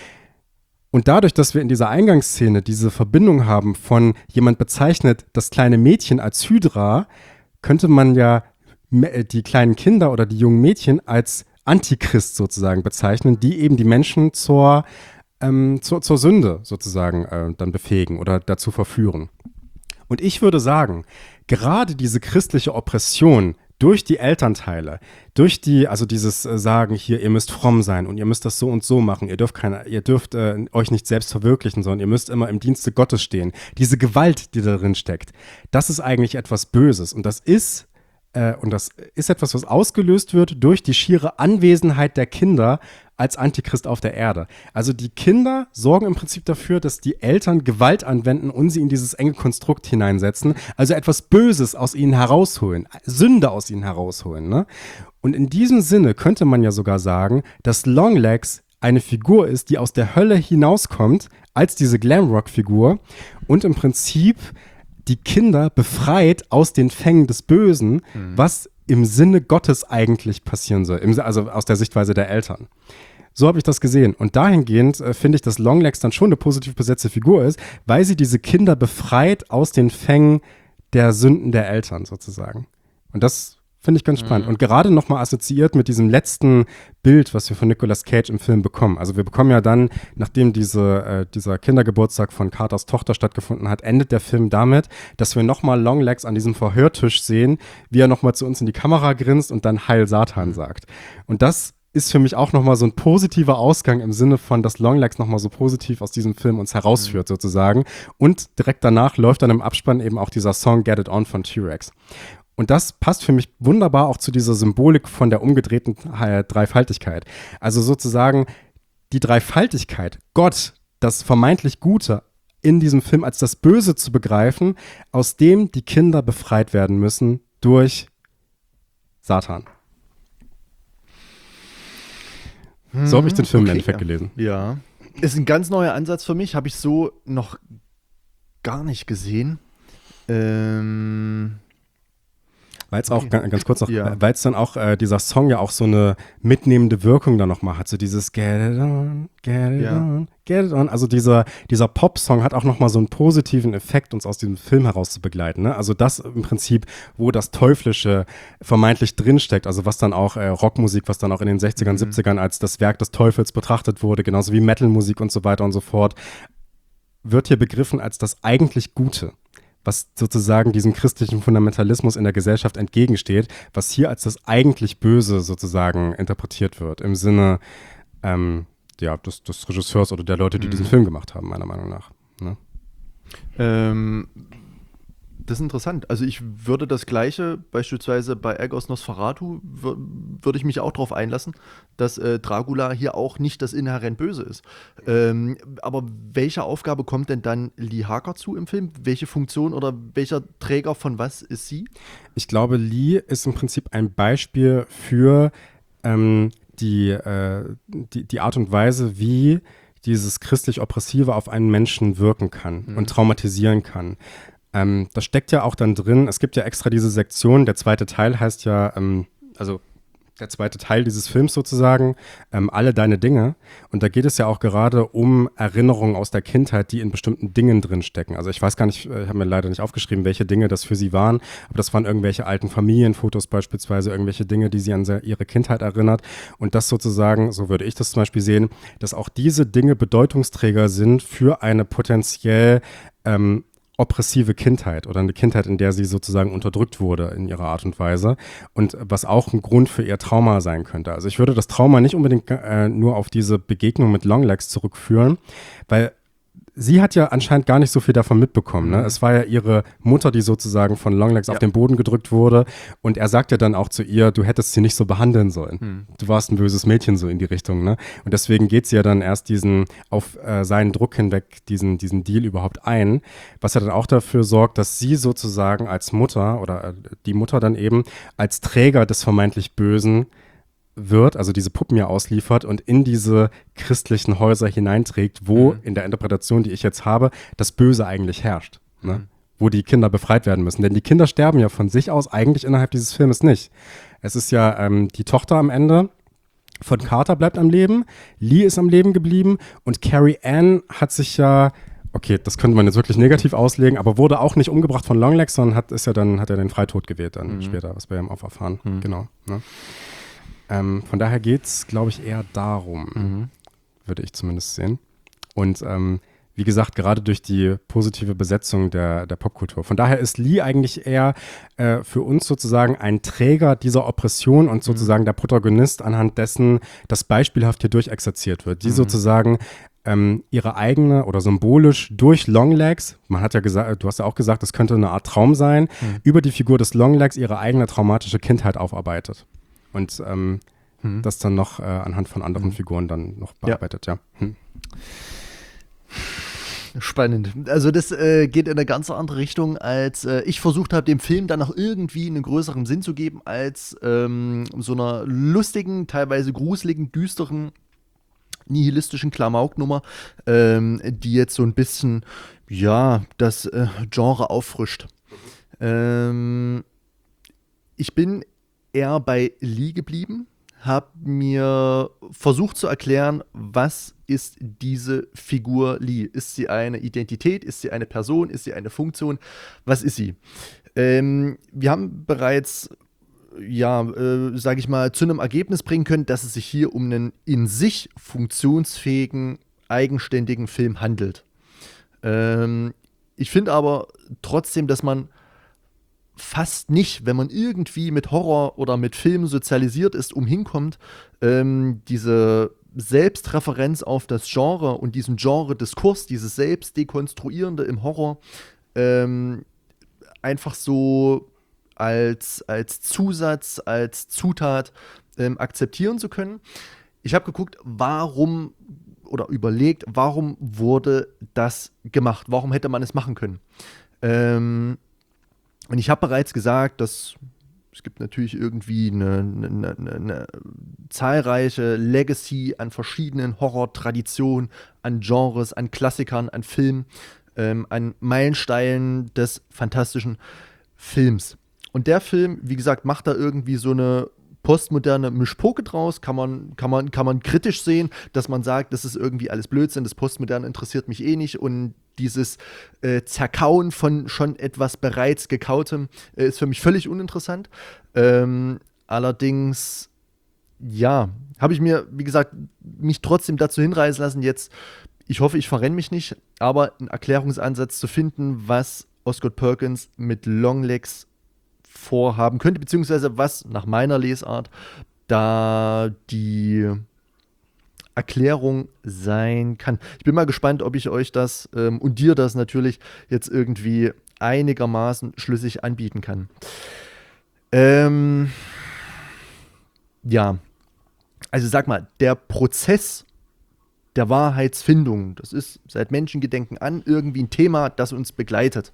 Und dadurch, dass wir in dieser Eingangsszene diese Verbindung haben von jemand bezeichnet das kleine Mädchen als Hydra, könnte man ja die kleinen Kinder oder die jungen Mädchen als Antichrist sozusagen bezeichnen, die eben die Menschen zur, ähm, zur, zur Sünde sozusagen äh, dann befähigen oder dazu verführen. Und ich würde sagen, gerade diese christliche Oppression durch die Elternteile, durch die, also dieses äh, Sagen hier, ihr müsst fromm sein und ihr müsst das so und so machen, ihr dürft, keine, ihr dürft äh, euch nicht selbst verwirklichen, sondern ihr müsst immer im Dienste Gottes stehen. Diese Gewalt, die darin steckt, das ist eigentlich etwas Böses und das ist, äh, und das ist etwas, was ausgelöst wird durch die schiere Anwesenheit der Kinder als Antichrist auf der Erde. Also die Kinder sorgen im Prinzip dafür, dass die Eltern Gewalt anwenden und sie in dieses enge Konstrukt hineinsetzen, also etwas Böses aus ihnen herausholen, Sünde aus ihnen herausholen. Ne? Und in diesem Sinne könnte man ja sogar sagen, dass Longlegs eine Figur ist, die aus der Hölle hinauskommt, als diese Glamrock-Figur und im Prinzip die Kinder befreit aus den Fängen des Bösen, mhm. was im Sinne Gottes eigentlich passieren soll, im, also aus der Sichtweise der Eltern. So habe ich das gesehen. Und dahingehend äh, finde ich, dass Longlegs dann schon eine positiv besetzte Figur ist, weil sie diese Kinder befreit aus den Fängen der Sünden der Eltern sozusagen. Und das finde ich ganz spannend. Mhm. Und gerade nochmal assoziiert mit diesem letzten Bild, was wir von Nicolas Cage im Film bekommen. Also wir bekommen ja dann, nachdem diese, äh, dieser Kindergeburtstag von Carters Tochter stattgefunden hat, endet der Film damit, dass wir nochmal Longlegs an diesem Verhörtisch sehen, wie er nochmal zu uns in die Kamera grinst und dann Heil Satan sagt. Und das ist für mich auch nochmal so ein positiver Ausgang im Sinne von, dass Longlegs nochmal so positiv aus diesem Film uns herausführt, mhm. sozusagen. Und direkt danach läuft dann im Abspann eben auch dieser Song Get It On von T-Rex. Und das passt für mich wunderbar auch zu dieser Symbolik von der umgedrehten Dreifaltigkeit. Also sozusagen die Dreifaltigkeit, Gott, das vermeintlich Gute in diesem Film als das Böse zu begreifen, aus dem die Kinder befreit werden müssen durch Satan. Hm, So habe ich den Film okay, im Endeffekt ja. gelesen. Ja. Ist ein ganz neuer Ansatz für mich, habe ich so noch gar nicht gesehen. Ähm, Weil es Okay. auch, ga- ganz kurz noch, Ja. weil es dann auch, äh, dieser Song ja auch so eine mitnehmende Wirkung dann nochmal hat. So dieses Get it on, get it Ja. on, get it on. Also dieser, dieser Pop-Song hat auch nochmal so einen positiven Effekt, uns aus diesem Film heraus zu begleiten. Ne? Also das im Prinzip, wo das Teuflische vermeintlich drinsteckt. Also was dann auch äh, Rockmusik, was dann auch in den sechzigern, Mhm. siebzigern als das Werk des Teufels betrachtet wurde, genauso wie Metal-Musik und so weiter und so fort, wird hier begriffen als das eigentlich Gute, was sozusagen diesem christlichen Fundamentalismus in der Gesellschaft entgegensteht, was hier als das eigentlich Böse sozusagen interpretiert wird, im Sinne ähm, ja, des, des Regisseurs oder der Leute, die Mhm. diesen Film gemacht haben, meiner Meinung nach. Ne? Ähm, das ist interessant. Also ich würde das Gleiche, beispielsweise bei Eggers Nosferatu, wür- würde ich mich auch darauf einlassen, dass äh, Dracula hier auch nicht das inhärent Böse ist. Ähm, aber welche Aufgabe kommt denn dann Lee Harker zu im Film? Welche Funktion oder welcher Träger von was ist sie? Ich glaube, Lee ist im Prinzip ein Beispiel für ähm, die, äh, die, die Art und Weise, wie dieses christlich-oppressive auf einen Menschen wirken kann Mhm. und traumatisieren kann. Ähm, das steckt ja auch dann drin, es gibt ja extra diese Sektion, der zweite Teil heißt ja, ähm, also der zweite Teil dieses Films sozusagen, ähm, Alle deine Dinge. Und da geht es ja auch gerade um Erinnerungen aus der Kindheit, die in bestimmten Dingen drinstecken. Also ich weiß gar nicht, äh, ich habe mir leider nicht aufgeschrieben, welche Dinge das für sie waren, aber das waren irgendwelche alten Familienfotos beispielsweise, irgendwelche Dinge, die sie an se- ihre Kindheit erinnert. Und das sozusagen, so würde ich das zum Beispiel sehen, dass auch diese Dinge Bedeutungsträger sind für eine potenziell ähm, oppressive Kindheit oder eine Kindheit, in der sie sozusagen unterdrückt wurde in ihrer Art und Weise und was auch ein Grund für ihr Trauma sein könnte. Also ich würde das Trauma nicht unbedingt äh, nur auf diese Begegnung mit Longlegs zurückführen, weil sie hat ja anscheinend gar nicht so viel davon mitbekommen. Ne? Mhm. Es war ja ihre Mutter, die sozusagen von Longlegs Ja. auf den Boden gedrückt wurde und er sagt ja dann auch zu ihr, du hättest sie nicht so behandeln sollen. Mhm. Du warst ein böses Mädchen so in die Richtung. Ne? Und deswegen geht sie ja dann erst diesen, auf äh, seinen Druck hinweg, diesen, diesen Deal überhaupt ein, was ja dann auch dafür sorgt, dass sie sozusagen als Mutter oder äh, die Mutter dann eben als Träger des vermeintlich Bösen wird, also diese Puppen ja ausliefert und in diese christlichen Häuser hineinträgt, wo Mhm. in der Interpretation, die ich jetzt habe, das Böse eigentlich herrscht. Ne? Mhm. Wo die Kinder befreit werden müssen. Denn die Kinder sterben ja von sich aus eigentlich innerhalb dieses Filmes nicht. Es ist ja ähm, die Tochter am Ende von Carter bleibt am Leben, Lee ist am Leben geblieben und Carrie Ann hat sich ja, okay, das könnte man jetzt wirklich negativ auslegen, aber wurde auch nicht umgebracht von Longlegs, sondern hat, ist ja dann, hat er den Freitod gewählt dann Mhm. später, was wir ja auch erfahren. Mhm. Genau. Ne? Ähm, von daher geht es, glaube ich, eher darum, Mhm. würde ich zumindest sehen. Und ähm, wie gesagt, gerade durch die positive Besetzung der, der Popkultur. Von daher ist Lee eigentlich eher äh, für uns sozusagen ein Träger dieser Oppression und sozusagen der Protagonist, anhand dessen das beispielhaft hier durchexerziert wird. Die Mhm. sozusagen ähm, ihre eigene oder symbolisch durch Longlegs, man hat ja gesagt, du hast ja auch gesagt, das könnte eine Art Traum sein, Mhm. über die Figur des Longlegs ihre eigene traumatische Kindheit aufarbeitet. Und ähm, Mhm. das dann noch äh, anhand von anderen Mhm. Figuren dann noch Ja. bearbeitet, ja. Hm. Spannend. Also das äh, geht in eine ganz andere Richtung, als äh, ich versucht habe, dem Film dann noch irgendwie einen größeren Sinn zu geben, als ähm, so einer lustigen, teilweise gruseligen, düsteren, nihilistischen Klamauknummer, ähm, die jetzt so ein bisschen, ja, das äh, Genre auffrischt. Ähm, ich bin eher bei Lee geblieben, habe mir versucht zu erklären, was ist diese Figur Lee? Ist sie eine Identität? Ist sie eine Person? Ist sie eine Funktion? Was ist sie? Ähm, wir haben bereits, ja, äh, sage ich mal, zu einem Ergebnis bringen können, dass es sich hier um einen in sich funktionsfähigen, eigenständigen Film handelt. Ähm, ich finde aber trotzdem, dass man fast nicht, wenn man irgendwie mit Horror oder mit Film sozialisiert ist, umhinkommt, ähm, diese Selbstreferenz auf das Genre und diesen Genre-Diskurs, dieses Selbstdekonstruierende im Horror, ähm, einfach so als, als Zusatz, als Zutat ähm, akzeptieren zu können. Ich habe geguckt, warum oder überlegt, warum wurde das gemacht? Warum hätte man es machen können? Ähm, und ich habe bereits gesagt, dass es gibt natürlich irgendwie eine, eine, eine, eine zahlreiche Legacy an verschiedenen Horror-Traditionen, an Genres, an Klassikern, an Filmen, ähm, an Meilensteinen des fantastischen Films. Und der Film, wie gesagt, macht da irgendwie so eine postmoderne Mischpoke draus, kann man, kann man, kann man kritisch sehen, dass man sagt, das ist irgendwie alles Blödsinn, das Postmoderne interessiert mich eh nicht und dieses äh, Zerkauen von schon etwas bereits Gekautem äh, ist für mich völlig uninteressant. Ähm, allerdings, ja, habe ich mir, wie gesagt, mich trotzdem dazu hinreißen lassen, jetzt, ich hoffe, ich verrenne mich nicht, aber einen Erklärungsansatz zu finden, was Osgood Perkins mit Longlegs vorhaben könnte, beziehungsweise was nach meiner Lesart da die Erklärung sein kann. Ich bin mal gespannt, ob ich euch das ähm, und dir das natürlich jetzt irgendwie einigermaßen schlüssig anbieten kann. Ähm, ja, also sag mal, der Prozess der Wahrheitsfindung, das ist seit Menschengedenken an irgendwie ein Thema, das uns begleitet.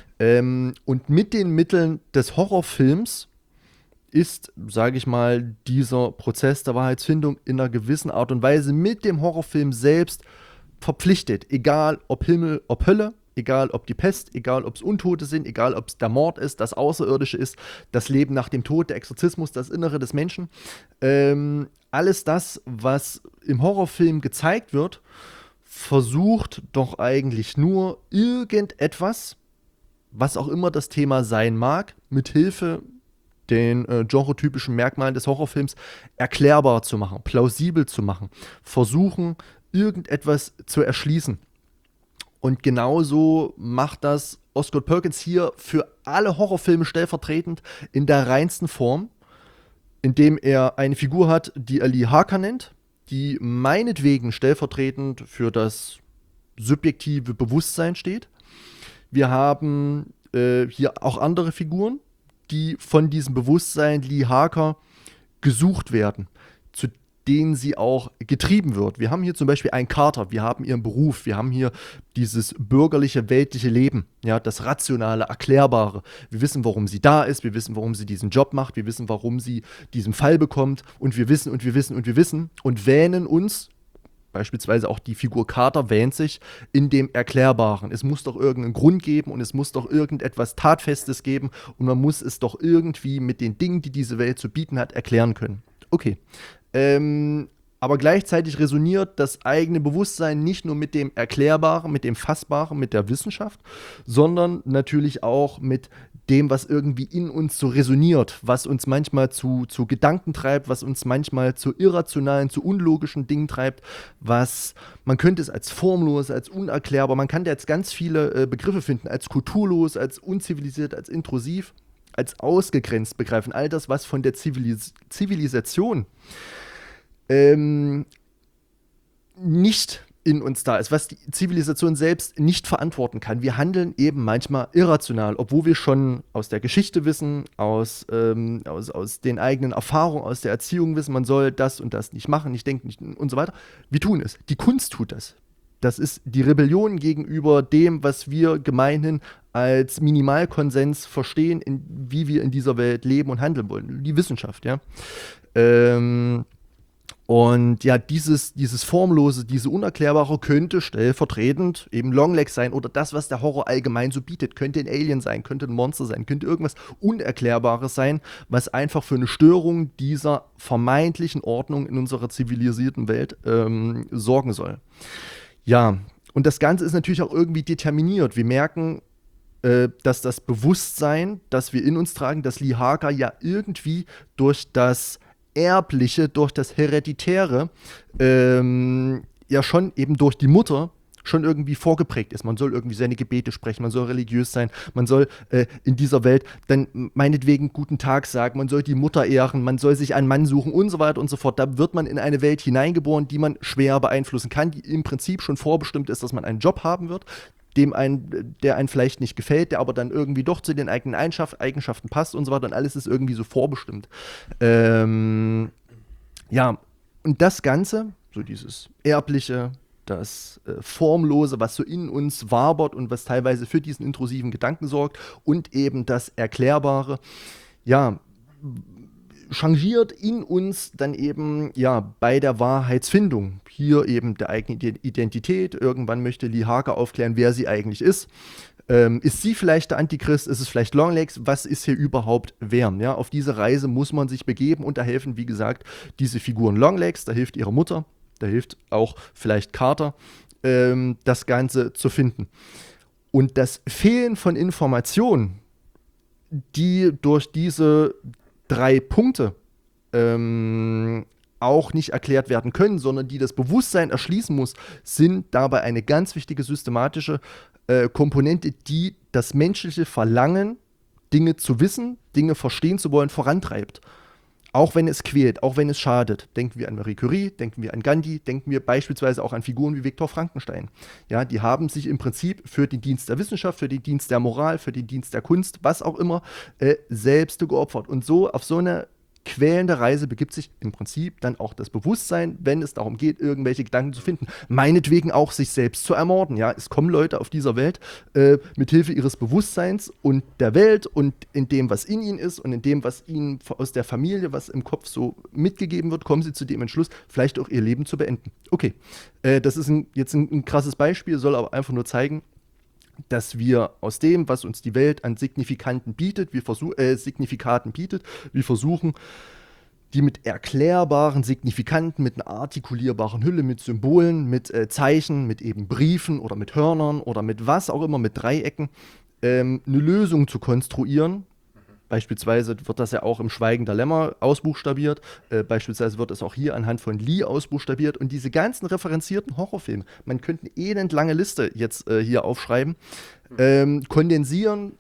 Ähm, und mit den Mitteln des Horrorfilms ist, sage ich mal, dieser Prozess der Wahrheitsfindung in einer gewissen Art und Weise mit dem Horrorfilm selbst verpflichtet. Egal ob Himmel, ob Hölle, egal ob die Pest, egal ob es Untote sind, egal ob es der Mord ist, das Außerirdische ist, das Leben nach dem Tod, der Exorzismus, das Innere des Menschen. Ähm, alles das, was im Horrorfilm gezeigt wird, versucht doch eigentlich nur irgendetwas, was auch immer das Thema sein mag, mit Hilfe den äh, genretypischen Merkmalen des Horrorfilms erklärbar zu machen, plausibel zu machen, versuchen, irgendetwas zu erschließen. Und genauso macht das Osgood Perkins hier für alle Horrorfilme stellvertretend in der reinsten Form, indem er eine Figur hat, die er Lee Harker nennt, die meinetwegen stellvertretend für das subjektive Bewusstsein steht. Wir haben äh, hier auch andere Figuren, die von diesem Bewusstsein Lee Harker gesucht werden, zu denen sie auch getrieben wird. Wir haben hier zum Beispiel einen Carter, wir haben ihren Beruf, wir haben hier dieses bürgerliche, weltliche Leben, ja, das rationale, erklärbare. Wir wissen, warum sie da ist, wir wissen, warum sie diesen Job macht, wir wissen, warum sie diesen Fall bekommt und wir wissen und wir wissen und wir wissen und wähnen uns, beispielsweise auch die Figur Carter wähnt sich in dem Erklärbaren. Es muss doch irgendeinen Grund geben und es muss doch irgendetwas Tatfestes geben und man muss es doch irgendwie mit den Dingen, die diese Welt zu bieten hat, erklären können. Okay. Ähm, aber gleichzeitig resoniert das eigene Bewusstsein nicht nur mit dem Erklärbaren, mit dem Fassbaren, mit der Wissenschaft, sondern natürlich auch mit dem, was irgendwie in uns so resoniert, was uns manchmal zu, zu Gedanken treibt, was uns manchmal zu irrationalen, zu unlogischen Dingen treibt, was, man könnte es als formlos, als unerklärbar, man kann da jetzt ganz viele äh, Begriffe finden, als kulturlos, als unzivilisiert, als intrusiv, als ausgegrenzt begreifen. All das, was von der Zivilis- Zivilisation ähm, nicht in uns da ist, was die Zivilisation selbst nicht verantworten kann. Wir handeln eben manchmal irrational, obwohl wir schon aus der Geschichte wissen, aus, ähm, aus, aus den eigenen Erfahrungen, aus der Erziehung wissen, man soll das und das nicht machen, nicht denken nicht, und so weiter. Wir tun es. Die Kunst tut das. Das ist die Rebellion gegenüber dem, was wir gemeinhin als Minimalkonsens verstehen, in, wie wir in dieser Welt leben und handeln wollen. Die Wissenschaft, ja. Ähm, Und ja, dieses, dieses Formlose, diese Unerklärbare könnte stellvertretend eben Longlegs sein oder das, was der Horror allgemein so bietet. Könnte ein Alien sein, könnte ein Monster sein, könnte irgendwas Unerklärbares sein, was einfach für eine Störung dieser vermeintlichen Ordnung in unserer zivilisierten Welt ähm, sorgen soll. Ja, und das Ganze ist natürlich auch irgendwie determiniert. Wir merken, äh, dass das Bewusstsein, das wir in uns tragen, dass Lee Harker ja irgendwie durch das Erbliche, durch das Hereditäre, ähm, ja schon eben durch die Mutter schon irgendwie vorgeprägt ist. Man soll irgendwie seine Gebete sprechen, man soll religiös sein, man soll äh, in dieser Welt dann meinetwegen guten Tag sagen, man soll die Mutter ehren, man soll sich einen Mann suchen und so weiter und so fort. Da wird man in eine Welt hineingeboren, die man schwer beeinflussen kann, die im Prinzip schon vorbestimmt ist, dass man einen Job haben wird, dem ein, der einem vielleicht nicht gefällt, der aber dann irgendwie doch zu den eigenen Eigenschaften passt und so weiter und alles ist irgendwie so vorbestimmt. Ähm, ja, und das Ganze, so dieses Erbliche, das äh, Formlose, was so in uns wabert und was teilweise für diesen intrusiven Gedanken sorgt und eben das Erklärbare, ja, changiert in uns dann eben ja bei der Wahrheitsfindung. Hier eben der eigenen Identität. Irgendwann möchte Lee Harker aufklären, wer sie eigentlich ist. Ähm, ist sie vielleicht der Antichrist? Ist es vielleicht Longlegs? Was ist hier überhaupt wer? Ja, auf diese Reise muss man sich begeben und da helfen, wie gesagt, diese Figuren Longlegs, da hilft ihre Mutter, da hilft auch vielleicht Carter, ähm, das Ganze zu finden. Und das Fehlen von Informationen, die durch diese drei Punkte ähm, auch nicht erklärt werden können, sondern die das Bewusstsein erschließen muss, sind dabei eine ganz wichtige systematische äh, Komponente, die das menschliche Verlangen, Dinge zu wissen, Dinge verstehen zu wollen, vorantreibt. Auch wenn es quält, auch wenn es schadet. Denken wir an Marie Curie, denken wir an Gandhi, denken wir beispielsweise auch an Figuren wie Viktor Frankenstein. Ja, die haben sich im Prinzip für den Dienst der Wissenschaft, für den Dienst der Moral, für den Dienst der Kunst, was auch immer, äh, selbst geopfert. Und so auf so eine quälende Reise begibt sich im Prinzip dann auch das Bewusstsein, wenn es darum geht, irgendwelche Gedanken zu finden. Meinetwegen auch sich selbst zu ermorden. Ja, es kommen Leute auf dieser Welt äh, mit Hilfe ihres Bewusstseins und der Welt und in dem, was in ihnen ist und in dem, was ihnen aus der Familie, was im Kopf so mitgegeben wird, kommen sie zu dem Entschluss, vielleicht auch ihr Leben zu beenden. Okay, äh, das ist ein, jetzt ein, ein krasses Beispiel, soll aber einfach nur zeigen, dass wir aus dem, was uns die Welt an Signifikanten bietet, wir versuch, äh, Signifikaten bietet, wir versuchen, die mit erklärbaren Signifikanten, mit einer artikulierbaren Hülle, mit Symbolen, mit äh, Zeichen, mit eben Briefen oder mit Hörnern oder mit was auch immer, mit Dreiecken, ähm, eine Lösung zu konstruieren. Beispielsweise wird das ja auch im Schweigen der Lämmer ausbuchstabiert. Äh, beispielsweise wird es auch hier anhand von Lee ausbuchstabiert. Und diese ganzen referenzierten Horrorfilme, man könnte eine elendlange Liste jetzt äh, hier aufschreiben, ähm, kondensieren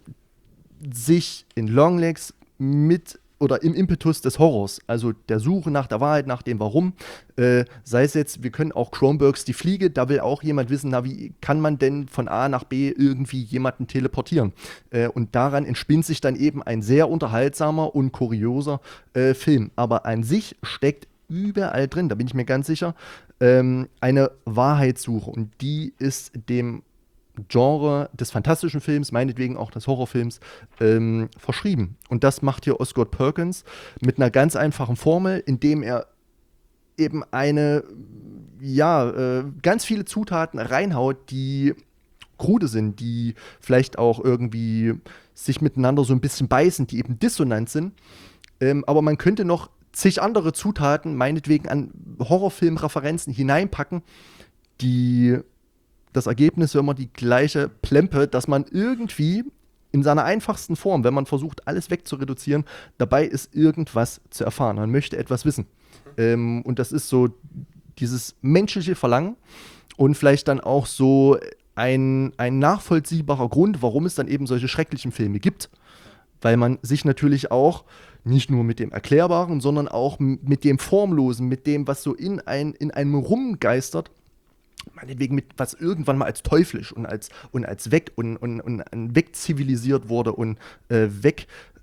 sich in Longlegs mit oder im Impetus des Horrors, also der Suche nach der Wahrheit, nach dem Warum, äh, sei es jetzt, wir können auch Cronenbergs Die Fliege, da will auch jemand wissen, na, wie kann man denn von A nach B irgendwie jemanden teleportieren? Äh, und daran entspinnt sich dann eben ein sehr unterhaltsamer und kurioser äh, Film. Aber an sich steckt überall drin, da bin ich mir ganz sicher, ähm, eine Wahrheitssuche und die ist dem Genre des fantastischen Films, meinetwegen auch des Horrorfilms, ähm, verschrieben. Und das macht hier Osgood Perkins mit einer ganz einfachen Formel, indem er eben eine, ja, äh, ganz viele Zutaten reinhaut, die krude sind, die vielleicht auch irgendwie sich miteinander so ein bisschen beißen, die eben dissonant sind. Ähm, aber man könnte noch zig andere Zutaten, meinetwegen an Horrorfilmreferenzen hineinpacken, die das Ergebnis wäre immer die gleiche Plempe, dass man irgendwie in seiner einfachsten Form, wenn man versucht, alles wegzureduzieren, dabei ist, irgendwas zu erfahren. Man möchte etwas wissen. Ähm, und das ist so dieses menschliche Verlangen und vielleicht dann auch so ein, ein nachvollziehbarer Grund, warum es dann eben solche schrecklichen Filme gibt. Weil man sich natürlich auch nicht nur mit dem Erklärbaren, sondern auch mit dem Formlosen, mit dem, was so in, ein, in einem rumgeistert, meinetwegen mit was irgendwann mal als teuflisch und als, und als weg und, und, und wegzivilisiert wurde und äh, weg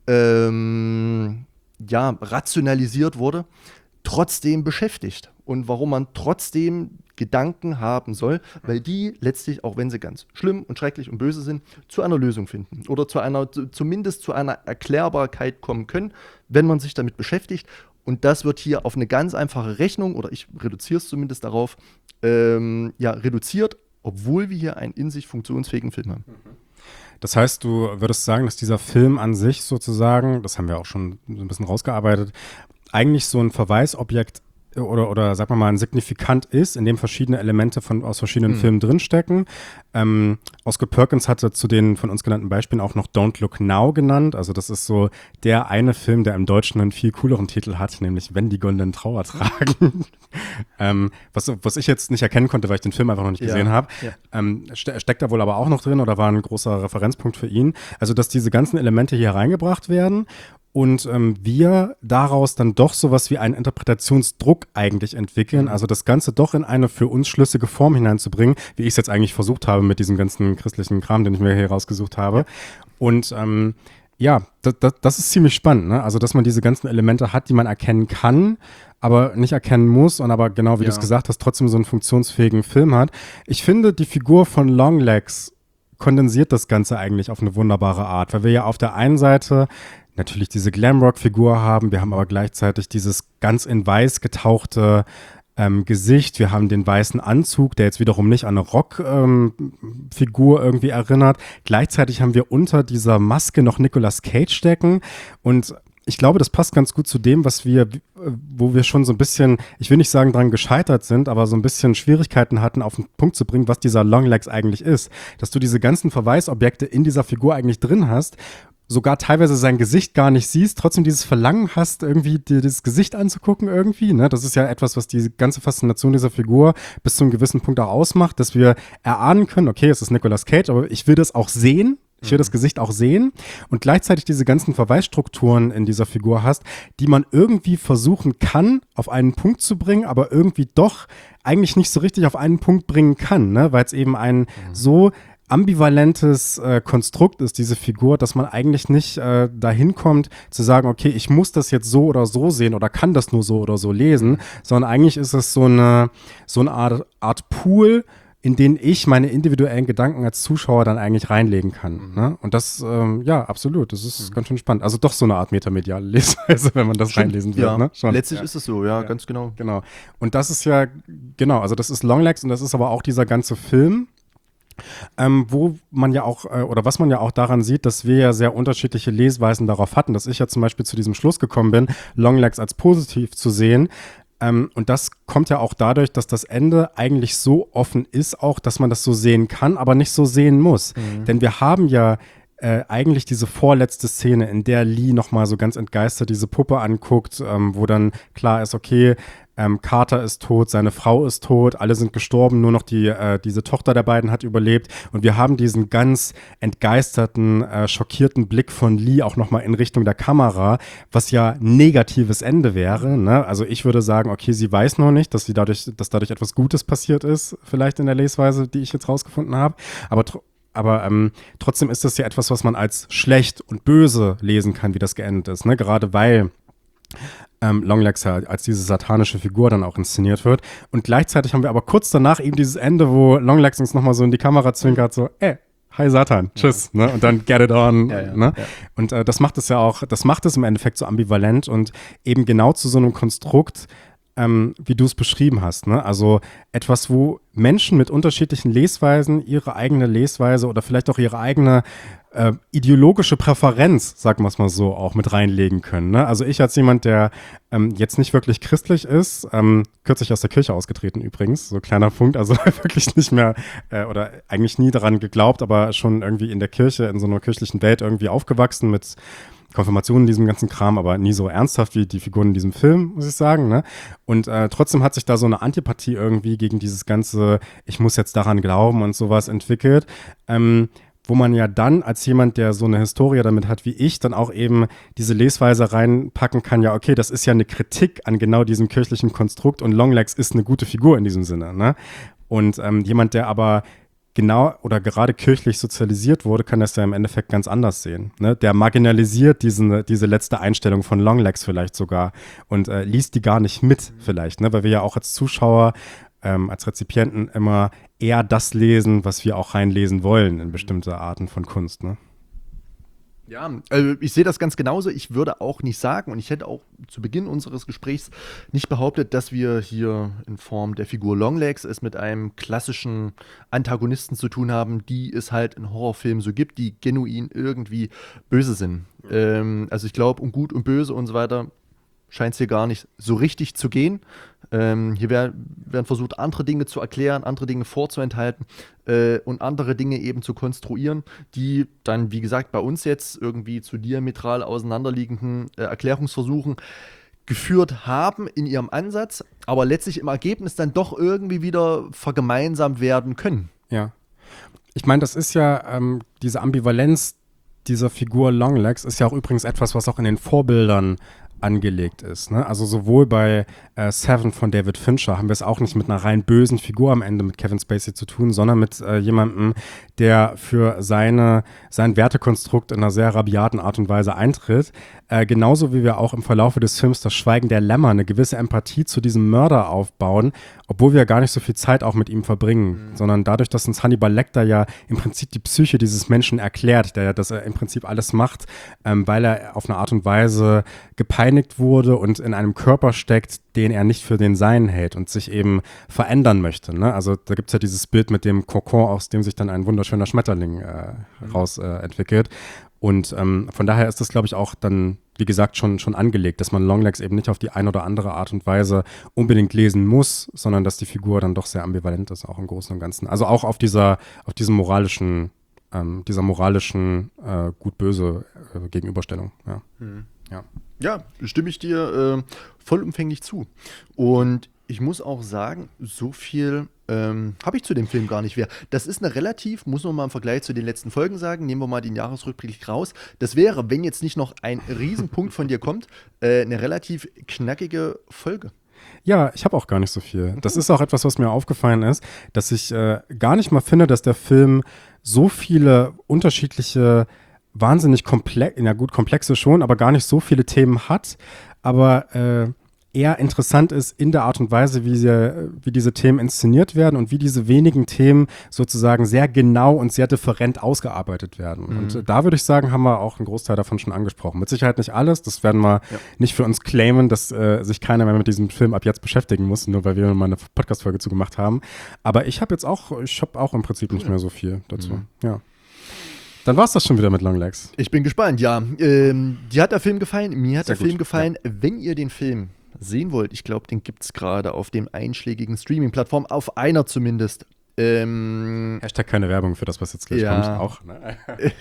ähm, ja, rationalisiert wurde, trotzdem beschäftigt. Und warum man trotzdem Gedanken haben soll, weil die letztlich, auch wenn sie ganz schlimm und schrecklich und böse sind, zu einer Lösung finden oder zu einer, zumindest zu einer Erklärbarkeit kommen können, wenn man sich damit beschäftigt. Und das wird hier auf eine ganz einfache Rechnung, oder ich reduziere es zumindest darauf, ähm, ja, reduziert, obwohl wir hier einen in sich funktionsfähigen Film haben. Das heißt, du würdest sagen, dass dieser Film an sich sozusagen, das haben wir auch schon so ein bisschen rausgearbeitet, eigentlich so ein Verweisobjekt oder, oder sag mal mal ein Signifikant ist, in dem verschiedene Elemente von, aus verschiedenen mhm. Filmen drinstecken. Ähm, Osgood Perkins hatte zu den von uns genannten Beispielen auch noch Don't Look Now genannt. Also das ist so der eine Film, der im Deutschen einen viel cooleren Titel hat, nämlich Wenn die goldenen Trauer tragen. ähm, was, was ich jetzt nicht erkennen konnte, weil ich den Film einfach noch nicht gesehen ja. habe. Ja. Ähm, ste- steckt da wohl aber auch noch drin oder war ein großer Referenzpunkt für ihn. Also dass diese ganzen Elemente hier reingebracht werden und ähm, wir daraus dann doch sowas wie einen Interpretationsdruck eigentlich entwickeln, also das Ganze doch in eine für uns schlüssige Form hineinzubringen, wie ich es jetzt eigentlich versucht habe mit diesem ganzen christlichen Kram, den ich mir hier rausgesucht habe. Und ähm, Ja, das, das, das ist ziemlich spannend, ne? Also, dass man diese ganzen Elemente hat, die man erkennen kann, aber nicht erkennen muss und aber genau wie Ja. du es gesagt hast, trotzdem so einen funktionsfähigen Film hat. Ich finde, die Figur von Longlegs kondensiert das Ganze eigentlich auf eine wunderbare Art, weil wir ja auf der einen Seite natürlich diese Glamrock-Figur haben, wir haben aber gleichzeitig dieses ganz in weiß getauchte ähm, Gesicht, wir haben den weißen Anzug, der jetzt wiederum nicht an eine Rock-Figur ähm, irgendwie erinnert. Gleichzeitig haben wir unter dieser Maske noch Nicolas Cage stecken und ich glaube, das passt ganz gut zu dem, was wir, wo wir schon so ein bisschen, ich will nicht sagen, dran gescheitert sind, aber so ein bisschen Schwierigkeiten hatten, auf den Punkt zu bringen, was dieser Longlegs eigentlich ist. Dass du diese ganzen Verweisobjekte in dieser Figur eigentlich drin hast, sogar teilweise sein Gesicht gar nicht siehst, trotzdem dieses Verlangen hast, irgendwie dir das Gesicht anzugucken irgendwie, ne? Das ist ja etwas, was die ganze Faszination dieser Figur bis zu einem gewissen Punkt auch ausmacht, dass wir erahnen können, okay, es ist Nicolas Cage, aber ich will das auch sehen. Ich will das Gesicht auch sehen und gleichzeitig diese ganzen Verweisstrukturen in dieser Figur hast, die man irgendwie versuchen kann, auf einen Punkt zu bringen, aber irgendwie doch eigentlich nicht so richtig auf einen Punkt bringen kann, ne? Weil es eben ein mhm. so ambivalentes äh, Konstrukt ist, diese Figur, dass man eigentlich nicht äh, dahin kommt, zu sagen, okay, ich muss das jetzt so oder so sehen oder kann das nur so oder so lesen, sondern eigentlich ist es so eine, so eine Art, Art Pool, in den ich meine individuellen Gedanken als Zuschauer dann eigentlich reinlegen kann. Mhm. Ne? Und das, ähm, ja, absolut, das ist mhm. ganz schön spannend. Also doch so eine Art metamediale Lesweise, wenn man das Stimmt, reinlesen will. Ja. Ne? Schon. Letztlich ja. ist es so, ja, ja, ganz genau. Genau. Und das ist ja, genau, also das ist Longlegs und das ist aber auch dieser ganze Film, Ähm, wo man ja auch, äh, oder was man ja auch daran sieht, dass wir ja sehr unterschiedliche Lesweisen darauf hatten, dass ich ja zum Beispiel zu diesem Schluss gekommen bin, Longlegs als positiv zu sehen. Ähm, und das kommt ja auch dadurch, dass das Ende eigentlich so offen ist, auch, dass man das so sehen kann, aber nicht so sehen muss. Mhm. Denn wir haben ja Äh, eigentlich diese vorletzte Szene, in der Lee nochmal so ganz entgeistert diese Puppe anguckt, ähm, wo dann klar ist, okay, ähm, Carter ist tot, seine Frau ist tot, alle sind gestorben, nur noch die, äh, diese Tochter der beiden hat überlebt und wir haben diesen ganz entgeisterten, äh, schockierten Blick von Lee auch nochmal in Richtung der Kamera, was ja negatives Ende wäre, ne? Also ich würde sagen, okay, sie weiß noch nicht, dass sie dadurch, dass dadurch etwas Gutes passiert ist, vielleicht in der Lesweise, die ich jetzt rausgefunden habe, aber tr- Aber ähm, trotzdem ist das ja etwas, was man als schlecht und böse lesen kann, wie das geendet ist. Ne? Gerade weil ähm, Longlegs ja als diese satanische Figur dann auch inszeniert wird. Und gleichzeitig haben wir aber kurz danach eben dieses Ende, wo Longlegs uns nochmal so in die Kamera zwinkert, so, ey, hi Satan, tschüss. Ja. Ne? Und dann get it on. Ja, ja, ne? ja. Und äh, das macht es ja auch, das macht es im Endeffekt so ambivalent und eben genau zu so einem Konstrukt, Ähm, wie du es beschrieben hast, ne? Also etwas, wo Menschen mit unterschiedlichen Lesweisen ihre eigene Lesweise oder vielleicht auch ihre eigene äh, ideologische Präferenz, sagen wir es mal so, auch mit reinlegen können. Ne? Also ich als jemand, der ähm, jetzt nicht wirklich christlich ist, ähm, kürzlich aus der Kirche ausgetreten übrigens, so kleiner Punkt, also wirklich nicht mehr äh, oder eigentlich nie daran geglaubt, aber schon irgendwie in der Kirche, in so einer kirchlichen Welt irgendwie aufgewachsen mit Konfirmationen in diesem ganzen Kram, aber nie so ernsthaft wie die Figuren in diesem Film, muss ich sagen. Ne? Und äh, trotzdem hat sich da so eine Antipathie irgendwie gegen dieses ganze, ich muss jetzt daran glauben und sowas entwickelt, ähm, wo man ja dann als jemand, der so eine Historie damit hat wie ich, dann auch eben diese Lesweise reinpacken kann, ja okay, das ist ja eine Kritik an genau diesem kirchlichen Konstrukt und Longlegs ist eine gute Figur in diesem Sinne. Ne? Und ähm, jemand, der aber genau oder gerade kirchlich sozialisiert wurde, kann das ja im Endeffekt ganz anders sehen. Ne? Der marginalisiert diesen, diese letzte Einstellung von Longlegs vielleicht sogar und äh, liest die gar nicht mit vielleicht, ne? Weil wir ja auch als Zuschauer, ähm, als Rezipienten immer eher das lesen, was wir auch reinlesen wollen in bestimmte Arten von Kunst. Ne? Ja, also ich sehe das ganz genauso. Ich würde auch nicht sagen, und ich hätte auch zu Beginn unseres Gesprächs nicht behauptet, dass wir hier in Form der Figur Longlegs es mit einem klassischen Antagonisten zu tun haben, die es halt in Horrorfilmen so gibt, die genuin irgendwie böse sind. Ähm, also ich glaube, um Gut und Böse und so weiter scheint es hier gar nicht so richtig zu gehen. Ähm, hier wär, werden versucht, andere Dinge zu erklären, andere Dinge vorzuenthalten äh, und andere Dinge eben zu konstruieren, die dann, wie gesagt, bei uns jetzt irgendwie zu diametral auseinanderliegenden äh, Erklärungsversuchen geführt haben in ihrem Ansatz, aber letztlich im Ergebnis dann doch irgendwie wieder vergemeinsamt werden können. Ja. Ich meine, das ist ja ähm, diese Ambivalenz dieser Figur Longlegs ist ja auch übrigens etwas, was auch in den Vorbildern angelegt ist. Ne? Also sowohl bei äh, Seven von David Fincher haben wir es auch nicht mit einer rein bösen Figur am Ende mit Kevin Spacey zu tun, sondern mit äh, jemandem, der für seine, sein Wertekonstrukt in einer sehr rabiaten Art und Weise eintritt. Äh, genauso wie wir auch im Verlaufe des Films Das Schweigen der Lämmer eine gewisse Empathie zu diesem Mörder aufbauen, obwohl wir gar nicht so viel Zeit auch mit ihm verbringen, mhm. sondern dadurch, dass uns Hannibal Lecter ja im Prinzip die Psyche dieses Menschen erklärt, der, dass er im Prinzip alles macht, ähm, weil er auf eine Art und Weise gepeinigt wurde und in einem Körper steckt, den er nicht für den seinen hält und sich eben verändern möchte. Ne? Also da gibt es ja dieses Bild mit dem Kokon, aus dem sich dann ein wunderschöner Schmetterling äh, mhm. raus äh, entwickelt. Und ähm, von daher ist das, glaube ich, auch dann, wie gesagt, schon, schon angelegt, dass man Longlegs eben nicht auf die eine oder andere Art und Weise unbedingt lesen muss, sondern dass die Figur dann doch sehr ambivalent ist, auch im Großen und Ganzen. Also auch auf dieser, auf diesem moralischen, ähm, dieser moralischen äh, Gut-Böse äh, Gegenüberstellung. Ja. Mhm. Ja. Ja, stimme ich dir äh, vollumfänglich zu. Und ich muss auch sagen, so viel ähm, habe ich zu dem Film gar nicht mehr. Das ist eine relativ, muss man mal im Vergleich zu den letzten Folgen sagen, nehmen wir mal den Jahresrückblick raus. Das wäre, wenn jetzt nicht noch ein Riesenpunkt von dir kommt, äh, eine relativ knackige Folge. Ja, ich habe auch gar nicht so viel. Das ist auch etwas, was mir aufgefallen ist, dass ich äh, gar nicht mal finde, dass der Film so viele unterschiedliche, wahnsinnig komplex, ja gut, komplexe schon, aber gar nicht so viele Themen hat, aber äh, eher interessant ist in der Art und Weise, wie, sie, wie diese Themen inszeniert werden und wie diese wenigen Themen sozusagen sehr genau und sehr different ausgearbeitet werden. Mhm. Und äh, da würde ich sagen, haben wir auch einen Großteil davon schon angesprochen. Mit Sicherheit nicht alles, das werden wir ja. nicht für uns claimen, dass äh, sich keiner mehr mit diesem Film ab jetzt beschäftigen muss, nur weil wir mal eine Podcast-Folge zu gemacht haben. Aber ich habe jetzt auch, ich habe auch im Prinzip nicht mehr so viel dazu. Mhm. Ja. Dann war es das schon wieder mit Longlegs. Ich bin gespannt, ja. Ähm, dir hat der Film gefallen, mir hat Sehr der Film gut. gefallen. Ja. Wenn ihr den Film sehen wollt, ich glaube, den gibt es gerade auf den einschlägigen Streaming-Plattformen, auf einer zumindest. Ähm, Hashtag keine Werbung für das, was jetzt gleich ja. kommt. Auch, ne?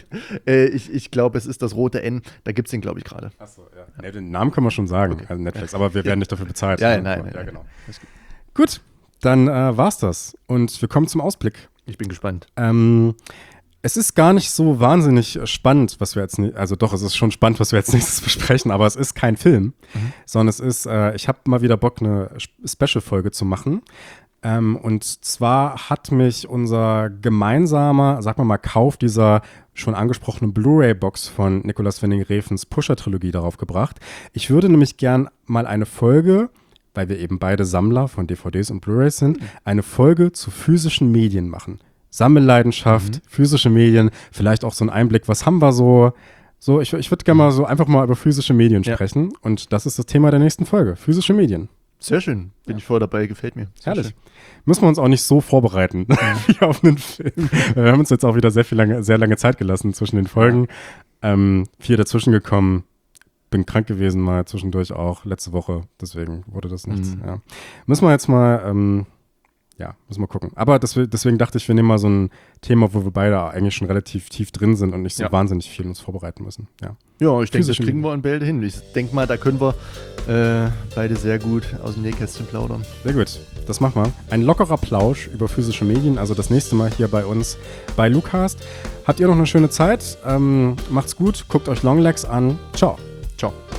äh, ich ich glaube, es ist das rote N, da gibt es den, glaube ich, gerade. Achso, ja. Nee, den Namen können wir schon sagen, okay. also Netflix, aber wir werden ja. nicht dafür bezahlt. Ja, ne? nein, aber, nein, ja, nein. genau. Gut, dann äh, war's das. Und wir kommen zum Ausblick. Ich bin gespannt. Ähm, Es ist gar nicht so wahnsinnig spannend, was wir jetzt, ne- also doch, es ist schon spannend, was wir jetzt nächstes besprechen, aber es ist kein Film, mhm. sondern es ist, äh, ich habe mal wieder Bock, eine Special-Folge zu machen. Ähm, und zwar hat mich unser gemeinsamer, sag mal mal, Kauf dieser schon angesprochenen Blu-ray-Box von Nicolas Winding Refns Pusher-Trilogie darauf gebracht. Ich würde nämlich gern mal eine Folge, weil wir eben beide Sammler von D V Ds und Blu-rays sind, mhm. eine Folge zu physischen Medien machen. Sammelleidenschaft, mhm. physische Medien, vielleicht auch so ein Einblick, was haben wir so. So, ich, ich würde gerne mal so einfach mal über physische Medien ja. sprechen. Und das ist das Thema der nächsten Folge, physische Medien. Sehr schön, bin ja. ich voll dabei, gefällt mir. Sehr Herrlich. Schön. Müssen wir uns auch nicht so vorbereiten mhm. wie auf einen Film. Wir haben uns jetzt auch wieder sehr viel lange, sehr lange Zeit gelassen zwischen den Folgen. Ja. Ähm, viel dazwischen gekommen. Bin krank gewesen mal zwischendurch auch, letzte Woche. Deswegen wurde das nichts. Mhm. Ja. Müssen wir jetzt mal... Ähm, Ja, müssen wir gucken. Aber das, deswegen dachte ich, wir nehmen mal so ein Thema, wo wir beide eigentlich schon relativ tief drin sind und nicht so ja. wahnsinnig viel uns vorbereiten müssen. Ja, ja ich denke, das kriegen wir in Bälde hin. Ich denke mal, da können wir äh, beide sehr gut aus dem Nähkästchen plaudern. Sehr gut, das machen wir. Ein lockerer Plausch über physische Medien, also das nächste Mal hier bei uns bei Lucast. Habt ihr noch eine schöne Zeit? Ähm, macht's gut, guckt euch Longlegs an. Ciao. Ciao.